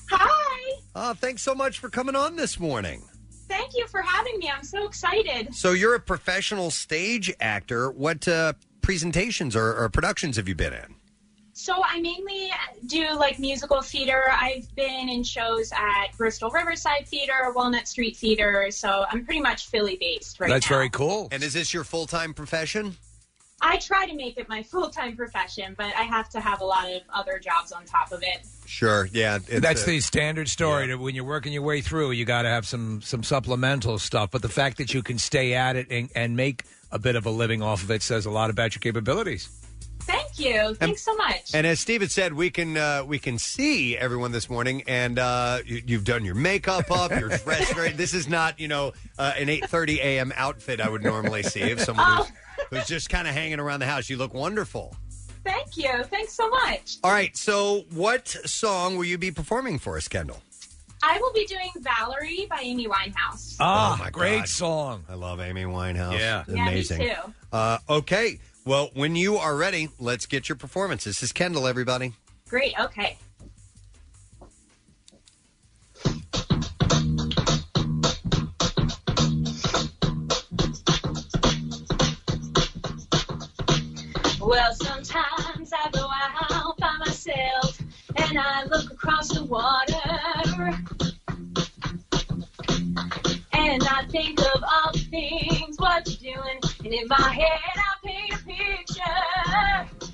Hi. Uh, thanks so much for coming on this morning. Thank you for having me. I'm so excited. So you're a professional stage actor. What uh, presentations or, or productions have you been in? So I mainly do like musical theater. I've been in shows at Bristol Riverside Theater, Walnut Street Theater. So I'm pretty much Philly based right That's now. very cool. And is this your full-time profession? I try to make it my full-time profession, but I have to have a lot of other jobs on top of it. Sure, yeah. it's, That's uh, the standard story. That when you're working your way through, you got to have some some supplemental stuff. But the fact that you can stay at it and, and make a bit of a living off of it says a lot about your capabilities. Thank you. Thanks so much. And as Steve had said, we can uh, we can see everyone this morning, and uh, you, you've done your makeup up, you're dressed very. This is not, you know, uh, an eight thirty a.m. outfit I would normally see if someone who's, who's just kind of hanging around the house. You look wonderful. Thank you. Thanks so much. All right, so what song will you be performing for us, Kendall? I will be doing Valerie by Amy Winehouse. Oh, my great God. song. I love Amy Winehouse. Yeah. Yeah, me Amazing. too. Uh, okay, well, when you are ready, let's get your performance. This is Kendall, everybody. Great. Okay. Well, sometimes I go out by myself and I look across the water and I think of all the things what you're doing, and in my head I paint a picture.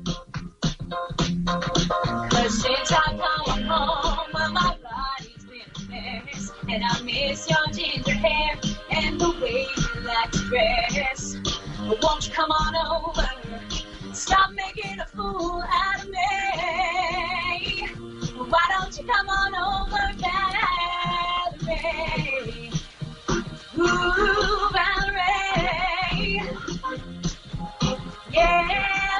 Cause since I come home, well, my body's been a mess, and I miss your ginger hair and the way you like to dress. Won't you come on over? Stop making a fool out of me. Why don't you come on over, Valerie? Ooh, Valerie. Yeah,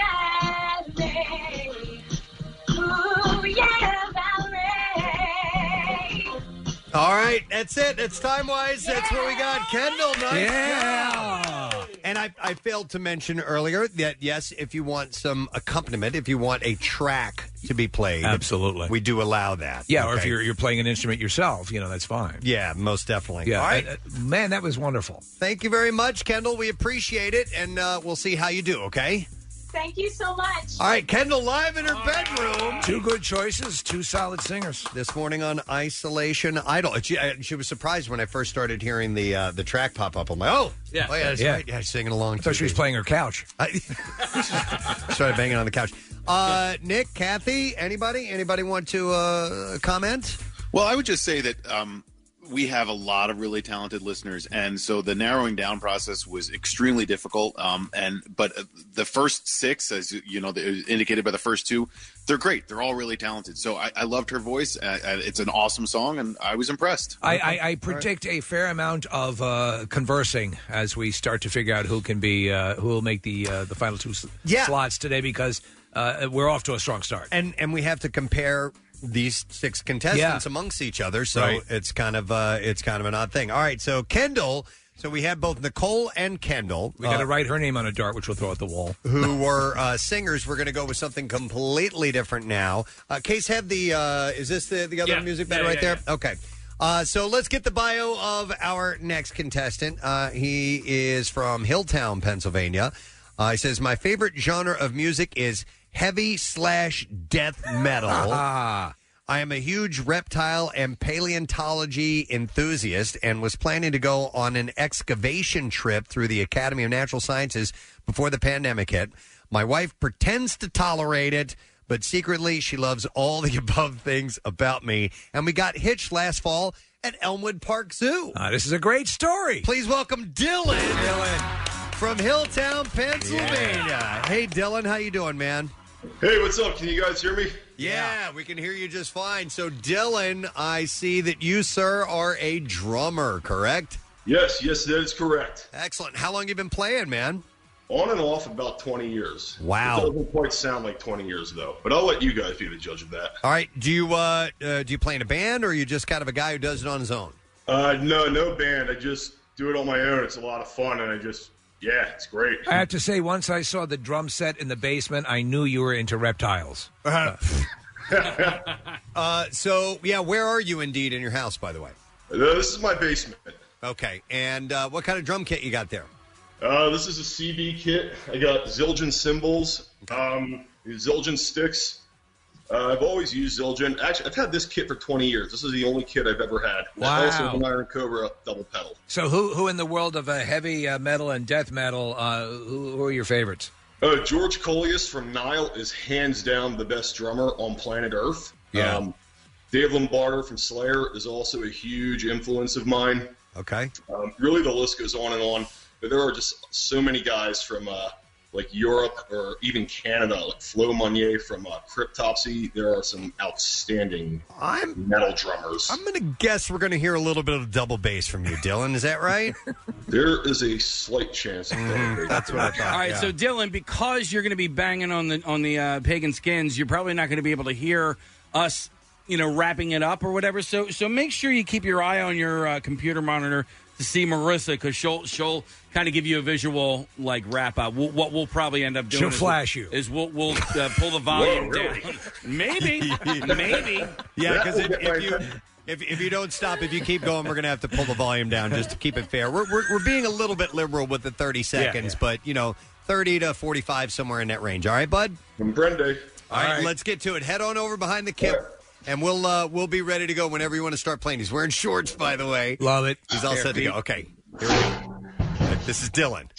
Valerie. Ooh, yeah, Valerie. All right, that's it. That's time-wise. That's what we got. Kendall, nice Yeah. job. And I, I failed to mention earlier that, yes, if you want some accompaniment, if you want a track to be played, Absolutely. we do allow that. Yeah, or if Okay? you're you're playing an instrument yourself, you know, that's fine. Yeah, most definitely. Yeah. All right. Uh, uh, man, that was wonderful. Thank you very much, Kendall. We appreciate it, and uh, we'll see how you do, okay? Thank you so much. All right, Kendall live in her bedroom. Two good choices, two solid singers. This morning on Isolation Idol. She, I, she was surprised when I first started hearing the uh, the track pop up. I'm like, oh, Yeah. oh, yeah, that's Yeah. right. Yeah, she's singing along. I thought she was playing her couch. I started banging on the couch. Uh, Nick, Kathy, anybody? Anybody want to uh, comment? Well, I would just say that um, we have a lot of really talented listeners, and so the narrowing down process was extremely difficult. Um, and but the first six, as you know, indicated by the first two, they're great. They're all really talented. So I, I loved her voice. Uh, it's an awesome song, and I was impressed. I, I, I predict a fair amount of uh, conversing as we start to figure out who can be uh, who will make the uh, the final two s- Yeah. slots today, because uh, we're off to a strong start. And and we have to compare these six contestants Yeah. amongst each other, so Right. it's kind of uh, it's kind of an odd thing. All right, so Kendall. So we have both Nicole and Kendall. We got to uh, write her name on a dart, which we'll throw at the wall. who were uh, singers. We're going to go with something completely different now. Uh, Case, have the uh, is this the the other Yeah. music bed Yeah, right yeah, there? Okay. Uh, so let's get the bio of our next contestant. Uh, he is from Hilltown, Pennsylvania. Uh, he says, my favorite genre of music is heavy slash death metal. Ah. I am a huge reptile and paleontology enthusiast and was planning to go on an excavation trip through the Academy of Natural Sciences before the pandemic hit. My wife pretends to tolerate it, but secretly she loves all the above things about me. And we got hitched last fall at Elmwood Park Zoo. Uh, this is a great story. Please welcome Dylan, Dylan. from Hilltown, Pennsylvania. Yeah. Hey, Dylan, how you doing, man? Hey, what's up? Can you guys hear me? Yeah, we can hear you just fine. So, Dylan, I see that you, sir, are a drummer, correct? Yes, yes, that is correct. Excellent. How long you been playing, man? On and off about twenty years. Wow. It doesn't quite sound like twenty years, though. But I'll let you guys be the judge of that. All right. Do you uh, uh do you play in a band, or are you just kind of a guy who does it on his own? Uh, no, no band. I just do it on my own. It's a lot of fun, and I just, yeah, it's great. I have to say, once I saw the drum set in the basement, I knew you were into reptiles. Uh, uh, so, yeah, where are you indeed in your house, by the way? Uh, this is my basement. Okay. And uh, what kind of drum kit you got there? Uh, this is a C B kit. I got Zildjian cymbals, um, Zildjian sticks. Uh, I've always used Zildjian. Actually, I've had this kit for twenty years. This is the only kit I've ever had. Wow. I also have an Iron Cobra double pedal. So, who who in the world of uh, heavy uh, metal and death metal, uh, who, who are your favorites? Uh, George Coleus from Nile is hands down the best drummer on planet Earth. Yeah. Um, Dave Lombardo from Slayer is also a huge influence of mine. Okay. Um, really, the list goes on and on. But there are just so many guys from uh, like Europe or even Canada, like Flo Monnier from uh, Cryptopsy. There are some outstanding I'm, metal drummers. I'm going to guess we're going to hear a little bit of double bass from you, Dylan. Is that right? There is a slight chance. Of that. That's what I thought. All right, so Dylan, because you're going to be banging on the on the uh, Pagan Skins, you're probably not going to be able to hear us, you know, wrapping it up or whatever. So so make sure you keep your eye on your uh, computer monitor to see Marissa, because she'll she'll kind of give you a visual like wrap up. We'll, what we'll probably end up doing She'll is flash we'll, you. is we'll we'll uh, pull the volume Whoa, really? down. Maybe, maybe. Yeah, That because will if, get my if you attention. if, if you don't stop, if you keep going, we're going to have to pull the volume down just to keep it fair. We're we're, we're being a little bit liberal with the thirty seconds, yeah. but you know, thirty to forty-five, somewhere in that range. All right, bud. From Brende. All right, let's get to it. Head on over behind the kip, and we'll uh, we'll be ready to go whenever you want to start playing. He's wearing shorts, by the way. Love it. He's all Here, set to Pete. go. Okay, here we go. This is Dylan.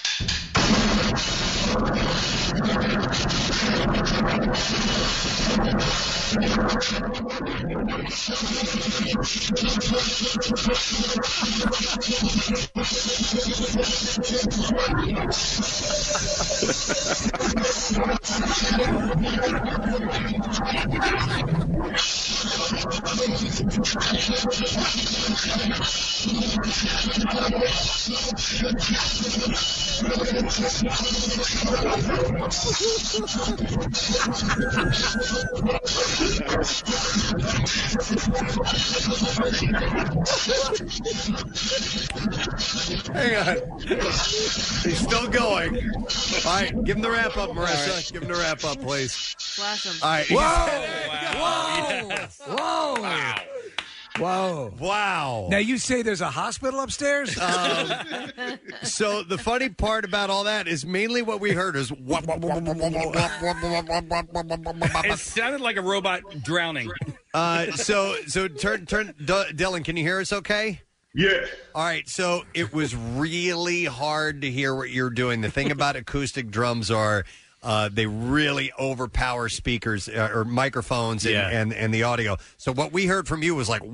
Hang on. He's still going. All right, give him the wrap up, Marissa. Give him the wrap up, please. Flash him. All right. Whoa! Whoa! Whoa! Whoa. Wow. Now, you say there's a hospital upstairs? Um, so the funny part about all that is mainly what we heard is... It sounded like a robot drowning. Uh, so, so turn, turn, D- Dylan, can you hear us okay? Yeah. All right, so it was really hard to hear what you're doing. The thing about acoustic drums are uh, they really overpower speakers uh, or microphones and, Yeah. and, and the audio. So what we heard from you was like...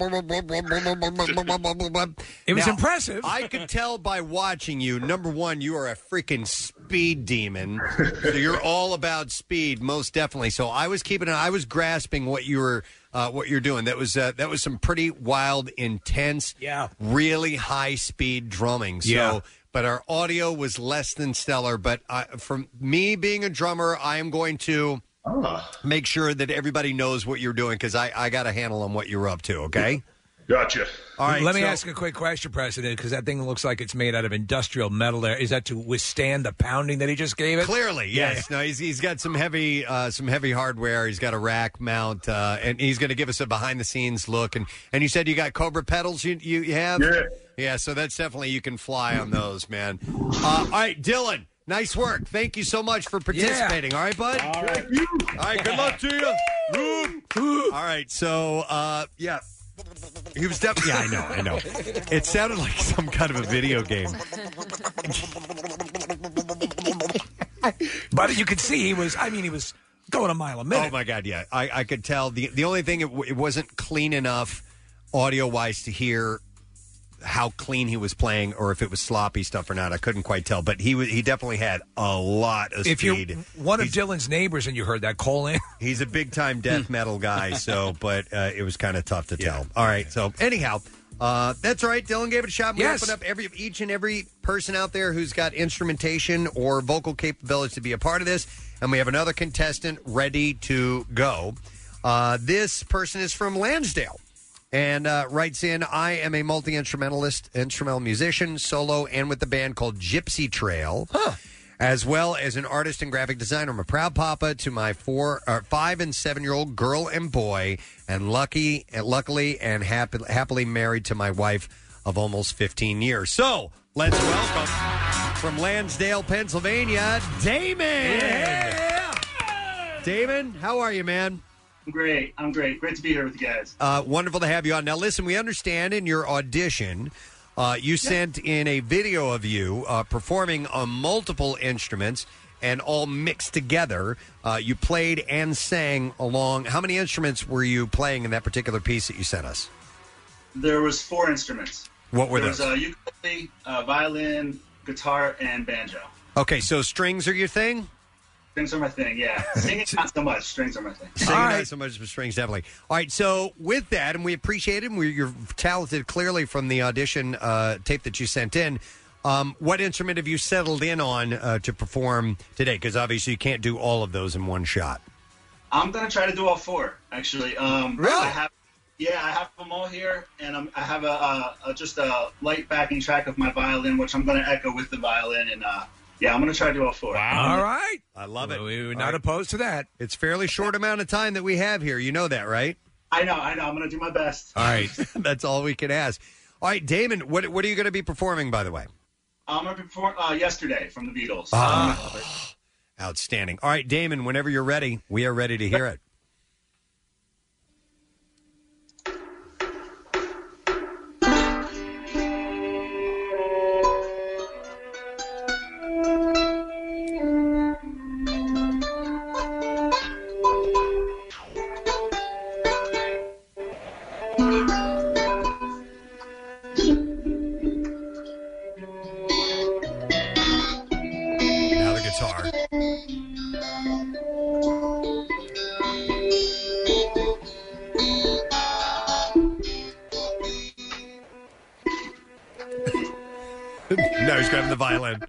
It was Now, impressive. I could tell by watching you, number one, you are a freaking speed demon. So you're all about speed, most definitely. So I was keeping, I was grasping what you were... Uh, what you're doing. That was uh, that was some pretty wild, intense, yeah, really high speed drumming. So, Yeah. but our audio was less than stellar. But uh, from me being a drummer, I am going to make sure that everybody knows what you're doing because I, I got a handle on what you're up to. Okay. Gotcha. All right. Let me so- ask a quick question, President, because that thing looks like it's made out of industrial metal. There is that to withstand the pounding that he just gave it? Clearly, yes. No, he's he's got some heavy uh, some heavy hardware. He's got a rack mount, uh, and he's going to give us a behind the scenes look. And and you said you got Cobra pedals. You you, you have? Yeah. Yeah. So that's definitely you can fly on those, man. Uh, all right, Dylan. Nice work. Thank you so much for participating. All right, bud. All right. All right. Good luck to you. All right. So uh, yeah. He was definitely. Yeah, I know. I know. It sounded like some kind of a video game. But you could see he was, I mean, he was going a mile a minute. Oh, my God, yeah. I, I could tell. The the only thing, it, w- it wasn't clean enough audio-wise to hear how clean he was playing or if it was sloppy stuff or not. I couldn't quite tell. But he was, he definitely had a lot of If speed. you're one of Dylan's neighbors and you heard that, call in. He's a big-time death metal guy, so but uh, it was kind of tough to tell. All right, so anyhow, uh, that's all right. Dylan gave it a shot. We Yes. open up every each and every person out there who's got instrumentation or vocal capabilities to be a part of this, and we have another contestant ready to go. Uh, this person is from Lansdale. And uh, writes in, I am a multi-instrumentalist, instrumental musician, solo, and with the band called Gypsy Trail, as well as an artist and graphic designer. I'm a proud papa to my four, uh, five and seven-year-old girl and boy, and lucky, and luckily and happy, happily married to my wife of almost fifteen years. So let's welcome from Lansdale, Pennsylvania, Damon. Yeah. Damon, how are you, man? I'm great. I'm great. Great to be here with you guys. Uh, wonderful to have you on. Now, listen, we understand in your audition, uh, you sent in a video of you uh, performing on multiple instruments and all mixed together. Uh, you played and sang along. How many instruments were you playing in that particular piece that you sent us? There was four instruments. What were there those? was uh, ukulele, uh, violin, guitar, and banjo. Okay, so strings are your thing? Strings are my thing, yeah. Singing, not so much. Strings are my thing. Singing not so much, but strings definitely. All right, so with that, and we appreciate it, and we, you're talented clearly from the audition uh, tape that you sent in. Um, what instrument have you settled in on uh, to perform today? Because obviously you can't do all of those in one shot. I'm going to try to do all four, actually. Um, Really? I have, yeah, I have them all here, and I'm, I have a, a, a just a light backing track of my violin, which I'm going to echo with the violin, and uh, yeah, I'm going to try to do all four. All right. I love it. We were All not right. opposed to that. It's fairly short amount of time that we have here. You know that, right? I know, I know. I'm going to do my best. All right. That's all we can ask. All right, Damon, what, what are you going to be performing, by the way? I'm going to perform uh, Yesterday from the Beatles. Ah. Outstanding. All right, Damon, whenever you're ready, we are ready to hear it. Now the guitar. Now he's grabbing the violin.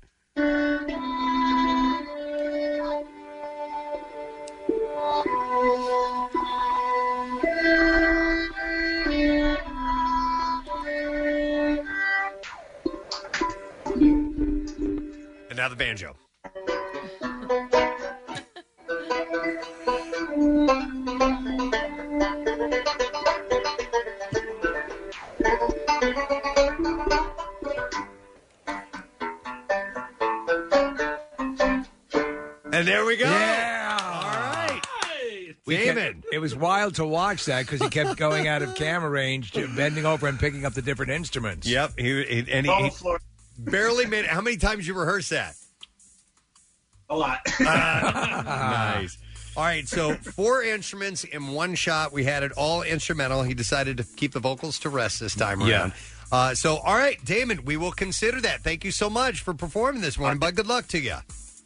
And now the banjo. And there we go. Yeah. All right. We David. kept- it was wild to watch that because he kept going out of camera range, to bending over and picking up the different instruments. Yep. He, he- and he, he barely made it. How many times you rehearsed that? A lot. Nice. All right, so four instruments in one shot. We had it all instrumental. He decided to keep the vocals to rest this time Yeah. around. Uh, so, all right, Damon, we will consider that. Thank you so much for performing this morning, bud. Good luck to you.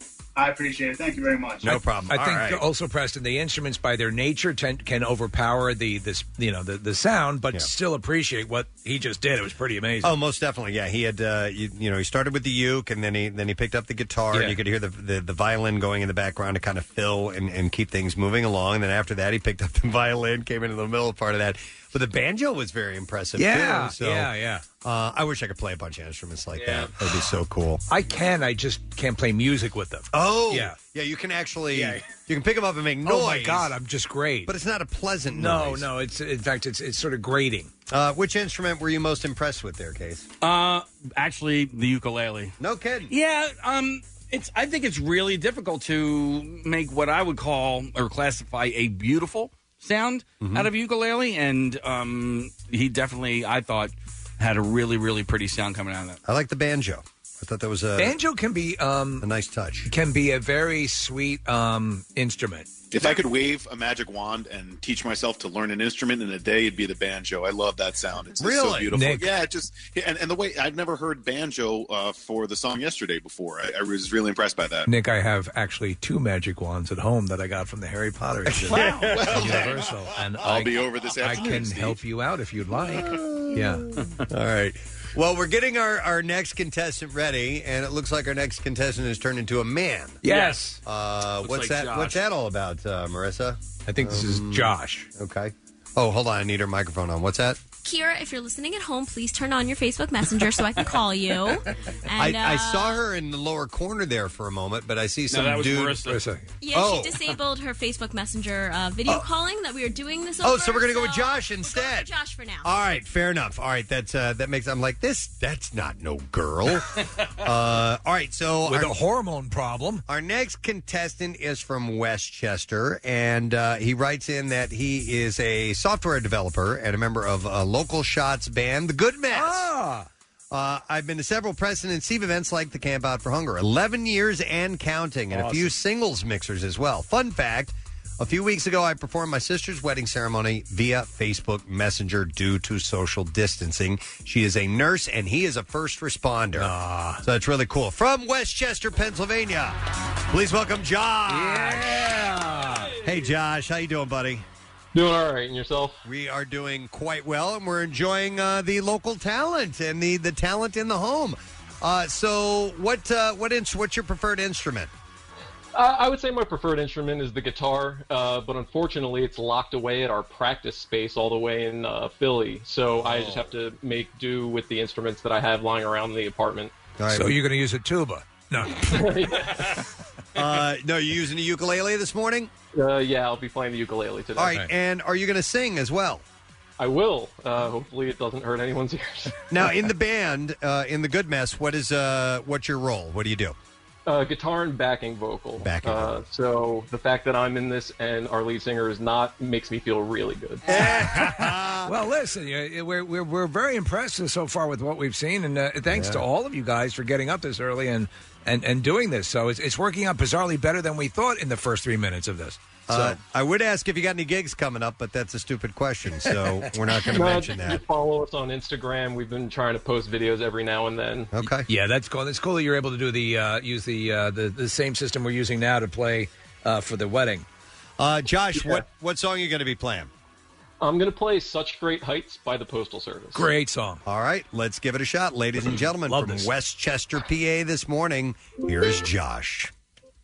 I appreciate it. Thank you very much. No problem. I All think right. also, Preston, the instruments by their nature tend, can overpower the this you know the, the sound, but still appreciate what he just did. It was pretty amazing. Oh, most definitely. Yeah, he had uh, you, you know he started with the uke, and then he then he picked up the guitar, Yeah. and you could hear the, the the violin going in the background to kind of fill and, and keep things moving along. And then after that, he picked up the violin, came into the middle part of that. But the banjo was very impressive. Yeah, too, so, yeah, yeah. Uh, I wish I could play a bunch of instruments like that. That'd be so cool. I can, I just can't play music with them. Oh, yeah, yeah. You can actually Yeah. you can pick them up and make noise. Oh my God, I'm just great. But it's not a pleasant no, noise. no. It's in fact, it's it's sort of grating. Uh, which instrument were you most impressed with there, Case? Uh, actually, the ukulele. No kidding. Yeah, um, it's. I think it's really difficult to make what I would call or classify a beautiful sound Mm-hmm. out of ukulele, and um, he definitely, I thought, had a really, really pretty sound coming out of that. I like the banjo. I thought that was a Banjo can be um, a nice touch. Can be a very sweet um, instrument. If I could wave a magic wand and teach myself to learn an instrument in a day, it'd be the banjo. I love that sound. It's just so Really? beautiful. Nick? Yeah, it just and, and the way I've never heard banjo uh, for the song yesterday before. I, I was really impressed by that. Nick, I have actually two magic wands at home that I got from the Harry Potter exhibit Wow. at Well, Universal, and I'll I, be over this I afternoon, can Steve. help you out if you'd like. Yeah. All right. Well, we're getting our, our next contestant ready, and it looks like our next contestant has turned into a man. Yes. Uh, Looks what's like that? Josh. What's that all about, uh, Marissa? I think this is Josh. Okay. Oh, hold on. I need her microphone on. What's that? Kira, if you're listening at home, please turn on your Facebook Messenger so I can call you. And, I, I uh, saw her in the lower corner there for a moment, but I see some that was dude. Marissa. Yeah, oh. she disabled her Facebook Messenger uh, video calling that we were doing this over. Oh, so we're gonna go with so Josh we'll go instead. with Josh for now. All right, fair enough. All right, that's uh, that makes. I'm like this. That's not no girl. uh, all right, so With our, a hormone problem. our next contestant is from Westchester, and uh, he writes in that he is a software developer and a member of a local shots band, The Good Mess. Ah. Uh, I've been to several Preston and Steve events like the Camp Out for Hunger, eleven years and counting, and a few singles mixers as well. Fun fact, a few weeks ago I performed my sister's wedding ceremony via Facebook Messenger due to social distancing. She is a nurse and he is a first responder. So it's really cool. From Westchester, Pennsylvania, please welcome Josh. Yeah. Hey, Josh. How you doing, buddy? Doing all right, and yourself? We are doing quite well, and we're enjoying uh, the local talent and the, the talent in the home. Uh, so, what uh, what ins- what's your preferred instrument? Uh, I would say my preferred instrument is the guitar, uh, but unfortunately, it's locked away at our practice space all the way in uh, Philly. So I just have to make do with the instruments that I have lying around the apartment. So you're going to use a tuba? No. uh, no, you using a ukulele this morning? Uh, yeah, I'll be playing the ukulele today. All right, and are you going to sing as well? I will. Uh, hopefully, it doesn't hurt anyone's ears. Now, in the band, uh, in the Good Mess, what is uh, what's your role? What do you do? Uh, guitar and backing vocal. Backing uh, So the fact that I'm in this and our lead singer is not makes me feel really good. Well, listen, you- we're, we're we're very impressed so far with what we've seen, and uh, thanks Yeah. to all of you guys for getting up this early and, and, and doing this. So it's, it's working out bizarrely better than we thought in the first three minutes of this. So Uh, I would ask if you got any gigs coming up, but that's a stupid question, so we're not going to No, mention just that. Follow us on Instagram. We've been trying to post videos every now and then. Okay. yeah, that's cool. It's cool that you're able to do the uh, use the, uh, the the same system we're using now to play uh, for the wedding. Uh, Josh, Yeah. what what song are you going to be playing? I'm going to play Such Great Heights by the Postal Service. Great song. All right, let's give it a shot, ladies and gentlemen. Love from this. Westchester, P A, this morning. Here's Josh.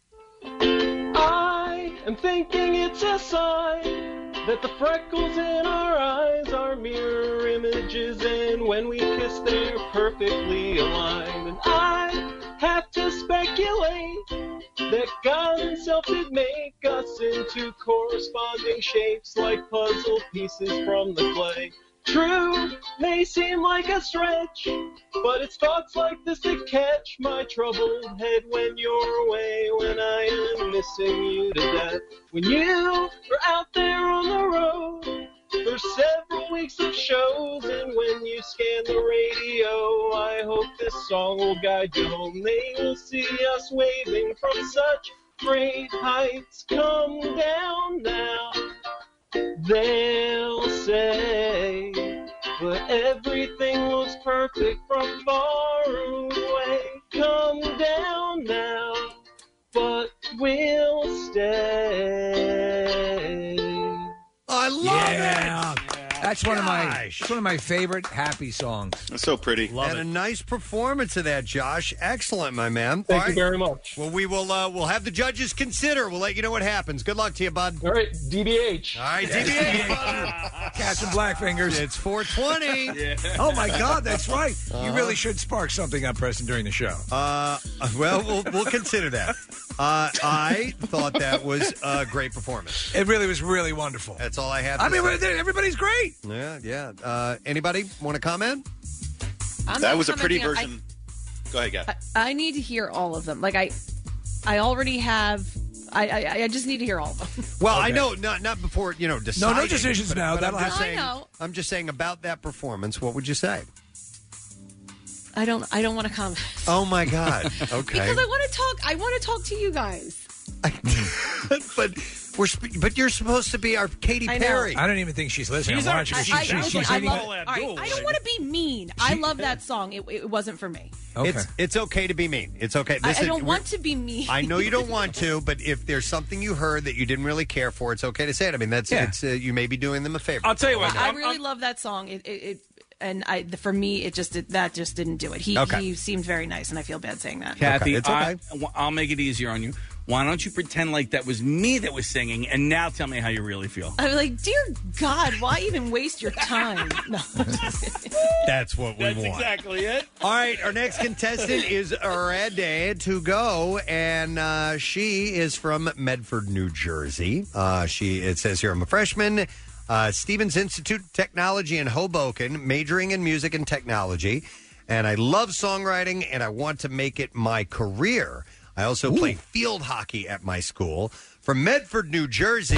I am thinking it's a sign that the freckles in our eyes are mirror images, and when we kiss, they're perfectly aligned. And I have to speculate that God Himself did make us into corresponding shapes like puzzle pieces from the clay. True, may seem like a stretch, but it's thoughts like this that catch my troubled head when you're away, when I am missing you to death. When you are out there on the road for several weeks of shows, and when you scan the radio, I hope this song will guide you home. They will see us waving from such great heights. Come down now, they'll say, but everything looks perfect from far away. Come down now, but we'll stay. I love Yeah. it. That's one of my Gosh. that's one of my favorite happy songs. That's so pretty. Love and it. a nice performance of that, Josh. Excellent, my man. Thank All you very much. Well, we will uh, we'll have the judges consider. We'll let you know what happens. Good luck to you, bud. All right, D B H. All right, D B H. Catch some black fingers. It's four twenty. Oh my God, that's right. You really should spark something up, Preston, during the show. Uh, well, we'll we'll consider that. Uh, I thought that was a great performance. It really was really wonderful. That's all I have. I to mean, say. everybody's great. Yeah, yeah. Uh, anybody want to comment? I'm that not was a pretty commenting on- version. Go ahead, guys. I, I need to hear all of them. Like I, I already have. I, I, I just need to hear all of them. Well, I Okay. know not not before you know deciding. No, no decisions but, now. But That'll I'm just happen. saying. I know. I'm just saying about that performance. What would you say? I don't. I don't want to comment. Oh my God. Okay. Because I want to talk. I want to talk to you guys. but we're sp- but you're supposed to be our Katy I know. Perry. I don't even think she's listening. She's I'm our- watching. I- She's, I, she's, I, she's listen, I eating- love. All right, I don't want to be mean. I love that song. It, it wasn't for me. Okay. It's it's okay to be mean. It's okay. I, This I is- don't we're- want to be mean. I know you don't want to, but if there's something you heard that you didn't really care for, it's okay to say it. I mean, that's Yeah. it's uh, you may be doing them a favor. I'll tell you what. I, I I'm- really I'm- love that song. It, it, it and I for me it just did, that just didn't do it. He Okay. he seemed very nice, and I feel bad saying that. Kathy, Okay, it's okay. I, I'll make it easier on you. Why don't you pretend like that was me that was singing, and now tell me how you really feel? I was like, dear God, why even waste your time? No. That's what we That's want. exactly it. All right, our next contestant is ready to go, and uh, she is from Medford, New Jersey. Uh, she it says here, I'm a freshman, uh, Stevens Institute of Technology in Hoboken, majoring in music and technology, and I love songwriting, and I want to make it my career. I also play field hockey at my school. From Medford, New Jersey,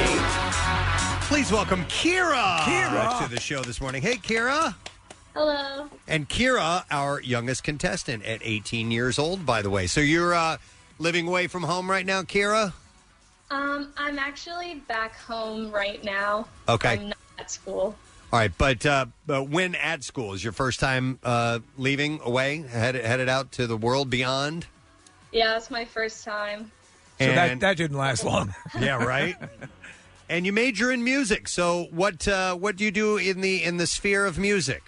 please welcome Kira, Kira. to the show this morning. Hey, Kira. Hello. And Kira, our youngest contestant at eighteen years old, by the way. So you're uh, living away from home right now, Kira? Um, I'm actually back home right now. Okay. I'm not at school. All right, but, uh, but when at school? Is your first time uh, leaving away, headed, headed out to the world beyond? Yeah, it's my first time. So that, And- that didn't last long. Yeah, right? And you major in music. So what uh, what do you do in the in the sphere of music?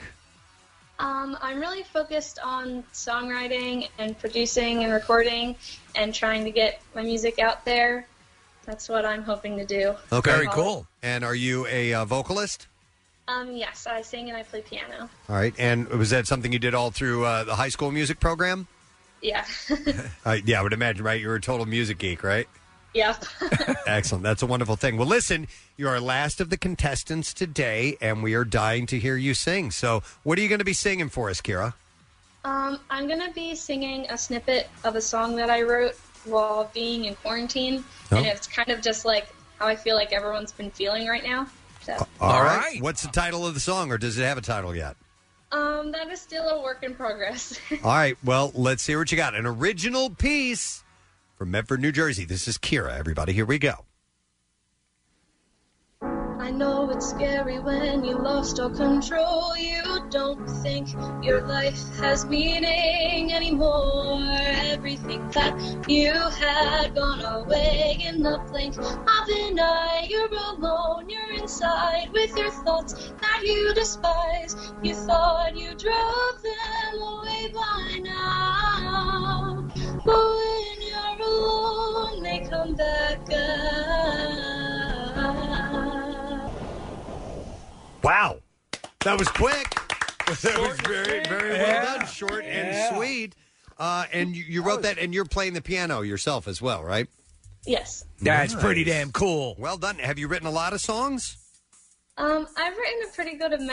Um, I'm really focused on songwriting and producing and recording and trying to get my music out there. That's what I'm hoping to do. Okay. Very cool. And are you a uh, vocalist? Um, yes, I sing and I play piano. All right. And was that something you did all through uh, the high school music program? Yeah. Uh, yeah, I would imagine, right? You're a total music geek, right? Yep. Excellent. That's a wonderful thing. Well, listen, you're our last of the contestants today, and we are dying to hear you sing. So what are you going to be singing for us, Kira? Um, I'm going to be singing a snippet of a song that I wrote while being in quarantine. Oh. And it's kind of just like how I feel like everyone's been feeling right now. So, All right. What's the title of the song, or does it have a title yet? um, that is still a work in progress. All right. Well, let's hear what you got. An original piece from Medford, New Jersey. This is Kira, everybody. Here we go. I know it's scary when you lost all control. You don't think your life has meaning anymore. Everything that you had gone away in the blink of an eye. You're alone, you're inside with your thoughts that you despise. You thought you drove them away by now, but when you're alone, they come back up. Wow. That was quick. That was very, very well done. Short and sweet. Uh, and you, you wrote that, and you're playing the piano yourself as well, right? Yes. That's pretty Nice. damn cool. Well done. Have you written a lot of songs? Um, I've written a pretty good amount.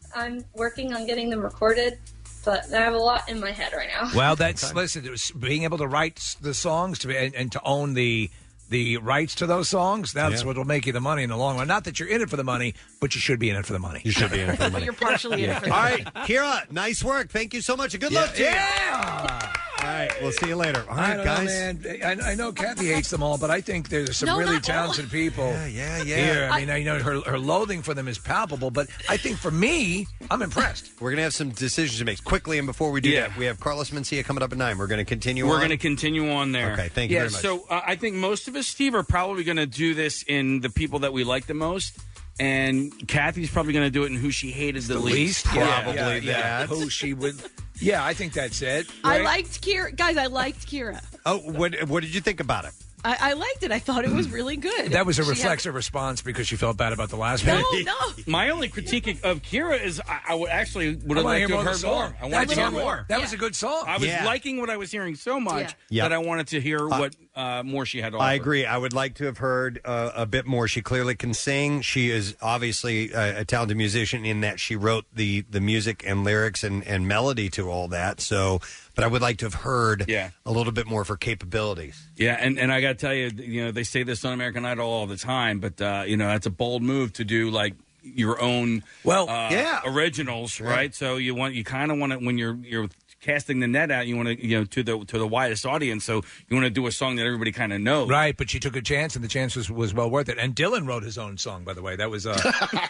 I'm working on getting them recorded, but I have a lot in my head right now. Well, that's listen. It was being able to write s- the songs to be, and, and to own the the rights to those songs. That's Yeah. what will make you the money in the long run. Not that you're in it for the money, but you should be in it for the money. You should be in it for the money. You're partially in it for the All money. right, Kira, nice work. Thank you so much. And good luck to you. Yeah. All right, we'll see you later. All I right, don't guys. know, man. I, I know Kathy hates them all, but I think there's some No, really not all. talented people. Yeah, yeah, yeah. Here, I mean, I know her her loathing for them is palpable, but I think for me, I'm impressed. We're going to have some decisions to make quickly, and before we do Yeah. that, we have Carlos Mencia coming up at nine. We're going to continue We're on. going to continue on there. Okay, thank you yeah, very much. So uh, I think most of us, Steve, are probably going to do this in the people that we like the most. And Kathy's probably going to do it in who she hated the, The least. least, yeah, Probably yeah, yeah. that. Who she would. Yeah, I think that's it. I right? liked Kira. Guys, I liked Kira. Oh, what what did you think about it? I, I liked it. I thought it was really good. That was a She had- reflexive response because she felt bad about the last No, one. no. My only critique of Kira is I, I would actually would I have wanna liked hear to more have of the heard song. more. I wanted That's to hear it. more. That was a good song. I was Yeah. liking what I was hearing so much Yeah. that I wanted to hear what uh, more she had to offer. I agree. I would like to have heard uh, a bit more. She clearly can sing. She is obviously a, a talented musician in that she wrote the, the music and lyrics and, and melody to all that. So, but I would like to have heard Yeah. a little bit more of her capabilities. Yeah, and, and I got to tell you, you know, they say this on American Idol all the time, but uh, you know, that's a bold move to do like your own well, uh, yeah. originals, Yeah. right? So you want you kind of want to when you're you're casting the net out, you want to you know to the to the widest audience. So you want to do a song that everybody kind of knows, Right, but she took a chance, and the chance was, was well worth it. And Dylan wrote his own song, by the way. That was. Uh,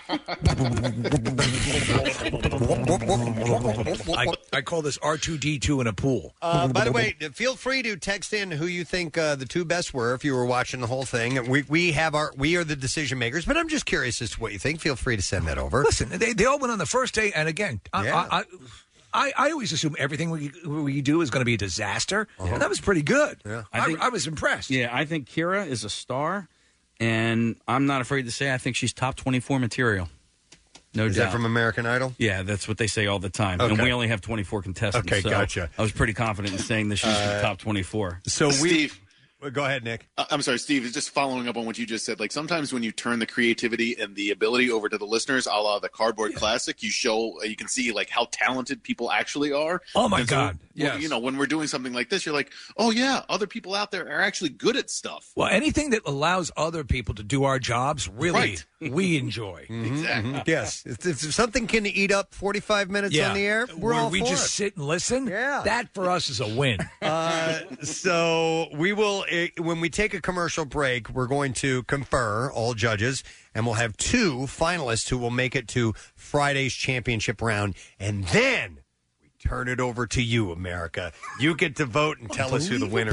I, I call this R two D two in a pool. Uh, by the way, feel free to text in who you think uh, the two best were if you were watching the whole thing. We we have our we are the decision makers, but I'm just curious as to what you think. Feel free to send that over. Listen, they, they all went on the first day, and again, I, Yeah. I, I, I, I always assume everything we, we do is going to be a disaster, and that was pretty good. Yeah. I, I think- I was impressed. Yeah, I think Kira is a star, and I'm not afraid to say I think she's top twenty-four material. No Is doubt. that from American Idol? Yeah, that's what they say all the time. And Okay. we only have twenty-four contestants. Okay, so gotcha. I was pretty confident in saying that she's Uh, top twenty-four. So we Steve. well, go ahead, Nick. Uh, I'm sorry, Steve. Just following up on what you just said. Like sometimes when you turn the creativity and the ability over to the listeners, a la the Cardboard Classic, you show you can see like how talented people actually are. Oh, my And so, God. well, Yes. You know, when we're doing something like this, you're like, oh yeah, other people out there are actually good at stuff. Well, anything that allows other people to do our jobs, really, we enjoy. Exactly. Mhm. Yes. If, if something can eat up forty-five minutes Yeah. on the air, we're Where all we for just it. sit and listen. Yeah. That for us is a win. Uh, so we will, eh, when we take a commercial break, we're going to confer all judges, and we'll have two finalists who will make it to Friday's championship round, and then we turn it over to you, America. You get to vote and tell us who the winner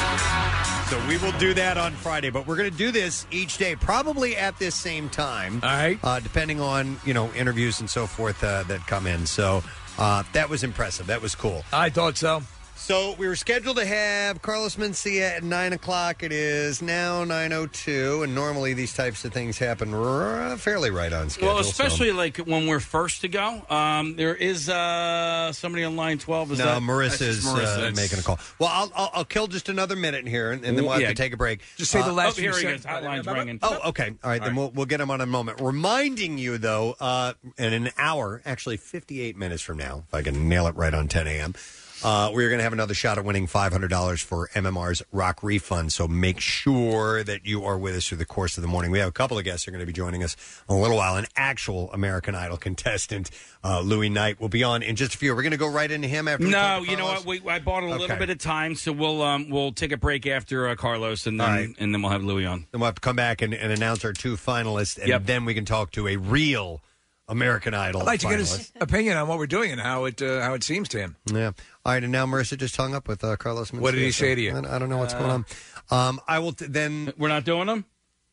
is. So we will do that on Friday, but we're going to do this each day, probably at this same time. All right. Uh, depending on, you know, interviews and so forth uh, that come in. So uh, that was impressive. That was cool. I thought so. So we were scheduled to have Carlos Mencia at nine o'clock. It is now nine oh two, and normally these types of things happen r- fairly right on schedule. Well, so- especially like when we're first to go. Um, there is uh, somebody on line twelve. Is no, that Marissa's That's Marissa. uh, That's- making a call. Well, I'll, I'll, I'll kill just another minute here, and, and then we'll have Yeah. to take a break. Just say the Uh, last oh, here few he goes. sen- Hotline's ringing. Oh, okay. All right, then We'll, we'll get him on in a moment. Reminding you, though, uh, in an hour, actually fifty-eight minutes from now, if I can nail it right on ten a.m., uh, we're going to have another shot at winning five hundred dollars for M M R's Rock Refund. So make sure that you are with us through the course of the morning. We have a couple of guests who are going to be joining us in a little while. An actual American Idol contestant, uh, Louis Knight, will be on in just a few. We're going to go right into him after we No, talk to you know Carlos? what? We, I bought a little Okay. bit of time, so we'll um, we'll take a break after uh, Carlos, and then All right. and then we'll have Louis on. Then we'll have to come back and, and announce our two finalists, and Yep. then we can talk to a real American Idol I'd like to get finalist. his opinion on what we're doing and how it uh, how it seems to him. Yeah. All right, and now Marissa just hung up with uh, Carlos Mencia. What did he so say to you? I, I don't know what's going on. Um, I will t- then. We're not doing them?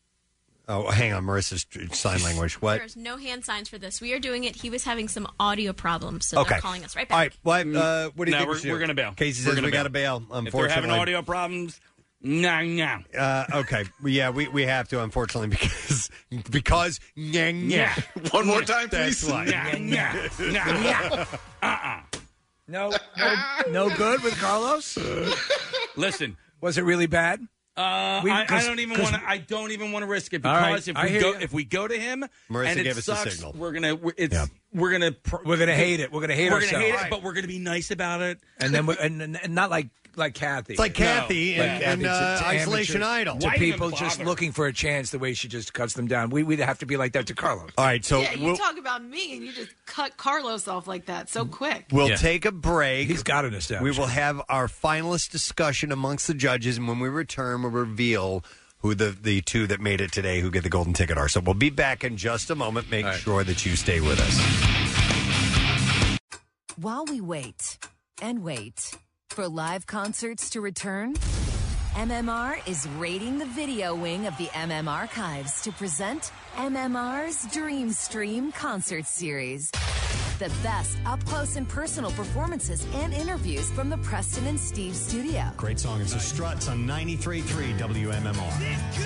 Oh, hang on. Marissa's tr- sign language. What? There's no hand signs for this. We are doing it. He was having some audio problems, so Okay. they're calling us right back. All right. Well, uh, what do you No, think? we're- we should do? we're gonna bail. Casey We're says gonna we got to bail. bail. If they're Unfortunately, having audio problems, no, no. Uh, okay. Well, yeah, we, we have to, unfortunately, because because yeah, yeah. One more time, That's please. why. Yeah, yeah, yeah. Uh-uh. No, no, no good with Carlos. Listen, Was it really bad? Uh, We- I, I 'cause- don't even 'cause- want to. I don't even want to risk it All right, because if I we hear go, you. if we go to him Marissa and it gave us the sucks, signal. we're gonna. we're- It's Yeah. we're gonna pr- We're gonna hate it. We're gonna hate we're ourselves. gonna hate Right. it, but we're gonna be nice about it. And then, we and, and, and not like like Kathy. It's like Kathy No. and- Like and, Kathy uh, to- to Isolation amateurs, Idol. To Why even people just bother? looking for a chance, the way she just cuts them down. We, we'd have to be like that to Carlos. All right, so yeah, you we'll, talk about me and you just cut Carlos off like that so quick. we'll take a break. He's got an We establishment. will have our finalist discussion amongst the judges, and when we return, we'll reveal who the, the two that made it today who get the golden ticket are. So we'll be back in just a moment. Make sure that you stay with us. While we wait and wait for live concerts to return, M M R is raiding the video wing of the M M Archives to present M M R's Dream Stream Concert Series. The best up-close and personal performances and interviews from the Preston and Steve studio. Great song. It's the Struts on ninety-three point three W M M R.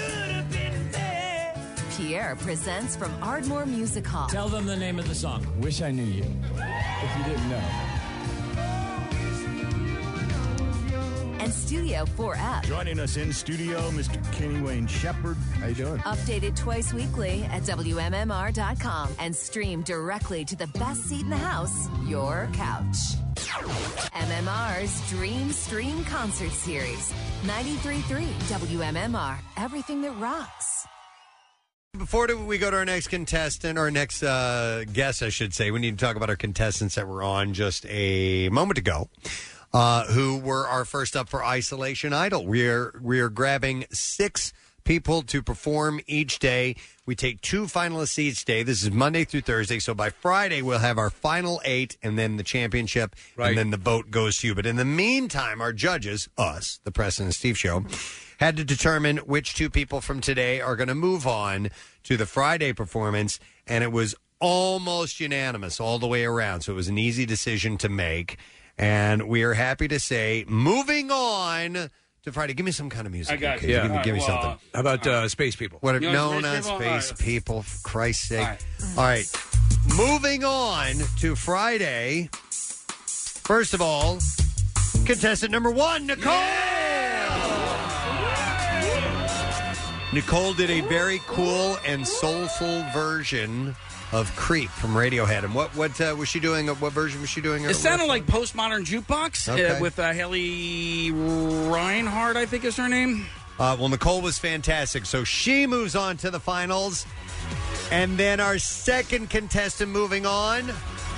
Pierre presents from Ardmore Music Hall. Tell them the name of the song. Wish I knew you. If you didn't know. And Studio four F. Joining us in studio, Mister Kenny Wayne Shepherd. How you doing? Updated twice weekly at W M M R dot com and stream directly to the best seat in the house, your couch. M M R's Dream Stream Concert Series. ninety-three point three W M M R. Everything that rocks. Before we go to our next contestant, or next uh, guest, I should say, we need to talk about our contestants that were on just a moment ago, uh, who were our first up for Isolation Idol. We're we're grabbing six people to perform each day. We take two finalists each day. This is Monday through Thursday. So by Friday, we'll have our final eight and then the championship, Right. and then the vote goes to you. But in the meantime, our judges, us, the Preston and Steve Show, had to determine which two people from today are going to move on to the Friday performance, and it was almost unanimous all the way around. So it was an easy decision to make, and we are happy to say, moving on to Friday. Give me some kind of music. I got okay? you. Give me, All right, give me well, something. How about uh, Space People? What? You No, want not Space People? Space All right. People, for Christ's sake. All right. All right. Moving on to Friday. First of all, contestant number one, Nicole. Nicole did a very cool and soulful version of "Creep" from Radiohead. And what what uh, was she doing? What version was she doing? It sounded like Postmodern Jukebox Okay. uh, with uh, Haley Reinhardt, I think is her name. Uh, well, Nicole was fantastic. So she moves on to the finals. And then our second contestant moving on.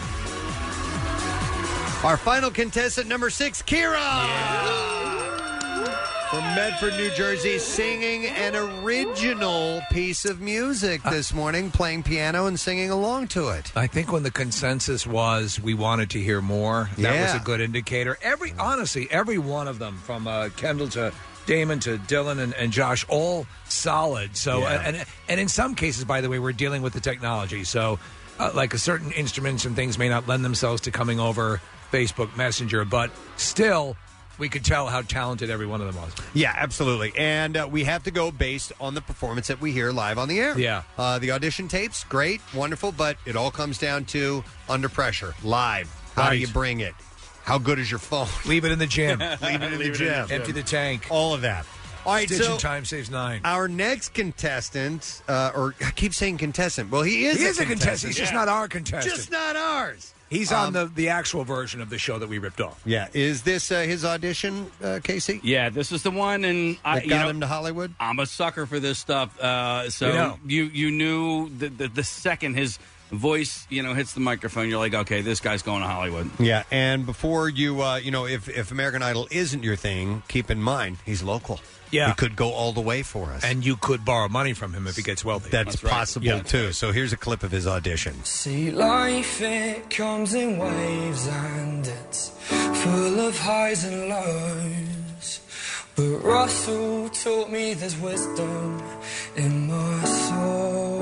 Our final contestant, number six, Kira. From Medford, New Jersey, singing an original piece of music this morning, playing piano and singing along to it. I think when the consensus was we wanted to hear more, that Yeah. was a good indicator. Every honestly, every one of them, from uh, Kendall to Damon to Dylan and, and Josh, all solid. So, Yeah. and and in some cases, by the way, we're dealing with the technology. So, uh, like a certain instruments and things may not lend themselves to coming over Facebook Messenger, but still, we could tell how talented every one of them was. Yeah, absolutely. And uh, we have to go based on the performance that we hear live on the air. Yeah. Uh, the audition tapes, great, wonderful, but it all comes down to under pressure, live. How do Right. you bring it? How good is your phone? Leave it in the gym. Leave it in the Leave it gym. Empty the tank. All of that. All right, Stitch so in time saves nine. our next contestant, uh, or I keep saying contestant. Well, he is He a is a contestant. He's just not our contestant. Just not ours. He's Um, on the, the actual version of the show that we ripped off. Yeah. Is this uh, his audition, uh, Casey? Yeah, this is the one, and I That you got know, him to Hollywood? I'm a sucker for this stuff. Uh, so You know. you you knew the, the the second his voice you know hits the microphone, you're like, okay, this guy's going to Hollywood. Yeah, and before you, uh, you know, if, if American Idol isn't your thing, keep in mind, he's local. Yeah. He could go all the way for us. And you could borrow money from him if he gets wealthy. That's, possible, Yeah. too. So here's a clip of his audition. See, life, it comes in waves and it's full of highs and lows. But Russell taught me there's wisdom in my soul.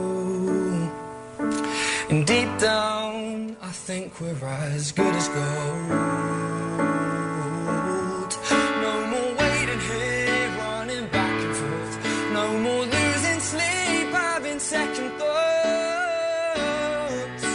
And deep down, I think we're as good as gold. No more waiting here, running back and forth. No more losing sleep, having second thoughts.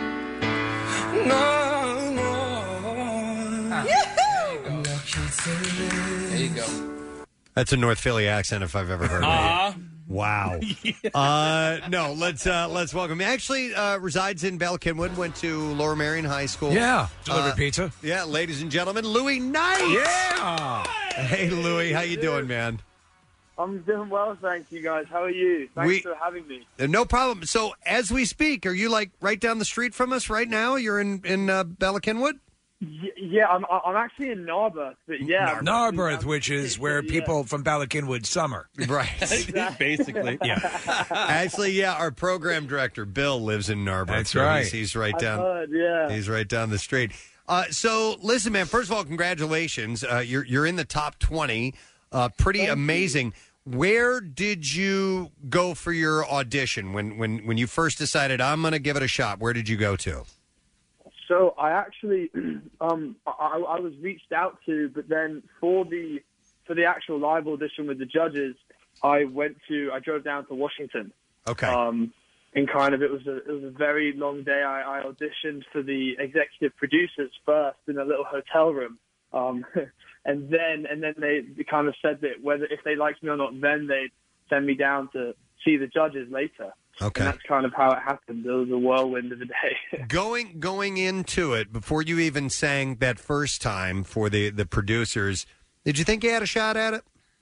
No more. I'm lucky to live. There you go. That's a North Philly accent if I've ever heard Uh-huh. it. Wow. uh, no, let's uh, let's welcome. He actually uh, resides in Bella Cynwyd. Went to Lower Marion High School. Yeah, delivered Uh, pizza. Yeah, ladies and gentlemen, Louis Knight. Yeah. Hey, Louis, how you doing, man? I'm doing well, thank you guys. How are you? Thanks We- for having me. Uh, no problem. So, as we speak, are you like right down the street from us right now? You're in in uh, Bella Cynwyd. Y- yeah, I'm I'm actually in Narberth, but yeah, I'm- Narberth, which is where people from Bala Cynwyd summer. Right. Basically. Yeah. Actually, yeah, our program director Bill lives in Narberth. That's so right. He's, he's right I've down. heard, yeah. He's right down the street. Uh, so, listen, man. First of all, congratulations. Uh, you're you're in the top twenty. Uh, pretty amazing. Where did you go for your audition when when when you first decided I'm going to give it a shot? Where did you go to? So I actually, um, I, I was reached out to, but then for the for the actual live audition with the judges, I went to, I drove down to Washington. Okay. Um, and kind of, it was a it was a very long day. I, I auditioned for the executive producers first in a little hotel room, um, and then and then they kind of said that whether if they liked me or not, then they'd send me down to see the judges later. Okay. And that's kind of how it happened. It was a whirlwind of a day. Going going into it, before you even sang that first time for the, the producers, did you think you had a shot at it?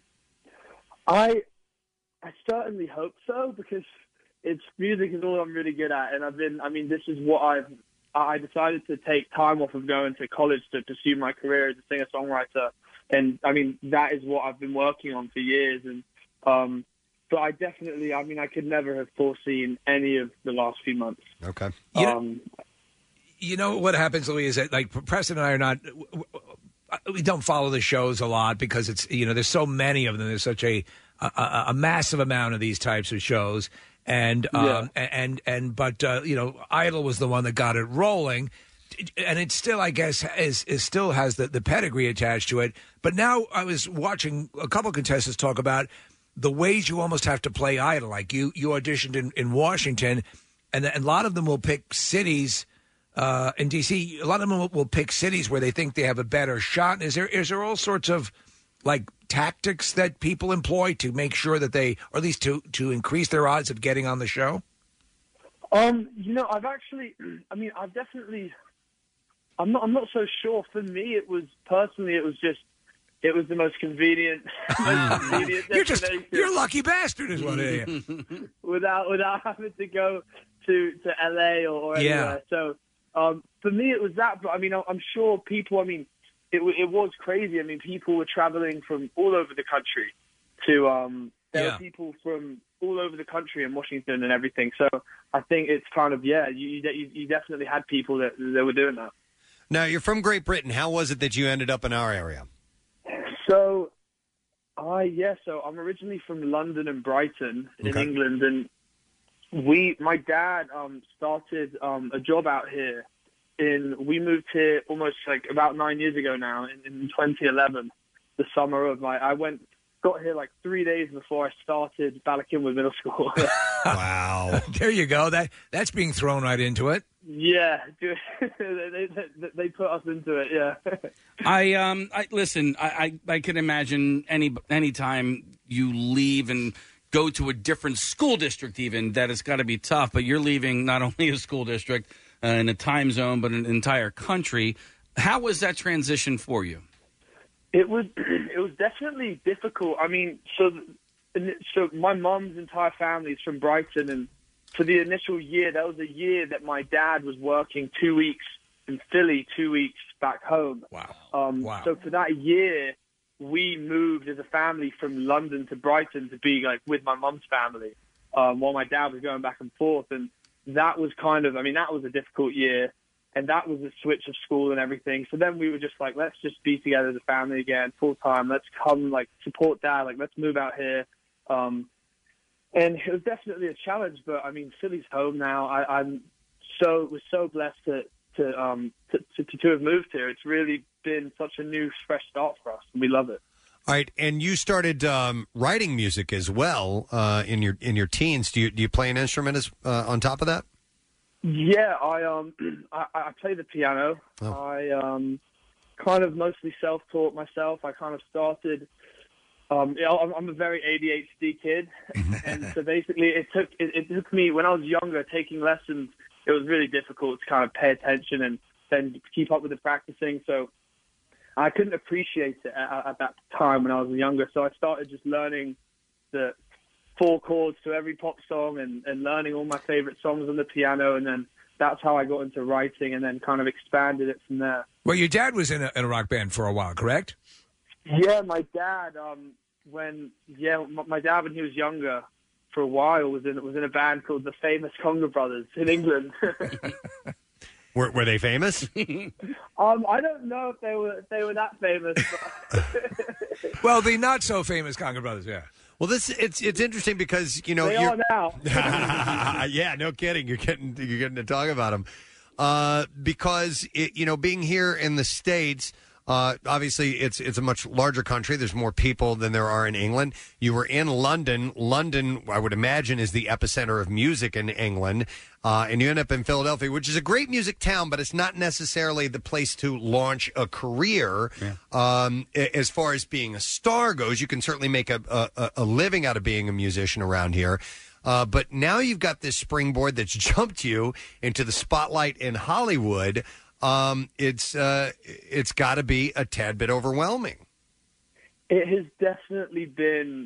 I I certainly hope so, because it's music is all I'm really good at, and I've been. I mean, this is what I've. I decided to take time off of going to college to pursue my career as a singer songwriter, and I mean that is what I've been working on for years. And um, but I definitely. I mean, I could never have foreseen any of the last few months. Okay. You know, Um, you know what happens, Louis, is that like Preston and I are not. We don't follow the shows a lot because it's you know there's so many of them. There's such a a, a massive amount of these types of shows. And um, and and but uh, you know, Idol was the one that got it rolling, and it still, I guess, is, is still has the, the pedigree attached to it. But now I was watching a couple of contestants talk about the ways you almost have to play Idol. Like you, you auditioned in, in Washington, and, and a lot of them will pick cities uh, in D C. A lot of them will, will pick cities where they think they have a better shot. Is there is there all sorts of like tactics that people employ to make sure that they, or at least to, to increase their odds of getting on the show? Um, you know, I've actually, I mean, I've definitely, I'm not, I'm not so sure. For me, it was, personally, it was just, it was the most convenient, most convenient You're just, destination. you're a lucky bastard is what it is. without, without having to go to, to L A or, or Yeah. anywhere. So, um, for me, it was that, but I mean, I'm sure people, I mean, It, w- it was crazy. I mean, people were traveling from all over the country to, um, there Yeah. were people from all over the country in Washington and everything. So I think it's kind of, yeah, you, you, you definitely had people that, that were doing that. Now, you're from Great Britain. How was it that you ended up in our area? So, I, yeah, so I'm originally from London and Brighton in Okay. England. And we, my dad, um, started, um, a job out here. In we moved here almost like about nine years ago now in, in twenty eleven, the summer of my I went got here like three days before I started Bala Cynwyd Middle School. Wow, there you go. That that's being thrown right into it. Yeah, dude, they, they they put us into it. Yeah. I um I listen. I, I I can imagine any any time you leave and go to a different school district, even that it's got to be tough. But you're leaving not only a school district uh, in a time zone, but an entire country. How was that transition for you? It was it was definitely difficult. I mean, so so my mum's entire family is from Brighton, and for the initial year, that was a year that my dad was working two weeks in Philly, two weeks back home. Wow. Um, Wow. So for that year, we moved as a family from London to Brighton to be like with my mum's family, um, while my dad was going back and forth. And that was kind of, I mean, that was a difficult year. And that was a switch of school and everything. So then we were just like, let's just be together as a family again, full time. Let's come, like, support dad. Like, let's move out here. Um, and it was definitely a challenge. But I mean, Philly's home now. I, I'm so was so blessed to to um to, to to have moved here. It's really been such a new, fresh start for us, and we love it. All right, and you started um, writing music as well uh, in your in your teens. Do you do you play an instrument as uh, on top of that? Yeah, I um I, I play the piano. I um kind of mostly self-taught myself. I kind of started Um, you know, I'm, I'm a very A D H D kid, and so basically it took it, it took me when I was younger taking lessons. It was really difficult to kind of pay attention and then keep up with the practicing. So I couldn't appreciate it at, at that time when I was younger. So I started just learning the four chords to every pop song and, and learning all my favorite songs on the piano, and then that's how I got into writing, and then kind of expanded it from there. Well, your dad was in a, in a rock band for a while, correct? Yeah, my dad. Um, when yeah, my, my dad when he was younger, for a while was in was in a band called the Famous Conga Brothers in England. Were, were they famous? um, I don't know if they were if they were that famous. But Well, the not so famous Conga Brothers, yeah. Well, this it's it's interesting because you know they you're, are now. yeah, no kidding. You're getting you're getting to talk about them uh, because it, you know being here in the States. Uh, obviously, it's it's a much larger country. There's more people than there are in England. You were in London. London, I would imagine, is the epicenter of music in England. Uh, and you end up in Philadelphia, which is a great music town, but it's not necessarily the place to launch a career. Yeah. Um, as far as being a star goes, you can certainly make a, a, a living out of being a musician around here. Uh, but now you've got this springboard that's jumped you into the spotlight in Hollywood. Um, it's uh, it's got to be a tad bit overwhelming. It has definitely been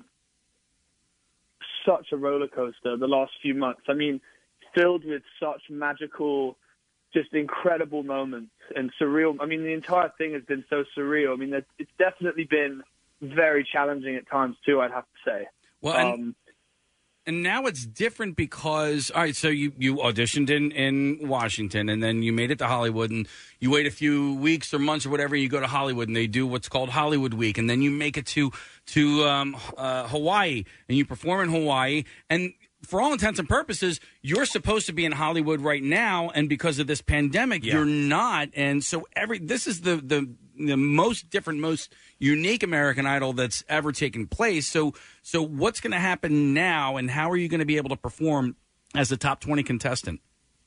such a roller coaster the last few months. I mean, filled with such magical, just incredible moments and surreal. I mean, the entire thing has been so surreal. I mean, it's definitely been very challenging at times too, I'd have to say. Well, and, um, and now it's different because, all right, so you, you auditioned in, in Washington, and then you made it to Hollywood, and you wait a few weeks or months or whatever, and you go to Hollywood, and they do what's called Hollywood Week, and then you make it to, to um, uh, Hawaii, and you perform in Hawaii, and for all intents and purposes, you're supposed to be in Hollywood right now, and because of this pandemic, Yeah. you're not. And so every this is the, the the most different, most unique American Idol that's ever taken place. So so what's going to happen now, and how are you going to be able to perform as a top twenty contestant?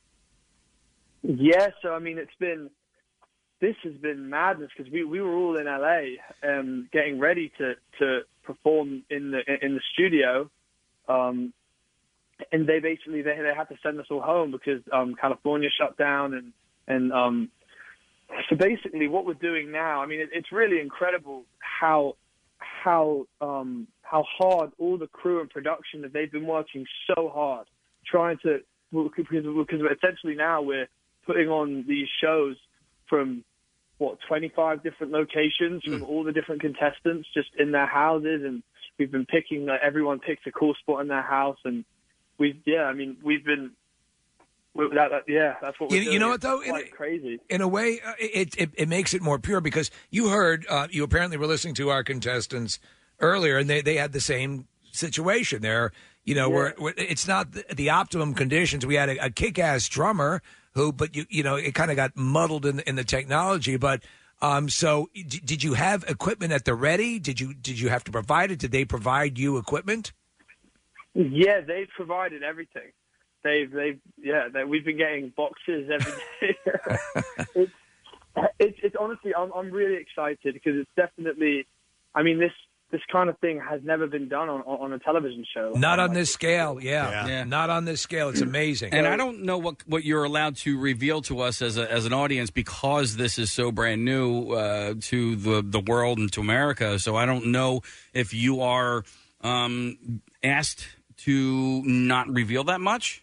Yeah, so I mean, it's been this has been madness because we, we were all in L A um, getting ready to, to perform in the in the studio. Um, And they basically they they had to send us all home because um, California shut down, and and um, so basically what we're doing now. I mean, it, it's really incredible how how um, how hard all the crew and production that they've been working so hard trying to because because essentially now we're putting on these shows from what twenty-five different locations from all the different contestants just in their houses, and we've been picking like, everyone picks a cool spot in their house and. We yeah, I mean we've been, we, that, that, yeah, that's what we're You, doing. you know what though? It's quite in, crazy. In a way, uh, it, it it makes it more pure because you heard uh, you apparently were listening to our contestants earlier, and they, they had the same situation. There, you know, Yeah. where, where it's not the, the optimum conditions. We had a, a kick-ass drummer who, but you you know, it kind of got muddled in in the technology. But um, so d- did you have equipment at the ready? Did you did you have to provide it? Did they provide you equipment? Yeah, they've provided everything. They've they've yeah, they, we've been getting boxes every day. it's, it's it's honestly, I'm I'm really excited because it's definitely, I mean this this kind of thing has never been done on on a television show. Not on this scale, yeah. Yeah. Not on this scale. It's amazing. And I don't know what what you're allowed to reveal to us as a, as an audience because this is so brand new uh, to the the world and to America. So I don't know if you are um, asked to not reveal that much.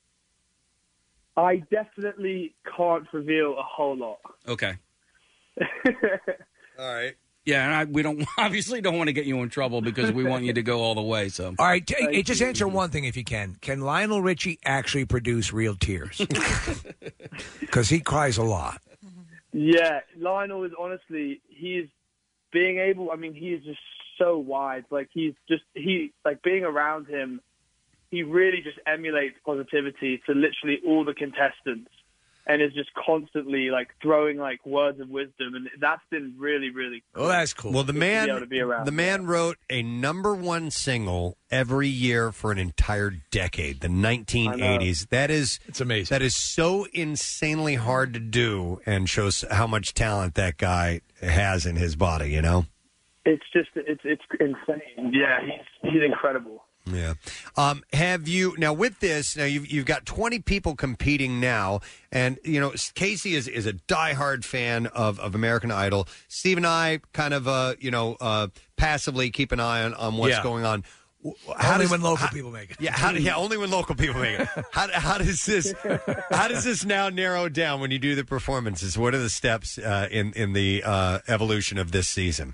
I definitely can't reveal a whole lot. Okay. All right. Yeah, and I, we don't obviously don't want to get you in trouble because we want you to go all the way. So, all right, t- hey, just answer one thing if you can. Can Lionel Richie actually produce real tears? Because he cries a lot. Yeah, Lionel is honestly, he's being able, I mean, he is just so wide. Like, he's just, he, like, being around him, he really just emulates positivity to literally all the contestants and is just constantly, like, throwing, like, words of wisdom. And that's been really, really cool. Well, that's cool. Well, the to man, be able to be around. the man wrote a number one single every year for an entire decade, the nineteen eighties. That is, it's amazing. That is so insanely hard to do, and shows how much talent that guy has in his body. You know. it's just it's it's insane. Yeah, he's he's incredible. Yeah. Um, have you now with this? Now you've you've got twenty people competing now, and you know Casey is is a diehard fan of, of American Idol. Steve and I kind of uh you know uh passively keep an eye on, on what's Yeah. going on. How only does- when local how- people make it. Yeah, how, yeah, only when local people make it. How, how does this how does this now narrow down when you do the performances? What are the steps uh, in in the uh, evolution of this season?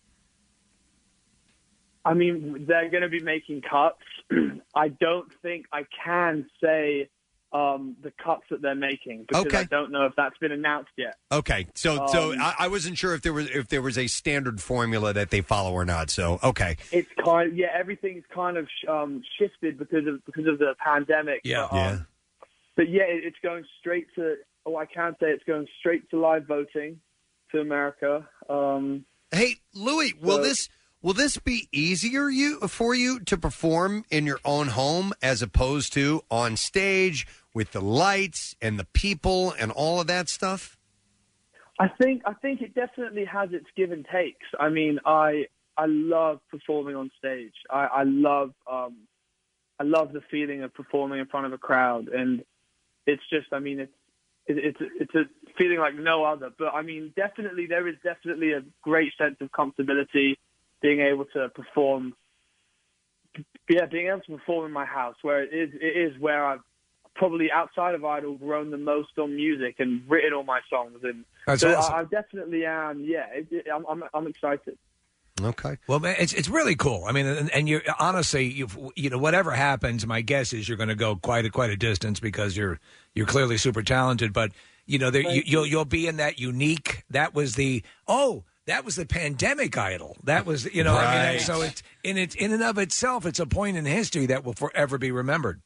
I mean, they're going to be making cuts. I don't think I can say um, the cuts that they're making because Okay. I don't know if that's been announced yet. Okay, so so Um, I, I wasn't sure if there was if there was a standard formula that they follow or not. So okay, It's kind of, yeah, everything's kind of um, shifted because of because of the pandemic. yeah, But, um, But yeah, it, it's going straight to. Oh, I can say it's going straight to live voting to America. Um, Hey, Louis, will so- this will this be easier you for you to perform in your own home as opposed to on stage with the lights and the people and all of that stuff? I think I think it definitely has its give and takes. I mean, I I love performing on stage. I, I love um, I love the feeling of performing in front of a crowd, and it's just I mean it's it, it's it's a feeling like no other. But I mean, definitely there is definitely a great sense of comfortability being able to perform. Yeah, being able to perform in my house, where it is it is where I've probably outside of Idol grown the most on music and written all my songs, and That's so awesome. I, I definitely am. Yeah, it, it, I'm, I'm I'm excited. Okay. Well, man, it's it's really cool. I mean, and, and you honestly, you you know, whatever happens, my guess is you're going to go quite a quite a distance because you're you're clearly super talented. But you know, there, you, you'll you'll be in that unique. That was the oh. That was the pandemic Idol. That was, you know, I mean, Right. so it's in it in and of itself, it's a point in history that will forever be remembered.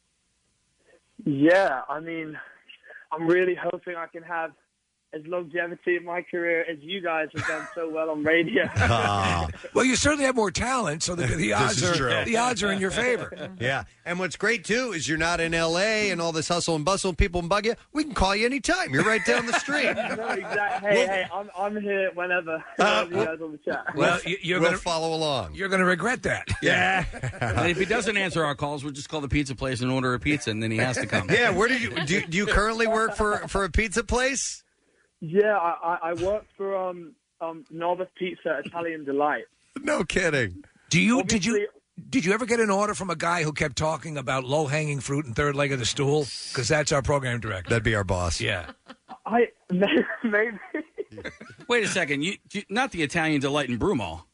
Yeah, I mean, I'm really hoping I can have as longevity in my career as you guys have done so well on radio. Well, you certainly have more talent, so the, the This odds is are true. the odds are in your favor. Yeah, and what's great too is you're not in L A and all this hustle and bustle. People bug you. We can call you anytime. You're right down the street. no, exactly. Hey, hey, I'm I'm here whenever. whenever you guys on the chat. Well, you- you're we'll gonna follow along. You're going to regret that. Yeah. And if he doesn't answer our calls, we'll just call the pizza place and order a pizza, and then he has to come. Yeah, where did you do? Do you currently work for for a pizza place? Yeah, I, I I work for um um Norbert Pizza Italian Delight. No kidding. Do you did you did you ever get an order from a guy who kept talking about low hanging fruit and third leg of the stool? Because that's our program director. That'd be our boss. Yeah. I maybe. Wait a second. You, you not the Italian Delight in Broomall.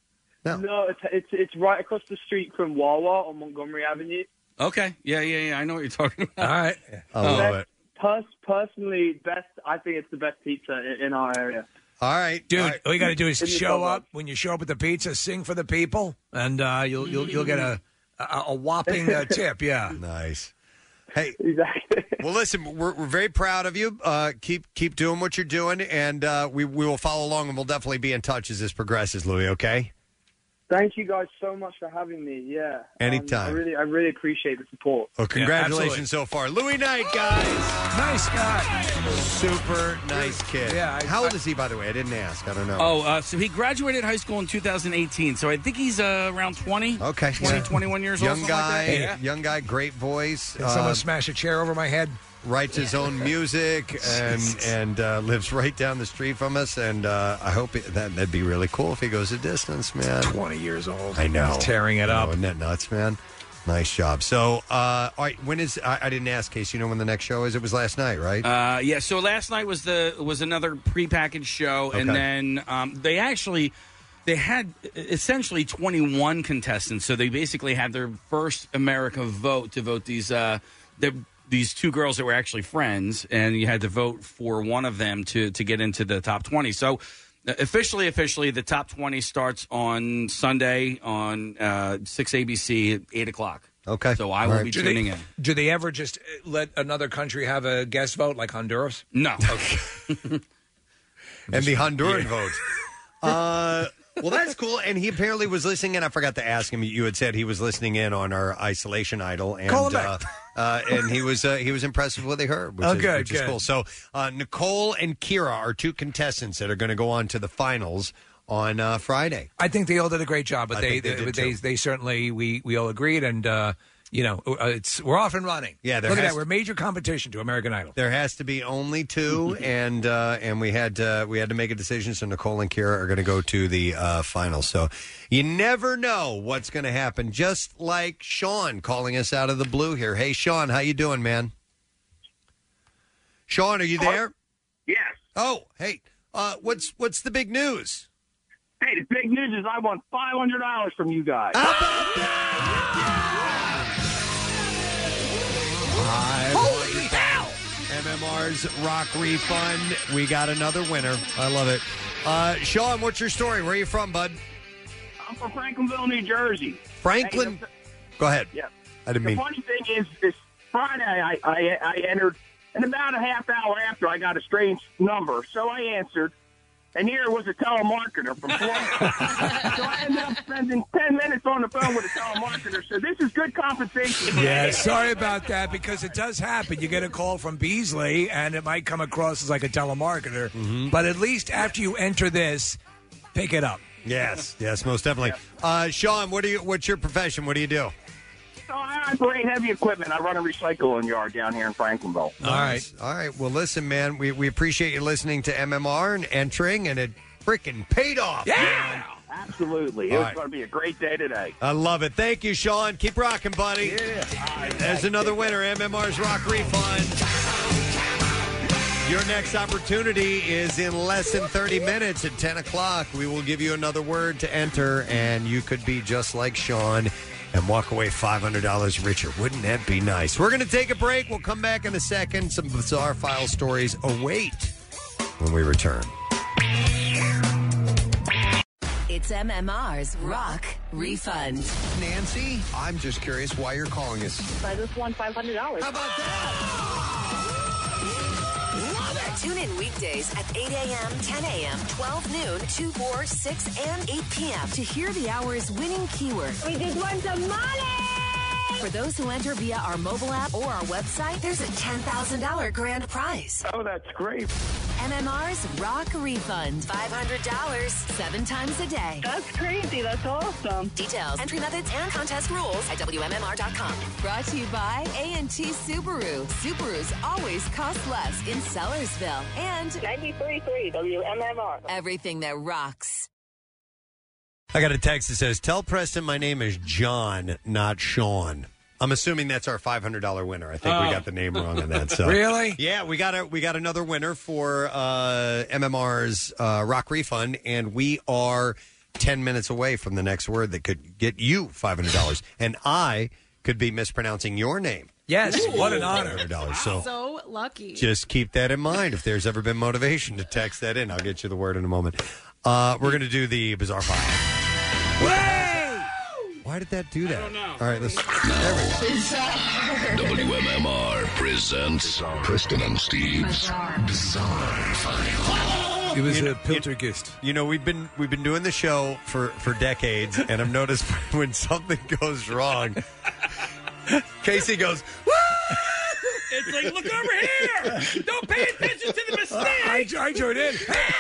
No, it's, it's it's right across the street from Wawa on Montgomery Avenue. Okay. Yeah, yeah, yeah. I know what you're talking about. All right. I love it. Pers- personally, best. I think it's the best pizza in, in our area. All right, Dude, All right. all you got to do is In the show suburbs. up when you show up at the pizza, sing for the people, and uh, you'll you'll you'll get a a, a whopping uh, tip. Yeah, nice. Hey, exactly. Well, listen, we're we're very proud of you. Uh, keep keep doing what you're doing, and uh, we we will follow along, and we'll definitely be in touch as this progresses, Louis. Okay. Thank you guys so much for having me. Yeah, Anytime. Um, I really, I really appreciate the support. Well, congratulations so far, Louis Knight, guys. Nice guy, super nice kid. Yeah, I- How old is he, by the way? I didn't ask. I don't know. Oh, uh, so he graduated high school in two thousand eighteen. So I think he's uh, around twenty. Okay, twenty, yeah. twenty-one years young old. something guy, like that. Yeah. young guy, great voice. Can someone Uh, smash a chair over my head? writes his own music and and uh, lives right down the street from us. And uh, I hope it, that that'd be really cool if he goes a distance, man. Twenty years old. I know, He's tearing it I know, up. Isn't that nuts, man? Nice job. So, uh, all right, when is? I, I didn't ask, Case. You know when the next show is? It was last night, right? Uh, yeah. So last night was the was another prepackaged show, and Okay. then um, they actually they had essentially twenty-one contestants. So they basically had their first America vote to vote these uh, the, these two girls that were actually friends, and you had to vote for one of them to to get into the top twenty. So. Uh, Officially, officially, the top twenty starts on Sunday on uh, six A B C at eight o'clock. Okay. So I All will right. be do tuning they, in. Do they ever just uh, let another country have a guest vote like Honduras? No. and the Honduran Yeah. vote. Uh, well, that's cool. And he apparently was listening in. I forgot to ask him. You had said he was listening in on our Isolation Idol, and Call him uh, back. uh, and he was uh, he was impressed with what they heard, which, Oh, is, good, which is good. cool. So uh, Nicole and Kira are two contestants that are going to go on to the finals on uh, Friday. I think they all did a great job, but I they think they they, did they, too. they certainly we we all agreed, and uh, you know uh, it's we're off and running. Yeah, there look at has that. We're major competition to American Idol. There has to be only two, and uh, and we had to, we had to make a decision. So Nicole and Kira are going to go to the uh, final. So you never know what's going to happen. Just like Sean calling us out of the blue here. Hey, Sean, how you doing, man? Sean, are you there? Yes. Oh, hey, uh, what's what's the big news? Hey, the big news is I won five hundred dollars from you guys. Holy hell! M M R's Rock Refund. We got another winner. I love it. Uh, Sean, what's your story? Where are you from, bud? I'm from Franklinville, New Jersey. Franklin? Hey, Go ahead. Yeah. I didn't the mean... funny thing is, this Friday I, I, I entered, and about a half hour after I got a strange number, so I answered, and here was a telemarketer from Florida. So I ended up spending ten minutes on the phone with a telemarketer, so this is good compensation. Yeah, sorry about that, because it does happen. You get a call from Beasley, and it might come across as like a telemarketer, Mm-hmm. but at least after you enter this, pick it up. Yes, yes, most definitely. Uh, Sean, what do you? What's your profession? What do you do? So I operate heavy equipment. I run a recycling yard down here in Franklinville. All right. All right. Well, listen, man, we, we appreciate you listening to M M R and entering, and it freaking paid off. Yeah! Absolutely. All It's right. going to be a great day today. I love it. Thank you, Sean. Keep rocking, buddy. Yeah. There's another winner, M M R's Rock Refund. Your next opportunity is in less than thirty minutes at ten o'clock. We will give you another word to enter, and you could be just like Sean and walk away five hundred dollars richer. Wouldn't that be nice? We're going to take a break. We'll come back in a second. Some bizarre file stories await when we return. It's M M R's Rock Refund. Nancy, I'm just curious why you're calling us. I just won five hundred dollars. How about that? Tune in weekdays at eight a.m., ten a.m., twelve noon, two, four, six, and eight p.m. to hear the hour's winning keyword. We just won some money! For those who enter via our mobile app or our website, there's a ten thousand dollars grand prize. Oh, that's great. M M R's Rock Refund. five hundred dollars, seven times a day. That's crazy. That's awesome. Details, entry methods, and contest rules at W M M R dot com. Brought to you by A and T Subaru. Subarus always cost less in Sellersville. And ninety-three point three W M M R. Everything that rocks. I got a text that says, tell Preston my name is John, not Sean. I'm assuming that's our five hundred dollars winner. I think Oh. we got the name wrong on that. So Really? Yeah, we got a, we got another winner for uh, M M R's uh, Rock Refund, and we are ten minutes away from the next word that could get you five hundred dollars. And I could be mispronouncing your name. Yes, Ooh. what an honor. five hundred dollars. So So lucky. just keep that in mind. If there's ever been motivation to text that in, I'll get you the word in a moment. Uh, we're going to do the bizarre file. Why did that do that? I don't know. All right, let's. There we go. W M M R presents Preston and Steve's Bizarre File. It was You a know- poltergeist. You know, we've been we've been doing the show for for decades, and I've noticed when something goes wrong, Casey goes, It's like, look over here! Don't pay attention to the mistake! I, I joined in.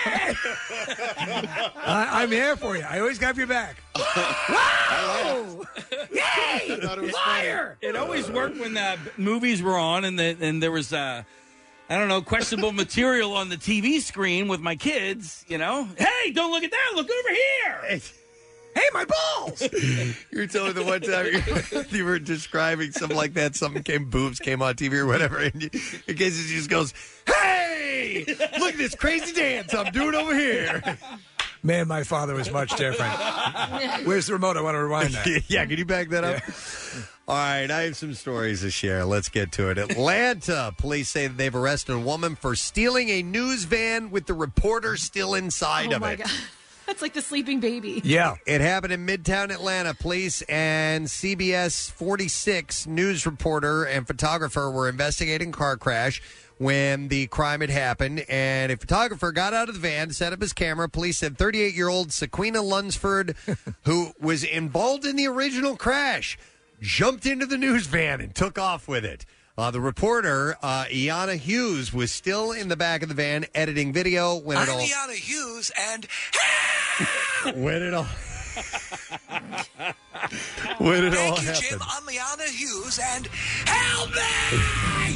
I, I'm here for you. I always got your back. Wow! Yay! Liar! It always worked when uh, movies were on and the, and there was, uh, I don't know, questionable material on the T V screen with my kids, you know? Hey, don't look at that! Look over here! Hey, my balls! You were telling the one time you, you were describing something like that. Something came, boobs came on T V or whatever, and you, in case it just goes, "Hey, look at this crazy dance I'm doing over here." Man, my father was much different. Where's the remote? I want to rewind that. Yeah, can you back that up? All right, I have some stories to share. Let's get to it. Atlanta police say that they've arrested a woman for stealing a news van with the reporter still inside oh of my it. God. That's like the sleeping baby. Yeah. It happened in Midtown Atlanta. Police and C B S forty-six news reporter and photographer were investigating a car crash when the crime had happened, and a photographer got out of the van, set up his camera. Police said thirty-eight-year-old Sequina Lunsford, who was involved in the original crash, jumped into the news van and took off with it. Uh, the reporter, uh, Iana Hughes, was still in the back of the van editing video when I'm it all... Iana Hughes, and When it all when it all Thank you, happened. Jim. I'm Liana Hughes, and help me!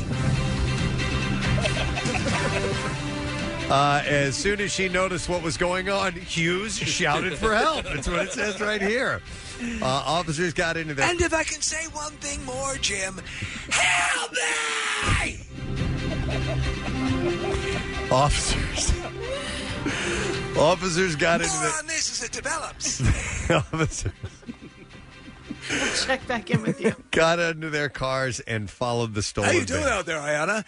Uh, as soon as she noticed what was going on, Hughes shouted for help. That's what it says right here. Uh, officers got into their... And if I can say one thing more, Jim, help me! Officers... Officers got into More the... on this as it develops. Officers I'll check back in with you. got into their cars and followed the stolen How you doing van. out there, Ayana?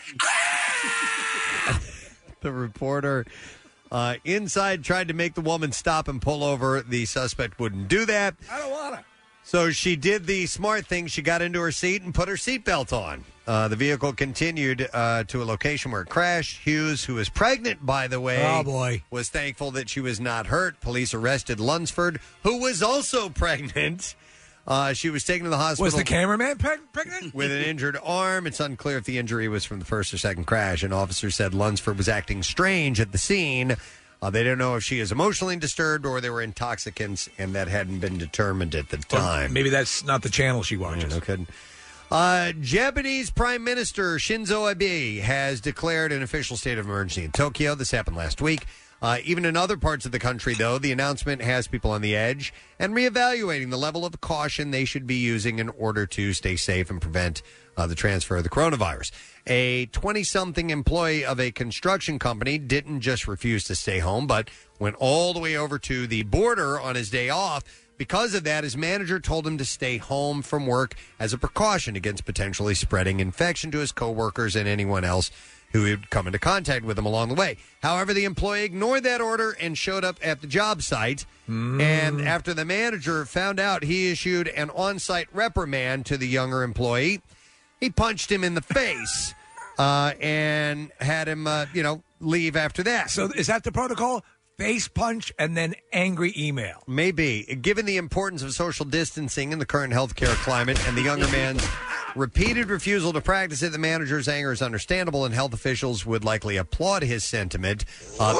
The reporter uh, inside tried to make the woman stop and pull over. The suspect wouldn't do that. I don't want to. So she did the smart thing. She got into her seat and put her seatbelt on. Uh, the vehicle continued uh, to a location where it crashed. Hughes, who was pregnant, by the way, Oh, boy. was thankful that she was not hurt. Police arrested Lunsford, who was also pregnant. Uh, she was taken to the hospital. Was the cameraman preg- pregnant? With an injured arm. It's unclear if the injury was from the first or second crash. An officer said Lunsford was acting strange at the scene. Uh, they don't know if she is emotionally disturbed or there were intoxicants, and that hadn't been determined at the time. Maybe that's not the channel she watches. Yeah, no kidding. Uh, Japanese Prime Minister Shinzo Abe has declared an official state of emergency in Tokyo. This happened last week. Uh, even in other parts of the country, though, the announcement has people on the edge and reevaluating the level of caution they should be using in order to stay safe and prevent uh, the transfer of the coronavirus. A twenty-something employee of a construction company didn't just refuse to stay home, but went all the way over to the border on his day off. Because of that, his manager told him to stay home from work as a precaution against potentially spreading infection to his coworkers and anyone else who would come into contact with him along the way. However, the employee ignored that order and showed up at the job site. Mm. And after the manager found out, he issued an on-site reprimand to the younger employee. He punched him in the face uh, and had him, uh, you know, leave after that. So is that the protocol? Face punch and then angry email. Maybe. Given the importance of social distancing in the current healthcare climate and the younger man's repeated refusal to practice it, the manager's anger is understandable, and health officials would likely applaud his sentiment. Uh,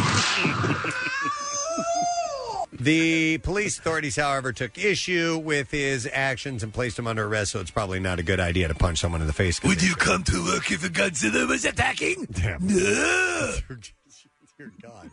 the police authorities, however, took issue with his actions and placed him under arrest, so it's probably not a good idea to punch someone in the face. Would you come to work if a Godzilla was attacking? Damn. No. Dear God.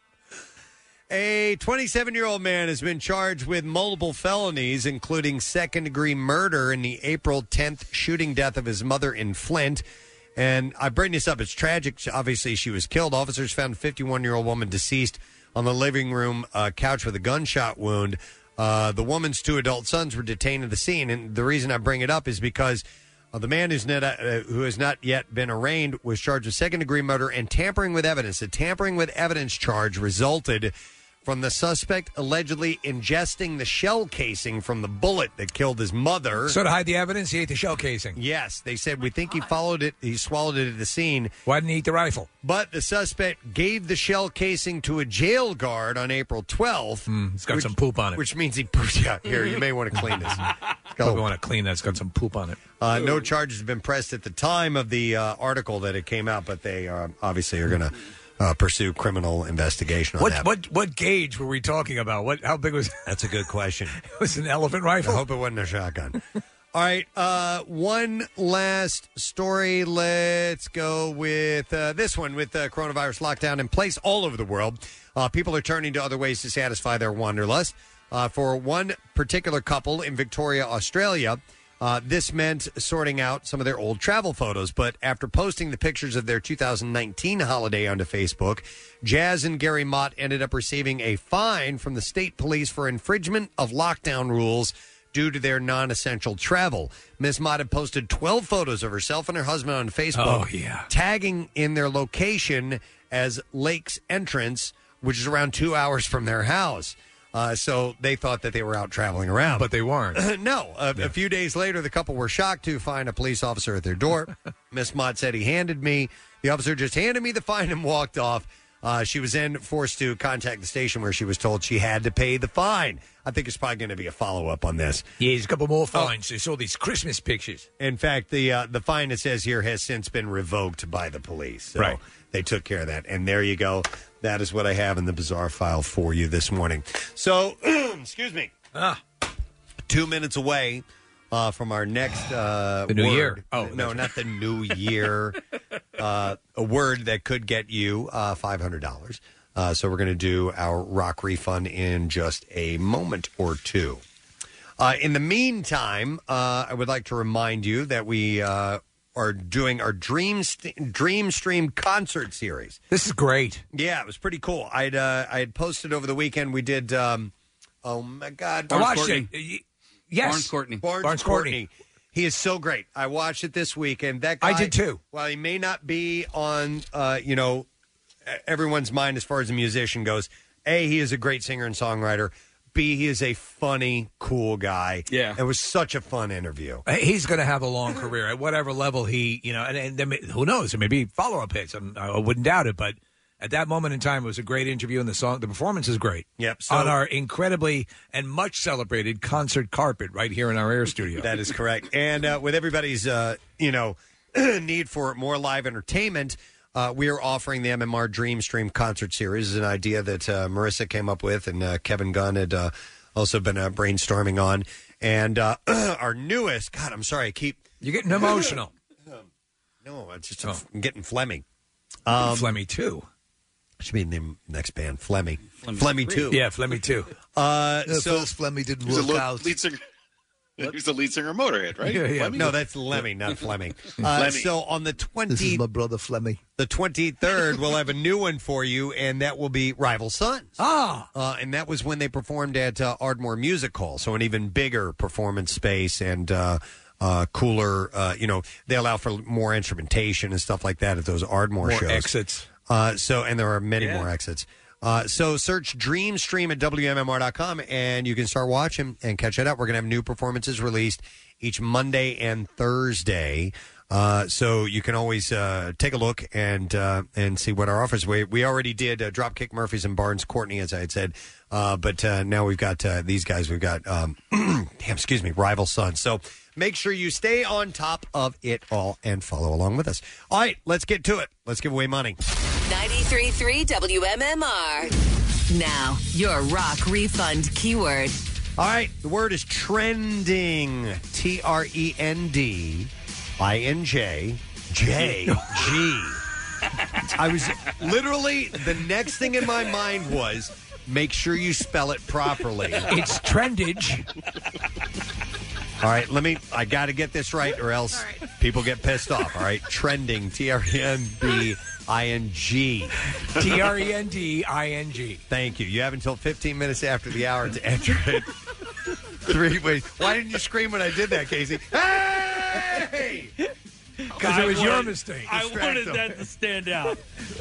A twenty-seven-year-old man has been charged with multiple felonies, including second-degree murder in the April tenth shooting death of his mother in Flint. And I bring this up. It's tragic. Obviously, she was killed. Officers found a fifty-one-year-old woman deceased on the living room uh, couch with a gunshot wound. Uh, the woman's two adult sons were detained at the scene. And the reason I bring it up is because uh, the man who's not, uh, who has not yet been arraigned was charged with second-degree murder and tampering with evidence. The tampering with evidence charge resulted from the suspect allegedly ingesting the shell casing from the bullet that killed his mother. So to hide the evidence, he ate the shell casing. Yes, they said, we think he followed it, he swallowed it at the scene. Why didn't he eat the rifle? But the suspect gave the shell casing to a jail guard on April twelfth. Mm, it's got which, some poop on it. Which means he pooped out. Here, you may want to clean this. Probably want to clean that. It's got some poop on it. Uh, no charges have been pressed at the time of the uh, article that it came out, but they uh, obviously are going to Uh, pursue criminal investigation on What that. what what gauge were we talking about? What how big was? That's a good question. It was an elephant rifle. I hope it wasn't a shotgun. All right, uh, one last story. Let's go with uh, this one. With the coronavirus lockdown in place all over the world, uh, people are turning to other ways to satisfy their wanderlust. Uh, for one particular couple in Victoria, Australia, Uh, this meant sorting out some of their old travel photos. But after posting the pictures of their two thousand nineteen holiday onto Facebook, Jazz and Gary Mott ended up receiving a fine from the state police for infringement of lockdown rules due to their non-essential travel. Miz Mott had posted twelve photos of herself and her husband on Facebook, Oh, yeah. tagging in their location as Lake's Entrance, which is around two hours from their house. Uh, so they thought that they were out traveling around. But they weren't. no. A, a few days later, the couple were shocked to find a police officer at their door. Miss Mott said, he handed me, the officer just handed me the fine and walked off. Uh, she was then forced to contact the station where she was told she had to pay the fine. I think there's probably going to be a follow-up on this. Yeah, there's a couple more fines. They saw these Christmas pictures. In fact, the uh, the fine, it says here, has since been revoked by the police. So Right. they took care of that. And there you go. That is what I have in the bizarre file for you this morning. So, excuse me. Ah. Two minutes away uh, from our next uh, The new word. year. Oh, no, not the new year. uh, a word that could get you uh, five hundred dollars. Uh, so we're going to do our rock refund in just a moment or two. Uh, in the meantime, uh, I would like to remind you that we uh, are doing our Dream St- Dream Stream concert series. This is great. Yeah, it was pretty cool. I'd uh, I had posted over the weekend. We did. Um, oh my God, I Barnes watched Courtney. it. Yes. Barnes Courtney. Barnes, Barnes Courtney. He is so great. I watched it this week, and that guy, I did too. While he may not be on, uh, you know, everyone's mind as far as a musician goes, A, he is a great singer and songwriter. B, he is a funny, cool guy. Yeah. It was such a fun interview. He's going to have a long career at whatever level he, you know, and, and there may, who knows? There may be follow-up hits. I'm, I wouldn't doubt it, but at that moment in time, it was a great interview, and the song, the performance is great. Yep. So, on our incredibly and much celebrated concert carpet right here in our air studio. That is correct. And uh, with everybody's, uh, you know, need for more live entertainment, uh, we are offering the M M R Dream Stream concert series. It's an idea that uh, Marissa came up with, and uh, Kevin Gunn had uh, also been uh, brainstorming on. And uh, our newest, God, I'm sorry, I keep... You're getting emotional. No, it's just Oh. I'm getting Fleming. Um, Flemmy too. Should be the name next band, Flemmy. Flemmy Flemmy three. two. Yeah, Flemmy too. Uh, Yeah, so first Flemmy didn't He's a work lo- out. lead singer. He's the lead singer of Motorhead, right? Yeah, yeah. Fleming? no, that's Lemmy, not Fleming. Uh, Flemmy. so on the This is twenty, my brother Flemmy. the twenty third, we'll have a new one for you, and that will be Rival Sons. Ah, Uh, and that was when they performed at uh, Ardmore Music Hall, so an even bigger performance space and uh, uh, cooler. Uh, you know, they allow for more instrumentation and stuff like that at those Ardmore more shows. exits. Uh, so, and there are many Yeah. more exits. Uh, so search Dream Stream at W M M R dot com and you can start watching and catch it up. We're going to have new performances released each Monday and Thursday. Uh, so you can always uh, take a look and uh, and see what our offers. We we already did uh, Dropkick Murphys and Barnes Courtney, as I had said, uh, but uh, now we've got uh, these guys. We've got um, damn, excuse me, Rival Sons. So make sure you stay on top of it all and follow along with us. All right, let's get to it. Let's give away money. ninety-three point three W M M R. Now, your rock refund keyword. All right, the word is trending. T R E N D I N J J G. I was literally, the next thing in my mind was make sure you spell it properly. It's trendage. All right, let me, I got to get this right or else people get pissed off. All right, trending. T R E N D I N G. T R E N D I N G. Thank you. You have until fifteen minutes after the hour to enter it. Three ways. Why didn't you scream when I did that, Casey? Hey! Because it was I your wanted- mistake. I Distract wanted them. that to stand out.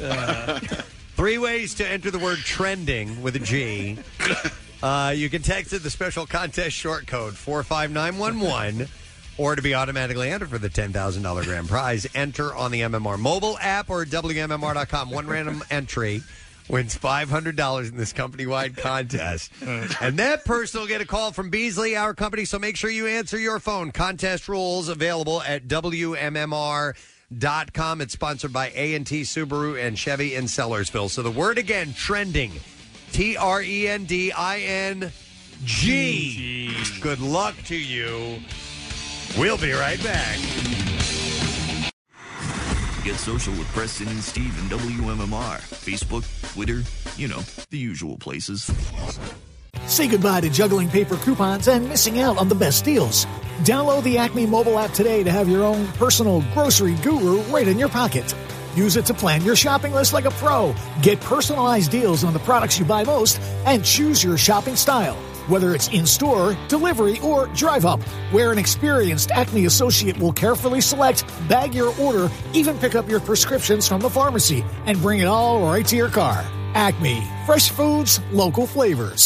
Three ways to enter the word trending with a G. Uh, you can text it the special contest short code four five nine one one, or to be automatically entered for the ten thousand dollars grand prize, enter on the M M R mobile app or W M M R dot com. One random entry wins five hundred dollars in this company-wide contest. And that person will get a call from Beasley, our company, so make sure you answer your phone. Contest rules available at W M M R dot com. It's sponsored by A and T Subaru and Chevy in Sellersville. So the word again, trending. T R E N D I N G. Good luck to you. We'll be right back. Get social with Preston and Steve and W M M R. Facebook, Twitter, you know, the usual places. Say goodbye to juggling paper coupons and missing out on the best deals. Download the Acme mobile app today to have your own personal grocery guru right in your pocket. Use it to plan your shopping list like a pro. Get personalized deals on the products you buy most and choose your shopping style. Whether it's in-store, delivery, or drive-up, where an experienced Acme associate will carefully select, bag your order, even pick up your prescriptions from the pharmacy, and bring it all right to your car. Acme. Fresh foods, local flavors.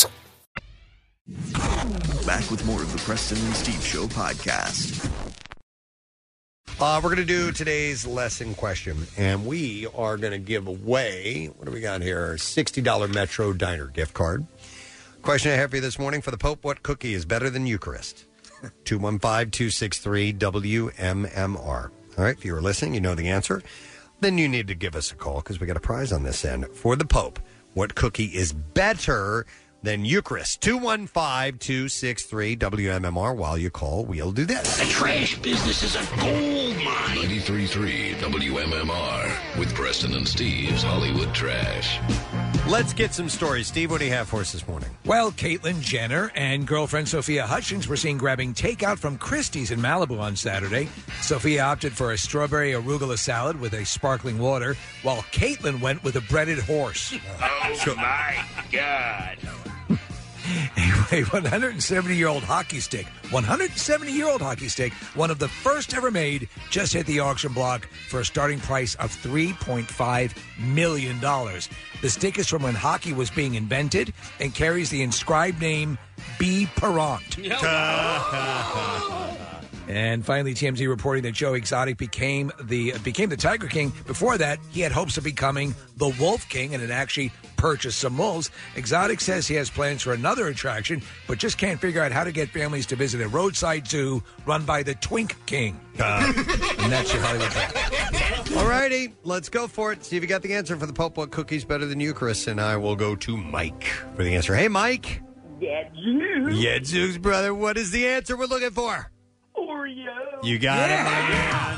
Back with more of the Preston and Steve Show podcast. Uh, we're going to do today's lesson question, and we are going to give away, what do we got here? sixty dollars Metro Diner gift card. Question I have for you this morning: for the Pope, what cookie is better than Eucharist? two one five, two six three, W M M R. All right, if you were listening, you know the answer. Then you need to give us a call because we got a prize on this end. For the Pope, what cookie is better than Eucharist? two one five, two six three, W M M R. While you call, we'll do this. The trash business is a gold mine. ninety-three point three W M M R with Preston and Steve's Hollywood Trash. Let's get some stories. Steve, what do you have for us this morning? Well, Caitlyn Jenner and girlfriend Sophia Hutchins were seen grabbing takeout from Christie's in Malibu on Saturday. Sophia opted for a strawberry arugula salad with a sparkling water, while Caitlyn went with a breaded horse. Oh, my God. A one hundred seventy-year-old hockey stick, one hundred seventy-year-old hockey stick, one of the first ever made, just hit the auction block for a starting price of three point five million dollars. The stick is from when hockey was being invented and carries the inscribed name B. Perrant. And finally, T M Z reporting that Joe Exotic became the became the Tiger King. Before that, he had hopes of becoming the Wolf King and had actually purchased some wolves. Exotic says he has plans for another attraction, but just can't figure out how to get families to visit a roadside zoo run by the Twink King. Uh, and that's your Hollywood Trash. All righty, let's go for it. See if you got the answer for the Pope. What cookie's better than Eucharist? And I will go to Mike for the answer. Hey, Mike. Yadzooks. Yadzooks, brother. What is the answer we're looking for? Oreo. You got Yeah. it, my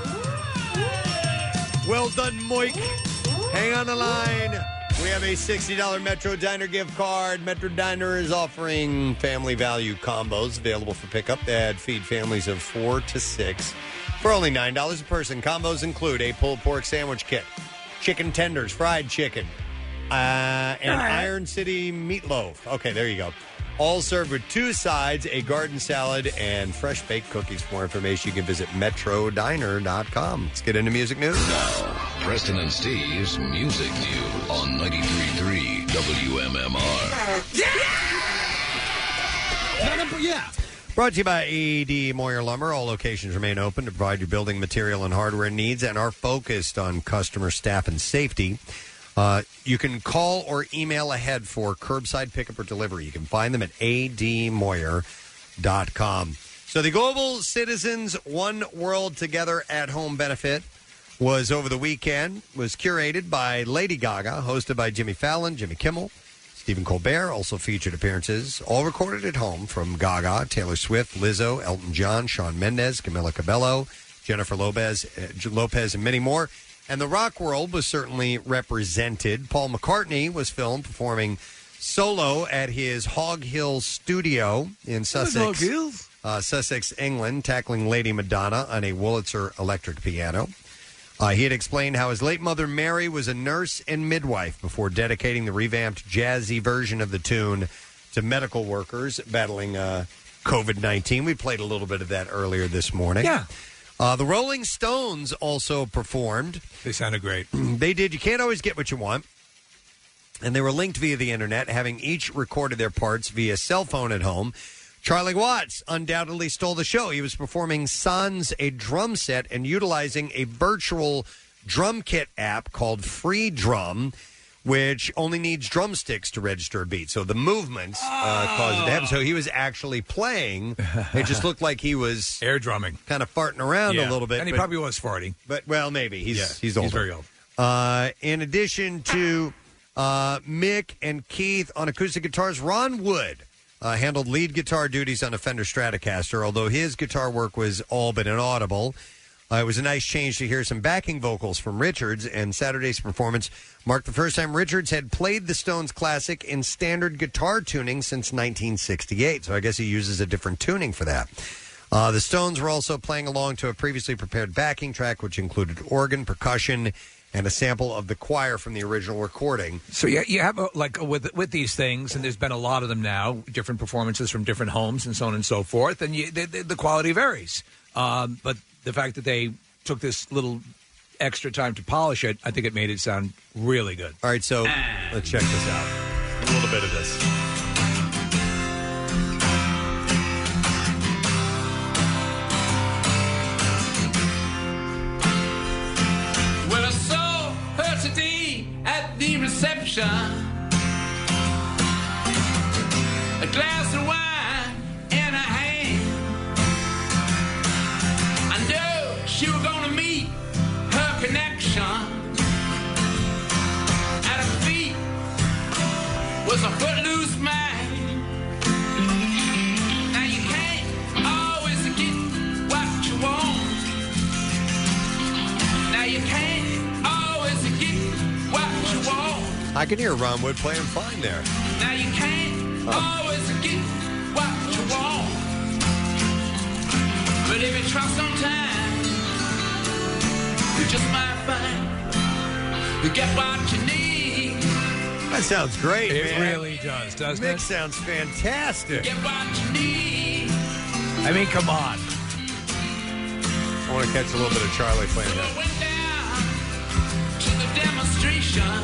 man. Well done, Mike. Hang on the line. We have a sixty dollars Metro Diner gift card. Metro Diner is offering family value combos available for pickup that feed families of four to six for only nine dollars a person. Combos include a pulled pork sandwich kit, chicken tenders, fried chicken, uh, and Iron City meatloaf. Okay, there you go. All served with two sides, a garden salad, and fresh baked cookies. For more information, you can visit metro diner dot com. Let's get into music news. Now, Preston and Steve's Music News on ninety-three point three W M M R. Yeah. Brought to you by A D Moyer Lumber. All locations remain open to provide your building material and hardware needs and are focused on customer, staff, and safety. Uh, you can call or email ahead for curbside pickup or delivery. You can find them at A D Moyer dot com. So the Global Citizens One World Together at Home benefit was over the weekend, was curated by Lady Gaga, hosted by Jimmy Fallon, Jimmy Kimmel, Stephen Colbert, also featured appearances, all recorded at home from Gaga, Taylor Swift, Lizzo, Elton John, Shawn Mendes, Camila Cabello, Jennifer Lopez, uh, Lopez, and many more. And the rock world was certainly represented. Paul McCartney was filmed performing solo at his Hog Hill studio in Sussex, uh, Sussex, England, tackling Lady Madonna on a Wurlitzer electric piano. Uh, he had explained how his late mother Mary was a nurse and midwife before dedicating the revamped jazzy version of the tune to medical workers battling uh, covid nineteen. We played a little bit of that earlier this morning. Yeah. Uh, the Rolling Stones also performed. They sounded great. They did. You can't always get what you want. And they were linked via the internet, having each recorded their parts via cell phone at home. Charlie Watts undoubtedly stole the show. He was performing Sans, a drum set, and utilizing a virtual drum kit app called Free Drum, which only needs drumsticks to register a beat. So the movements uh, caused it to happen. So he was actually playing. It just looked like he was air drumming, kind of farting around Yeah. a little bit. And he but- probably was farting. But, well, maybe. He's, Yeah, he's older. he's very old. Uh, in addition to uh, Mick and Keith on acoustic guitars, Ron Wood uh, handled lead guitar duties on a Fender Stratocaster, although his guitar work was all but inaudible. Uh, it was a nice change to hear some backing vocals from Richards, and Saturday's performance marked the first time Richards had played the Stones classic in standard guitar tuning since nineteen sixty-eight, so I guess he uses a different tuning for that. Uh, the Stones were also playing along to a previously prepared backing track, which included organ, percussion, and a sample of the choir from the original recording. So yeah, you have a, like with with these things, and there's been a lot of them now, different performances from different homes and so on and so forth, and you, the, the, the quality varies. Um, but the fact that they took this little extra time to polish it, I think it made it sound really good. All right, so let's check this out. A little bit of this. connection. A glass of wine in her hand. I knew she was gonna meet her connection. At her feet was a footloose man. Now you can't always get what you want. Now you can't always get what you want. I can hear Ron Wood playing fine there. Now you can't always get what you want. But if you try sometime, you just might find you get what you need. That sounds great, It man. really does, doesn't Mick it? sounds fantastic. Get what you need. I mean, come on. I want to catch a little bit of Charlie playing that. Went down to the demonstration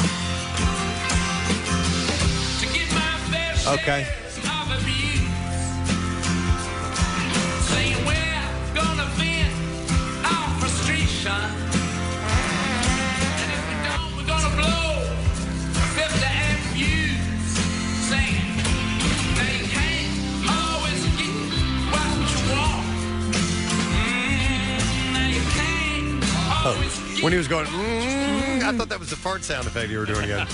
to get my fair share Okay. of abuse. Saying we're gonna vent our frustration. And if we don't, we're gonna blow fifty amp fuse. Saying, now you can't always get what you want. Mm, now you can't Oh, always when he was going, mm, I thought that was the fart sound effect you were doing again.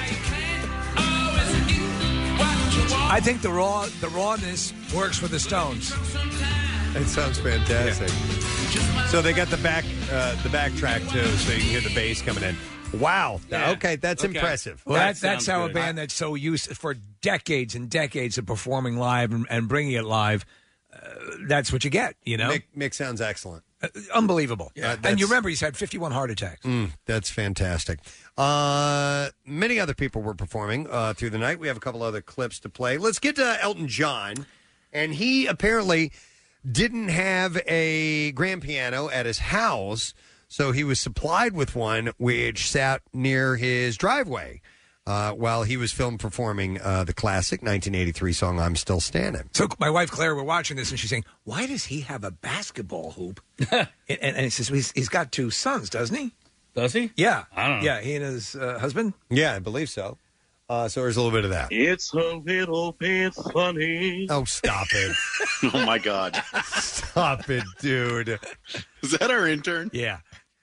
I think the raw, the rawness works for the Stones. It sounds fantastic. So they got the back, uh, the backtrack too, so you can hear the bass coming in. Wow. Yeah. Okay, that's Okay. impressive. Well, that, that's how a band that's so used for decades and decades of performing live and, and bringing it live, uh, that's what you get, you know? Mick, Mick sounds excellent. Uh, unbelievable. Yeah, and that's- you remember he's had fifty-one heart attacks. Mm, that's fantastic. Uh, many other people were performing uh, through the night. We have a couple other clips to play. Let's get to Elton John. And he apparently didn't have a grand piano at his house, so he was supplied with one which sat near his driveway uh, while he was film performing uh, the classic nineteen eighty-three song I'm Still Standing. So my wife Claire, we're watching this, and she's saying, "Why does he have a basketball hoop?" and, and, and it says he's, he's got two sons, doesn't he? Does he? Yeah, I don't know. Yeah, he and his uh, husband. Yeah, I believe so. Uh, so there's a little bit of that. It's a little bit funny. Oh, stop it. Oh, my God. Stop it, dude. Is that our intern? Yeah.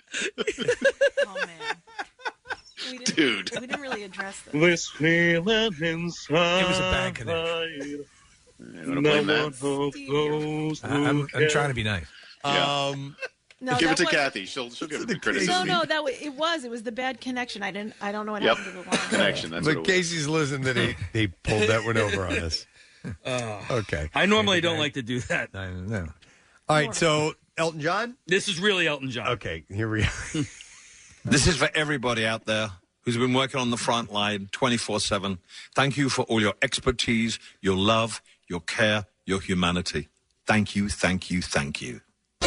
We didn't, Dude. We didn't really address this. This feeling inside. It was a bad connection. wanna play No that? one of those I- I'm, who I'm trying to can- be nice. Um, No, Give it that to was- Kathy. She'll she'll give it the criticism. No, no, that w- it was. It was the bad connection. I didn't. I don't know what Yep. happened to the line. Connection. That's but what it was. Casey's listening that he, he pulled that one over on us. Oh. Okay. I normally don't like to do that. I know. All right, so Elton John? This is really Elton John. Okay, here we go. This is for everybody out there who's been working on the front line twenty-four seven. Thank you for all your expertise, your love, your care, your humanity. Thank you, thank you, thank you.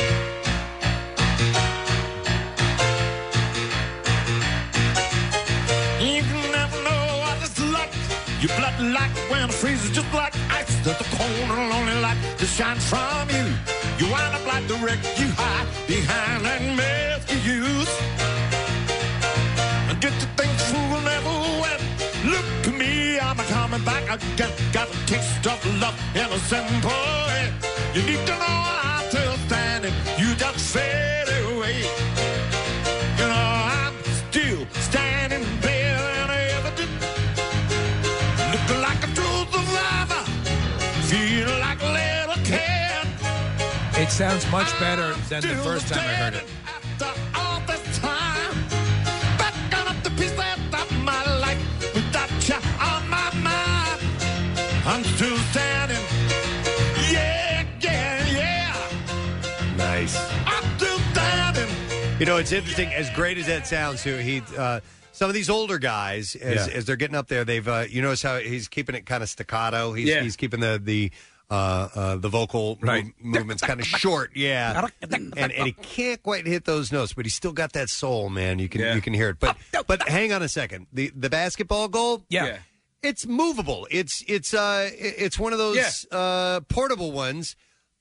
You can never know what it's like. Your blood like when it freezes just like ice. There's a cold and lonely light that shines from you. You wind up like the wreck you hide behind that mess you use. And get to think fool never went. Look at me, I'm a coming back again. Got a taste of love in a simple way. You need to know I'm still standing. You just fade away. You know I'm still standing there and evident. Looking like a true survivor. Feel like a little kid. It sounds much better than the first time I heard it. After all this time, backing up the piece that of my life without you on my mind. I'm still standing. Yeah, yeah, yeah. Nice. I'm still standing. You know, it's interesting. As great as that sounds, too, he uh, some of these older guys, as, Yeah. as they're getting up there, they've uh, you notice how he's keeping it kind of staccato. He's Yeah. he's keeping the the uh, uh, the vocal Right. mov- movements kind of short. Yeah, and and he can't quite hit those notes, but he's still got that soul, man. You can Yeah. you can hear it. But but hang on a second. The the basketball goal. Yeah. Yeah. It's movable. It's it's uh it's one of those uh, portable ones.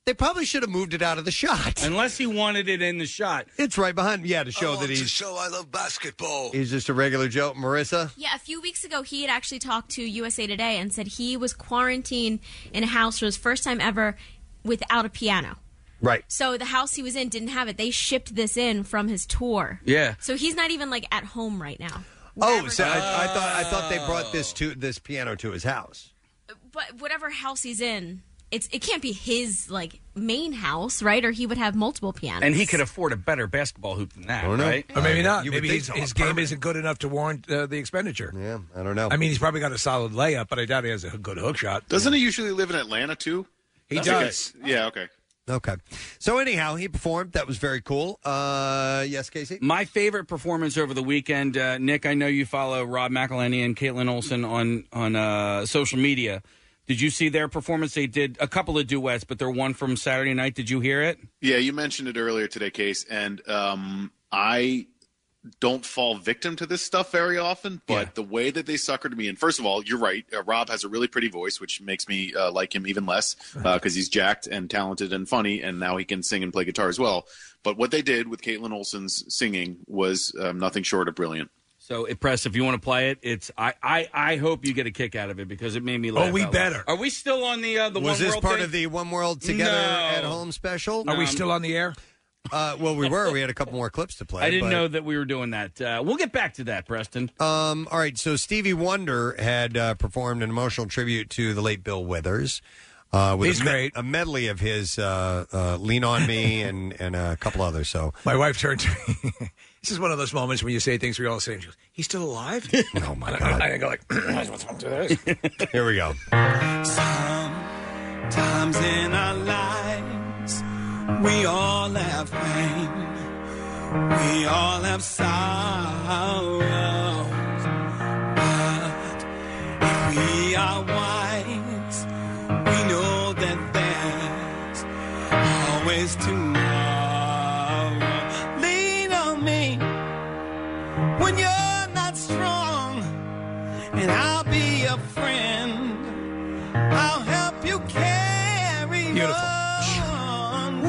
They probably should have moved it out of the shot. Unless he wanted it in the shot. It's right behind. Yeah, to show I that want to he's show I love basketball. he's just a regular Joe. Marissa? Yeah, a few weeks ago, he had actually talked to U S A Today and said he was quarantined in a house for his first time ever without a piano. Right. So the house he was in didn't have it. They shipped this in from his tour. Yeah. So he's not even like at home right now. Oh, so I, I thought I thought they brought this to this piano to his house. But whatever house he's in, it's it can't be his like main house, right? Or he would have multiple pianos. And he could afford a better basketball hoop than that, right? Or maybe not. You would Maybe think his, so. his game isn't good enough to warrant uh, the expenditure. Yeah, I don't know. I mean, he's probably got a solid layup, but I doubt he has a good hook shot. Doesn't he usually live in Atlanta too? He That's does. okay. Yeah. Okay. Okay. So anyhow, he performed. That was very cool. Uh, yes, Casey? My favorite performance over the weekend, uh, Nick, I know you follow Rob McElhenney and Caitlin Olsen on, on uh, social media. Did you see their performance? They did a couple of duets, but they're one from Saturday night. Did you hear it? Yeah, you mentioned it earlier today, Case, and um, I don't fall victim to this stuff very often, but Yeah. the way that they suckered me, and first of all, you're right, uh, Rob has a really pretty voice, which makes me uh, like him even less, because he's jacked and talented and funny, and now he can sing and play guitar as well. But what they did with Caitlin Olsen's singing was um, nothing short of brilliant. So, Press, if you want to play it, it's I, I, I hope you get a kick out of it because it made me laugh. Oh, we out loud. better. Are we still on the uh, the was One this World part thing? of the One World Together No. at Home special? Are we still on the air? Uh, well, we were. We had a couple more clips to play. I didn't but- know that we were doing that. Uh, we'll get back to that, Preston. Um, all right, so Stevie Wonder had uh, performed an emotional tribute to the late Bill Withers. Uh, with He's a, me- great. a medley of his uh, uh, "Lean on Me" and and a couple others. So My wife turned to me. This is one of those moments when you say things we all say. And she goes, "He's still alive?" Oh my And God! I, I go like, "What's wrong with this?" Here we go. Sometimes in our lives, we all have pain. We all have sorrows. But if we are wise, we know that there's always tomorrow. Lean on me when you're not strong, and I'll be a friend. I'll help you carry Beautiful. on.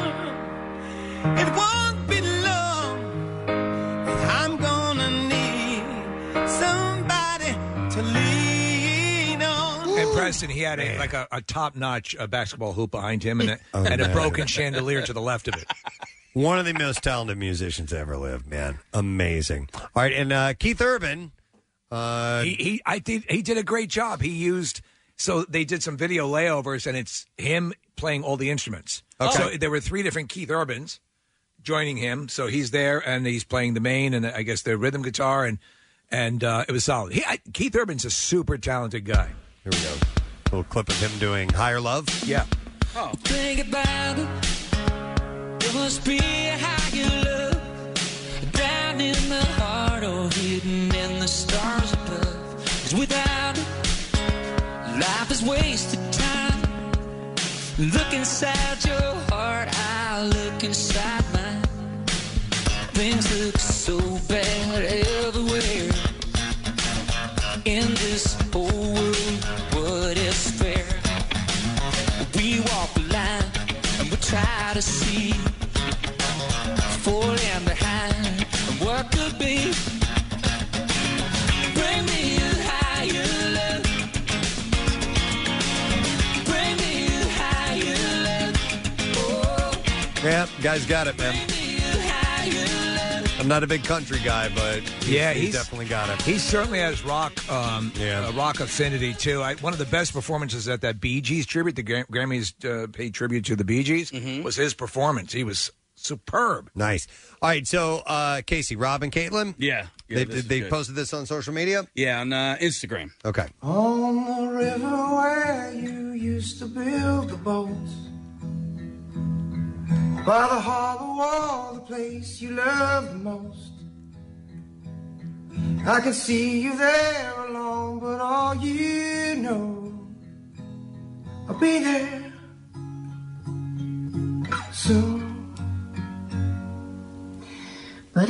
It won't be long, and I'm gonna need somebody to lean on. And Preston, he had a, like a, a top-notch uh, basketball hoop behind him and a, Oh, and a man. broken chandelier to the left of it. One of the most talented musicians ever lived, man. Amazing. All right, and uh, Keith Urban. Uh, he, he, I think he did a great job. He used so they did some video layovers, and it's him playing all the instruments. Okay. So there were three different Keith Urbans joining him. So he's there, and he's playing the main, and I guess the rhythm guitar, and and uh, it was solid. He, I, Keith Urban's a super talented guy. Here we go. A little clip of him doing "Higher Love." Yeah. Oh. Think about it. There must be a higher love down in the heart or hidden in the stars above. 'Cause without it, life is wasted time. Look inside your heart, I look inside mine. Things look so bad everywhere. In this whole world, what is fair? We walk the line and we try to see, falling behind and what could be. Bring me a higher love. Bring me a higher love. Oh, Yeah, guys got it, man. I'm not a big country guy, but he's, Yeah, he's, he's- definitely got it. He certainly has rock, um, Yeah. uh, rock affinity too. I, one of the best performances at that Bee Gees tribute, the Gra- Grammys uh, paid tribute to the Bee Gees, was his performance. He was superb. Nice. All right, so uh, Casey, Rob, and Caitlin. Yeah. yeah they this is they good. posted this on social media. Yeah, on uh, Instagram. Okay. on the river where you used to build the boats, by the hollow wall, the place you love the most. I can see you there alone, but all you know, I'll be there soon. But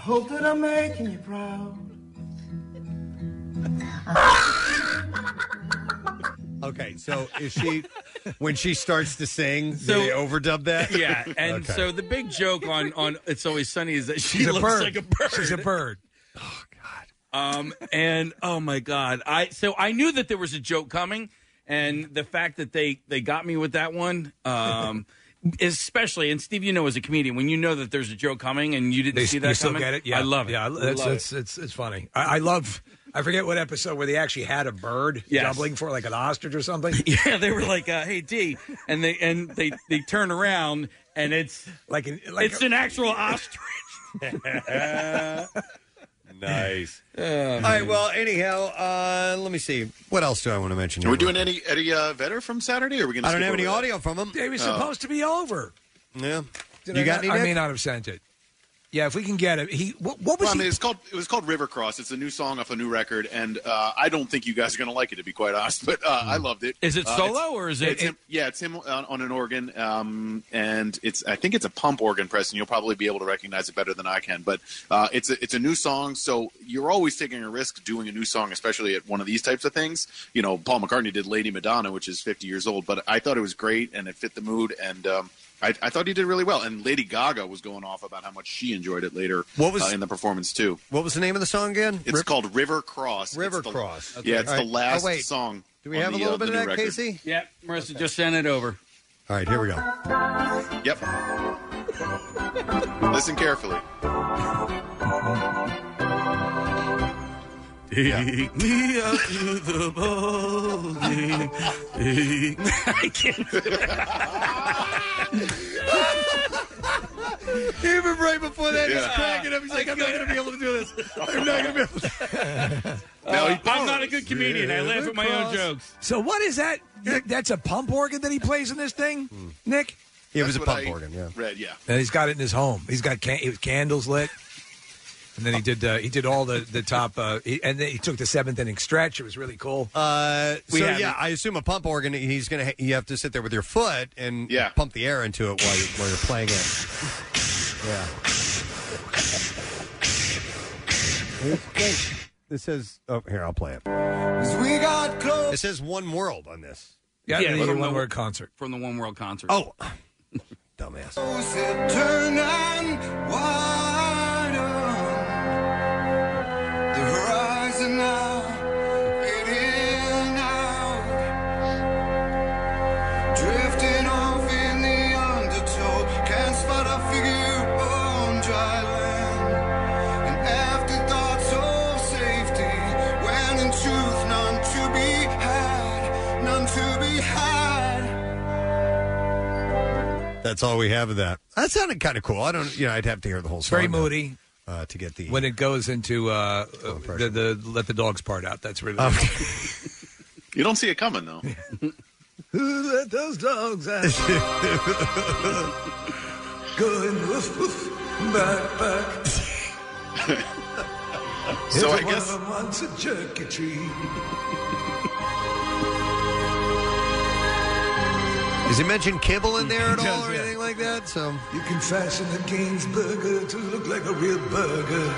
Hope that I'm making you proud. Okay, so is she when she starts to sing? So- do they overdub that? Yeah, and Okay. so the big joke on on It's Always Sunny is that she She's a looks bird. like a bird. She's a bird. Um, and oh my god, I so I knew that there was a joke coming, and the fact that they they got me with that one, um, especially and Steve, you know, as a comedian, when you know that there's a joke coming and you didn't They, see that you still coming, get it? Yeah, I love it. Yeah, I it's love it's, it. it's it's funny. I, I love. I forget what episode where they actually had a bird Yes. doubling for like an ostrich or something. Yeah, they were like, uh, "Hey, D," and they and they they turn around and it's like an like it's an actual ostrich. Nice. Oh, All right. Well, anyhow, uh, let me see. What else do I want to mention? Are here? we doing any Eddie uh, Vedder from Saturday? Or are we going to? I don't have any audio from him. It was Oh. supposed to be over. Yeah. Did You I got not- any, I Nick? may not have sent it. Yeah, if we can get it. He what, what was Well, I he? mean, it's called it was called River Cross. It's a new song off a new record, and uh, I don't think you guys are going to like it, to be quite honest. But uh, I loved it. Is it Uh, solo it's- or is it- It's him, yeah, it's him on, on an organ, um, and it's I think it's a pump organ, Preston. You'll probably be able to recognize it better than I can. But uh, it's a it's a new song, so you're always taking a risk doing a new song, especially at one of these types of things. You know, Paul McCartney did Lady Madonna, which is fifty years old, but I thought it was great and it fit the mood, and um, I, I thought he did really well. And Lady Gaga was going off about how much she enjoyed it later What was- uh, in the performance too. What was the name of the song again? It's called River Cross. River It's the- Cross. Yeah, it's All the right. last Oh, wait. song. Do we on have the, a little uh, bit the of new that, record. Casey? Yeah, Marissa just sent it over. All right, here we go. Yep. Listen carefully. Take me out to the ball game. Take me- I can't. Even right before that, he's Yeah. cracking up. He's like, I'm not going to be able to do this. I'm not going to be able to. Uh, I'm not a good comedian. I laugh at my own jokes. So what is that? That's a pump organ that he plays in this thing, Nick. Yeah, it was a That's what pump I organ. Yeah. Read, yeah. And he's got it in his home. He's got can- it was candles lit, and then he did uh, he did all the the top, uh, he, and then he took the seventh inning stretch. It was really cool. Uh, We so have yeah, it. I assume a pump organ. He's gonna. Ha- you have to sit there with your foot and Yeah. pump the air into it while you're, while you're playing it. Yeah. This says. Oh, here I'll play it. We got close. It says One World on this. Yeah, Yeah, the from one the- word concert. From the One World concert. Oh, dumbass. Said turn and widen the horizon now, fading out, drifting off in the undertow. Can't spot a figure on dry land, and afterthoughts of safety, when in truth none to be had, none to be had. That's all we have of that. That sounded kind of cool. I don't. You know, I'd have to hear the whole song. Very though, moody. uh, to get the. When it goes into uh, uh, the, the let the dogs part out. That's really. You don't see it coming though. Who let those dogs out? Going woof woof, back back. So I Every one guess- of them wants a jerky treat. Does he mention kibble in there at He all does, or yeah. anything like that? So You can fashion a Gaines burger to look like a real burger.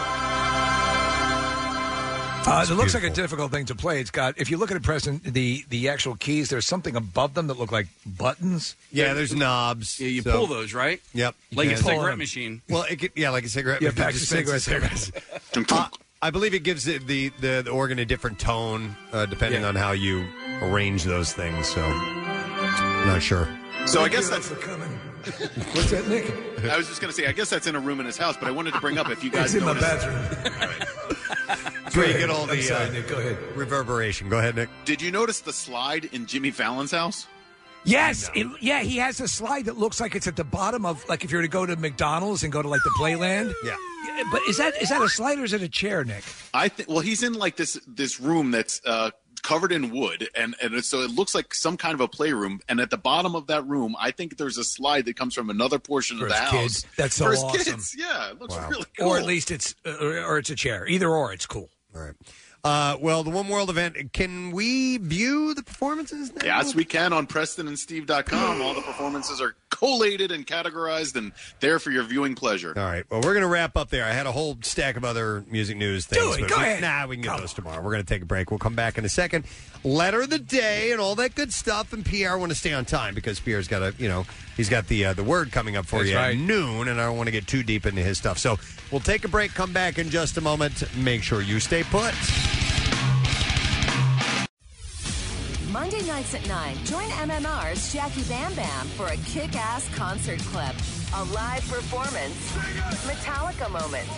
Uh, it looks like a difficult thing to play. It's got, if you look at it, Preston, the the actual keys, there's something above them that look like buttons. yeah, there's knobs. Yeah, you so- pull those, right? Yep. Like You a can. cigarette machine. Well, it could, yeah, like a cigarette. Yeah, but it pack of dispenses cigarettes. Uh, I believe it gives it the, the, the organ a different tone uh, depending Yeah. on how you arrange those things. So, not sure. So I guess that's. What's that, Nick? I was just going to say, I guess that's in a room in his house, but I wanted to bring up if you guys It's in my noticed- bathroom. That's where you get all I'm the sorry, uh, Nick, go ahead. reverberation. Go ahead, Nick. Did you notice the slide in Jimmy Fallon's house? Yes, it, yeah, he has a slide that looks like it's at the bottom of, like if you were to go to McDonald's and go to like the Playland. Yeah. Yeah, but is that is that a slide or is it a chair, Nick? I think. Well, he's in like this this room that's uh, covered in wood, and and it's, so it looks like some kind of a playroom. And at the bottom of that room, I think there's a slide that comes from another portion For of the his house. kids. That's so For his awesome. kids. Yeah, it looks really cool. Or at least it's uh, or, or it's a chair. Either or, it's cool. All right. Uh, well, the One World event, can we view the performances now? Yes, we can on Preston and Steve dot com. All the performances are collated and categorized and there for your viewing pleasure. All right. Well, we're going to wrap up there. I had a whole stack of other music news things. Do it. but Go we, ahead. Nah, we can get those tomorrow. We're going to take a break. We'll come back in a second. Letter of the day and all that good stuff. And Pierre, want to stay on time because Pierre's got a, you know, he's got the uh, the word coming up for That's you right. at noon, and I don't want to get too deep into his stuff. So we'll take a break. Come back in just a moment. Make sure you stay put. Monday nights at nine, join M M R's Jackie Bam Bam for a kick-ass concert clip. A live performance. Metallica moment.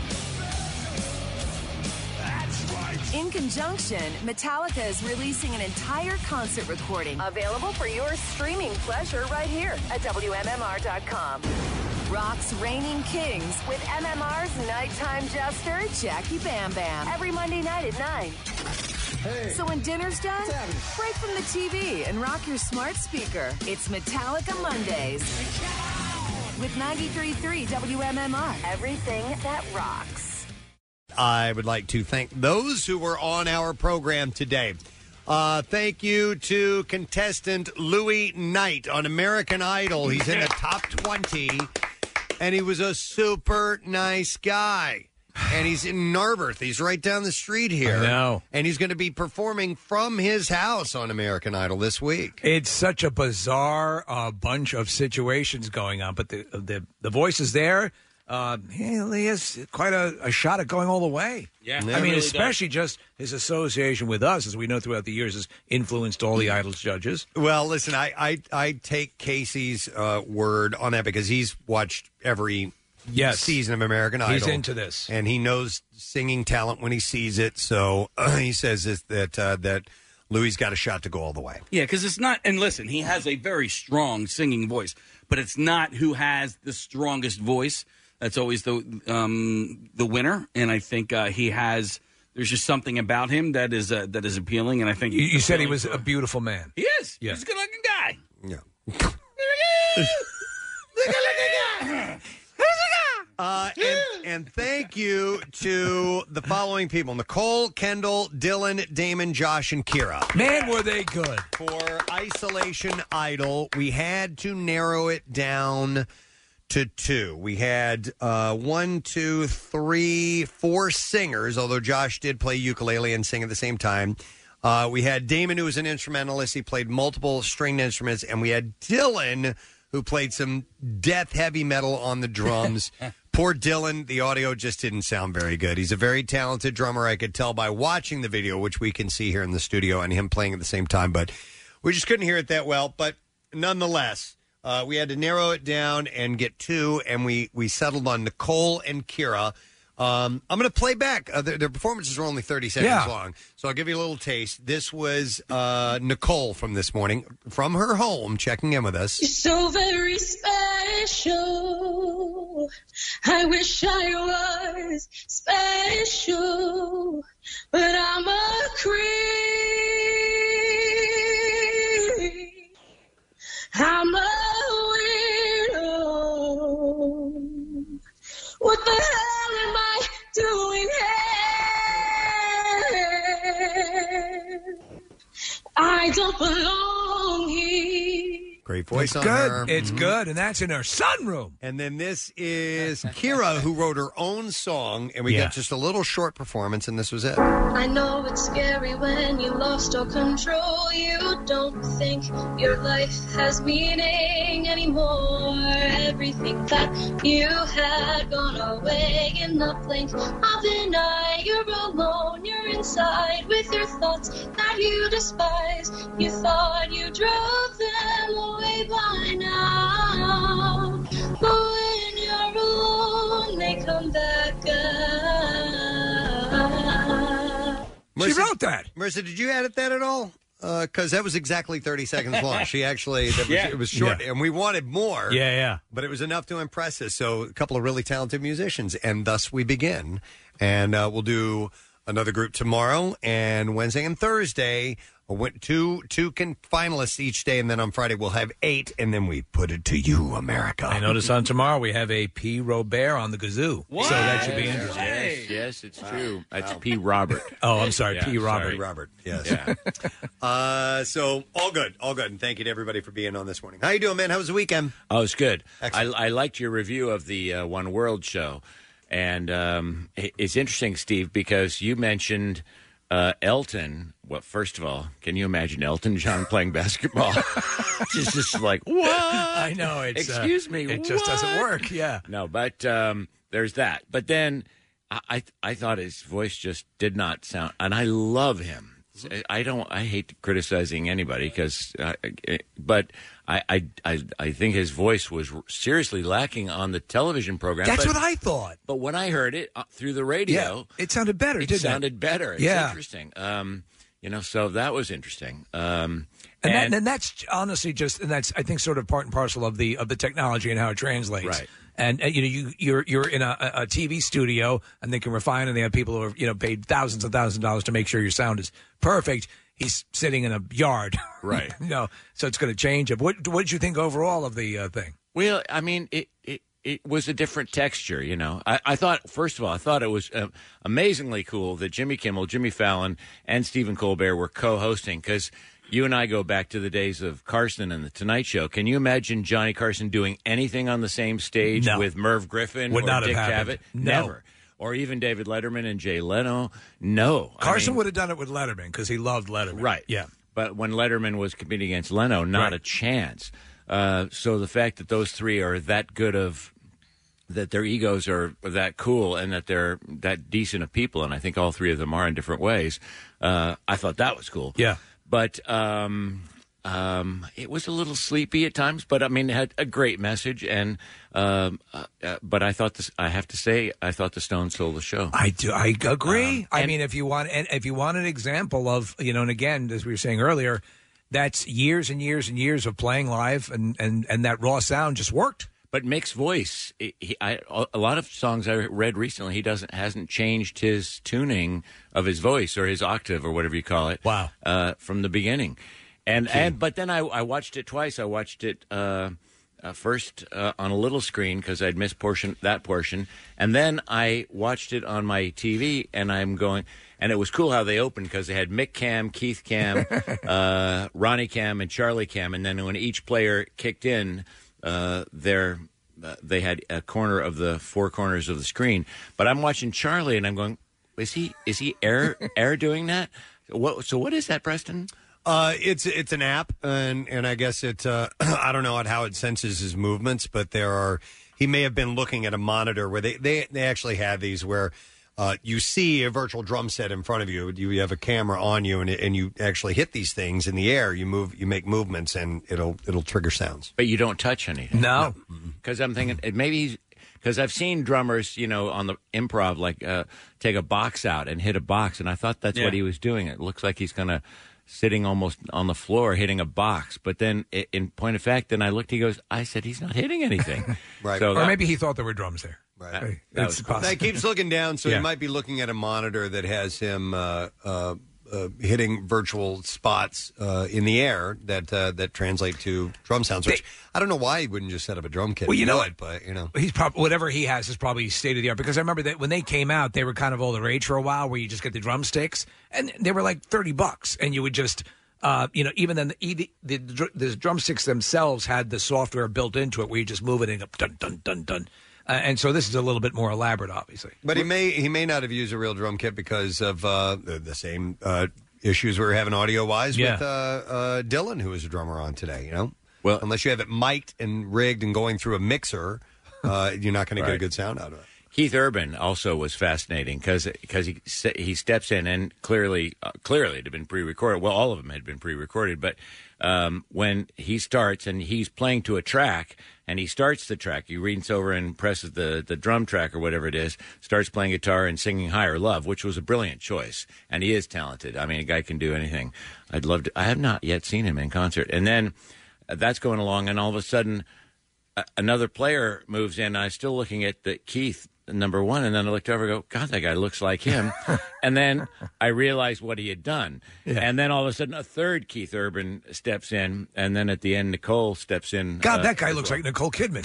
In conjunction, Metallica is releasing an entire concert recording available for your streaming pleasure right here at W M M R dot com. Rock's Reigning Kings with M M R's nighttime jester, Jackie Bam Bam. Every Monday night at nine. Hey. So when dinner's done, break from the T V and rock your smart speaker. It's Metallica Mondays with ninety-three point three W M M R. Everything that rocks. I would like to thank those who were on our program today. Uh, thank you to contestant Louis Knight on American Idol. He's in the top twenty, and he was a super nice guy. And he's in Narberth. He's right down the street here. I know. And he's going to be performing from his house on American Idol this week. It's such a bizarre uh, bunch of situations going on, but the the, the voice is there. Uh, he really is quite a, a shot at going all the way. Yeah, I it mean, really especially just his association with us, as we know throughout the years, has influenced all the Idol's judges. Well, listen, I I, I take Casey's uh, word on that because he's watched every Yes. season of American Idol. He's into this. And he knows singing talent when he sees it. So uh, he says this, that uh, that Louis got a shot to go all the way. Yeah, because it's not. And listen, he has a very strong singing voice, but it's not who has the strongest voice. That's always the um, the winner. And I think uh, he has. There's just something about him that is uh, that is appealing. And I think You, you said he appealing was to- a beautiful man. He is. Yeah. He's a good-looking guy. Yeah. Uh, and, and thank you to the following people: Nicole, Kendall, Dylan, Damon, Josh, and Kira. Man, were they good. For Isolation Idol, we had to narrow it down to two. We had uh, one, two, three, four singers, although Josh did play ukulele and sing at the same time. Uh, we had Damon, who was an instrumentalist. He played multiple stringed instruments. And we had Dylan, who played some death heavy metal on the drums. Poor Dylan, the audio just didn't sound very good. He's a very talented drummer. I could tell by watching the video, which we can see here in the studio, and him playing at the same time. But we just couldn't hear it that well. But nonetheless, uh, we had to narrow it down and get two, and we, we settled on Nicole and Kira. Um, I'm going to play back. Uh, their, their performances were only thirty seconds Yeah. long, so I'll give you a little taste. This was uh, Nicole from this morning, from her home, checking in with us. You're so very special. I wish I was special, but I'm a creep. I'm a weirdo. What the hell am I doing here? I don't belong here. Great voice It's on good. her. It's Mhm. good, and that's in her sunroom. And then this is Kira, who wrote her own song, and we Yeah. got just a little short performance, and this was it. I know it's scary when you lost all control. You don't think your life has meaning anymore. Everything that you had gone away in the blink of an eye. You're alone, you're inside with your thoughts that you despise. You thought you drove them away by now. But when you're alone, they come back up. She wrote that. Marissa, did you edit that at all? Because that was exactly thirty seconds long. She actually, that was, Yeah. it was short, Yeah. and we wanted more. Yeah, yeah. But it was enough to impress us. So a couple of really talented musicians, and thus we begin. And uh, we'll do another group tomorrow, and Wednesday and Thursday We'll win two two can finalists each day, and then on Friday we'll have eight, and then we put it to you, America. I notice on tomorrow we have a P. Robert on the kazoo. What? So that should be interesting. Yes, yes, it's true. That's P. Robert. Oh, I'm sorry, Yeah, P. Robert. sorry. Robert, yes. Yeah. Uh, so all good, all good, and thank you to everybody for being on this morning. How you doing, man? How was the weekend? Oh, it's good. I, Excellent. I liked your review of the uh, One World show. And um, it- it's interesting, Steve, because you mentioned uh, Elton. Well, first of all, can you imagine Elton John playing basketball? It's just like, what? I know. It's, uh, Excuse me. it just doesn't what? work, yeah. No, but um, there's that. But then I, I I thought his voice just did not sound, and I love him. I don't. I hate criticizing anybody because, uh, but I, I, I, I think his voice was seriously lacking on the television program. That's but, what I thought. But when I heard it uh, through the radio, Yeah, it sounded better, It didn't it? sounded better. It's Yeah. interesting. Um, you know, so that was interesting. Um, And, and that, and that's honestly just, and that's I think sort of part and parcel of the of the technology and how it translates. Right. And uh, you know, you you're you're in a, a T V studio, and they can refine, and they have people who are you know paid thousands and thousands of dollars to make sure your sound is perfect. He's sitting in a yard, Right. you know, so it's going to change it. What what did you think overall of the uh, thing? Well, I mean, it, it, it was a different texture, you know. I, I thought, first of all, I thought it was uh, amazingly cool that Jimmy Kimmel, Jimmy Fallon, and Stephen Colbert were co-hosting because you and I go back to the days of Carson and The Tonight Show. Can you imagine Johnny Carson doing anything on the same stage No. with Merv Griffin Would or not have Dick happened. Cavett? No. Never. Or even David Letterman and Jay Leno? No. I Carson mean- would have done it with Letterman because he loved Letterman. Right. Yeah. But when Letterman was competing against Leno, not Right. a chance. Uh, so the fact that those three are that good of, that their egos are that cool and that they're that decent of people, and I think all three of them are in different ways, uh, I thought that was cool. Yeah. But um, um, it was a little sleepy at times, but I mean, it had a great message. And um, uh, uh, but I thought this, I have to say, I thought the Stones stole the show. I do. I agree. Um, I and- mean, if you want, and if you want an example of, you know, and again, as we were saying earlier, that's years and years and years of playing live, and and and that raw sound just worked. But Mick's voice, he, he, I, a lot of songs I read recently, he doesn't hasn't changed his tuning of his voice or his octave or whatever you call it. Wow. Uh, from the beginning, and and but then I, I watched it twice. I watched it uh, uh, first uh, on a little screen because I'd missed portion that portion, and then I watched it on my T V, and I'm going. And it was cool how they opened because they had Mick Cam, Keith Cam, uh, Ronnie Cam, and Charlie Cam, and then when each player kicked in. Uh, they're, uh, they had a corner of the four corners of the screen, but I'm watching Charlie and I'm going, is he is he air air doing that? What, so what is that, Preston? Uh, it's it's an app, and and I guess it. Uh, I don't know at how it senses his movements, but there are. He may have been looking at a monitor where they they, they actually have these where. Uh, you see a virtual drum set in front of you. You have a camera on you, and and you actually hit these things in the air. You move, you make movements, and it'll it'll trigger sounds. But you don't touch anything. No, because I'm thinking it maybe because I've seen drummers, you know, on the improv like uh, take a box out and hit a box, and I thought that's Yeah. what he was doing. It looks like he's gonna sitting almost on the floor hitting a box, but then i- in point of fact, then I looked. He goes, I said he's not hitting anything. Right. So or that- maybe he thought there were drums there. Right. That- Hey, that it's was cool. possible. He keeps looking down, so Yeah. he might be looking at a monitor that has him uh, uh, uh, hitting virtual spots uh, in the air that uh, that translate to drum sounds. Which I don't know why he wouldn't just set up a drum kit. Well, you and know do what? it, but you know, He's probably whatever he has is probably state of the art because I remember that when they came out, they were kind of all the rage for a while, where you just get the drumsticks and they were like thirty bucks, and you would just, uh, you know, even then the, the, the dr- the drumsticks themselves had the software built into it where you just move it and go dun dun dun dun, uh, and so this is a little bit more elaborate, obviously. But he may he may not have used a real drum kit because of uh, the, the same uh, issues we were having audio wise Yeah. with uh, uh, Dylan, who is a drummer on today. You know, well, unless you have it mic'd and rigged and going through a mixer, uh, you're not going to get a Right. good sound out of it. Keith Urban also was fascinating because he se- he steps in and clearly uh, clearly it had been pre-recorded. Well, all of them had been pre-recorded, but um, when he starts and he's playing to a track and he starts the track, he reads over and presses the the drum track or whatever it is, starts playing guitar and singing "Higher Love," which was a brilliant choice, and he is talented. I mean, a guy can do anything. I'd love to. I have not yet seen him in concert, and then uh, that's going along, and all of a sudden. Uh, another player moves in. I'm still looking at the Keith number one, and then I looked over and go, God, that guy looks like him. And then I realized what he had done. Yeah. And then all of a sudden, a third Keith Urban steps in, and then at the end, Nicole steps in. God, uh, that guy as looks well. like Nicole Kidman.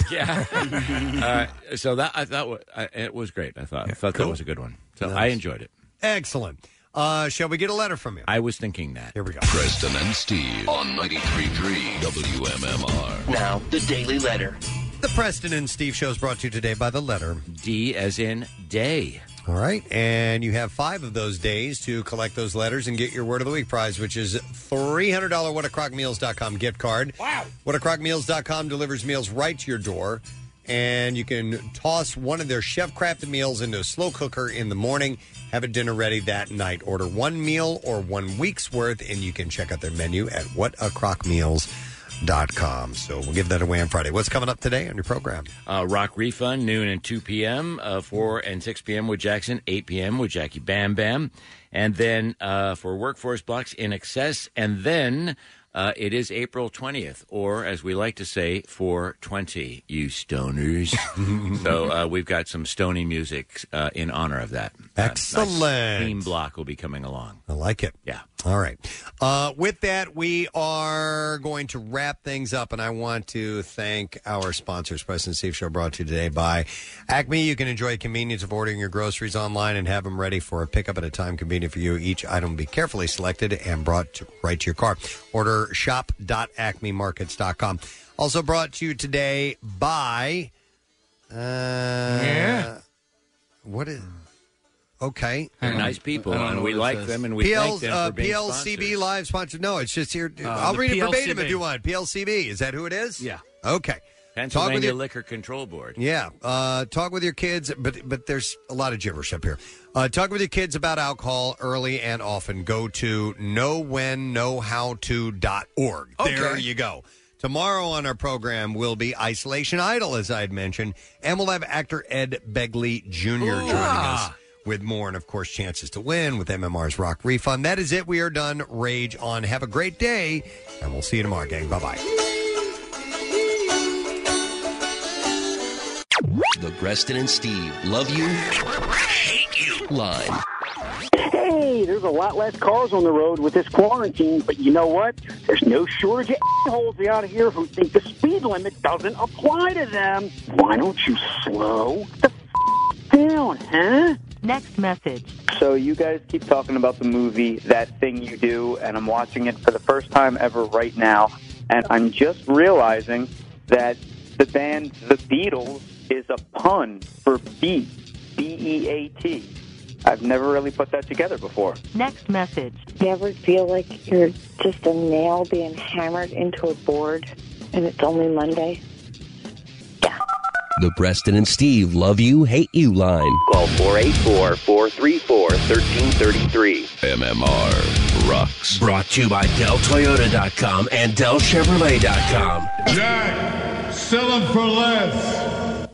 Yeah. uh, so that I thought wa- I, it was great. I thought I thought cool. that was a good one. So Nice. I enjoyed it. Excellent. Uh, shall we get a letter from you? I was thinking that. Here we go. Preston and Steve on ninety-three point three W M M R. Now, the Daily Letter. The Preston and Steve show is brought to you today by the letter D as in day. All right. And you have five of those days to collect those letters and get your Word of the Week prize, which is three hundred dollars what a crock meals dot com gift card. Wow. what a crock meals dot com delivers meals right to your door. And you can toss one of their chef-crafted meals into a slow cooker in the morning, have a dinner ready that night. Order one meal or one week's worth, and you can check out their menu at what a crock meals dot com. So we'll give that away on Friday. What's coming up today on your program? Uh, Rock Refund, noon and two p.m., uh, four and six p.m. with Jackson, eight p.m. with Jackie Bam Bam. And then uh, for Workforce Blocks in Excess. And then uh, it is April twentieth, or as we like to say, four twenty, you stoners. So uh, we've got some stony music uh, in honor of that. Excellent. Uh, nice theme block will be coming along. I like it. Yeah. All right. Uh, with that, we are going to wrap things up, and I want to thank our sponsors. Preston and Steve Show brought to you today by Acme. You can enjoy the convenience of ordering your groceries online and have them ready for a pickup at a time convenient for you. Each item will be carefully selected and brought to, right to your car. Order shop dot acme markets dot com. Also brought to you today by... Uh, Yeah. What is... Okay. They're nice people, I don't and know we what it like says. them, and we P L, thank them uh, for being P L C B sponsors. Live sponsor. No, it's just here. Uh, I'll the read it P L C B. verbatim if you want. P L C B. Is that who it is? Yeah. Okay. Talk with Pennsylvania your, Liquor Control Board. yeah. Uh, talk with your kids, but but there's a lot of gibberish up here. Uh, talk with your kids about alcohol early and often. Go to know when know how to dot org. There Okay. you go. Tomorrow on our program will be Isolation Idol, as I had mentioned, and we'll have actor Ed Begley Junior joining us with more, and of course, chances to win with M M R's Rock Refund. That is it. We are done. Rage on. Have a great day, and we'll see you tomorrow, gang. Bye-bye. The Preston and Steve Love You, Hate You line. Hey, there's a lot less cars on the road with this quarantine, but you know what? There's no shortage of assholes out here who think the speed limit doesn't apply to them. Why don't you slow the f- down, huh? Next message. So you guys keep talking about the movie That Thing You Do, and I'm watching it for the first time ever right now, and I'm just realizing that the band The Beatles is a pun for beat, B E A T. I've never really put that together before. Next message. You ever feel like you're just a nail being hammered into a board and it's only Monday? The Preston and Steve Love You, Hate You line. Call four eight four, four three four, one three three three. M M R rocks. Brought to you by Del Toyota dot com and Del Chevrolet dot com. Jack, sell them for less.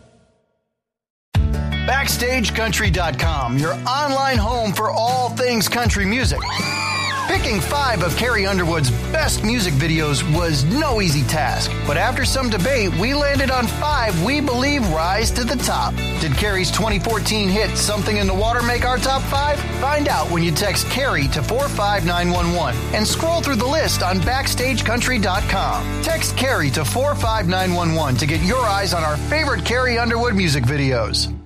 Backstage Country dot com, your online home for all things country music. Picking five of Carrie Underwood's best music videos was no easy task, but after some debate, we landed on five we believe rise to the top. Did Carrie's twenty fourteen hit Something in the Water make our top five? Find out when you text Carrie to four five nine one one and scroll through the list on Backstage Country dot com. Text Carrie to four five nine one one to get your eyes on our favorite Carrie Underwood music videos.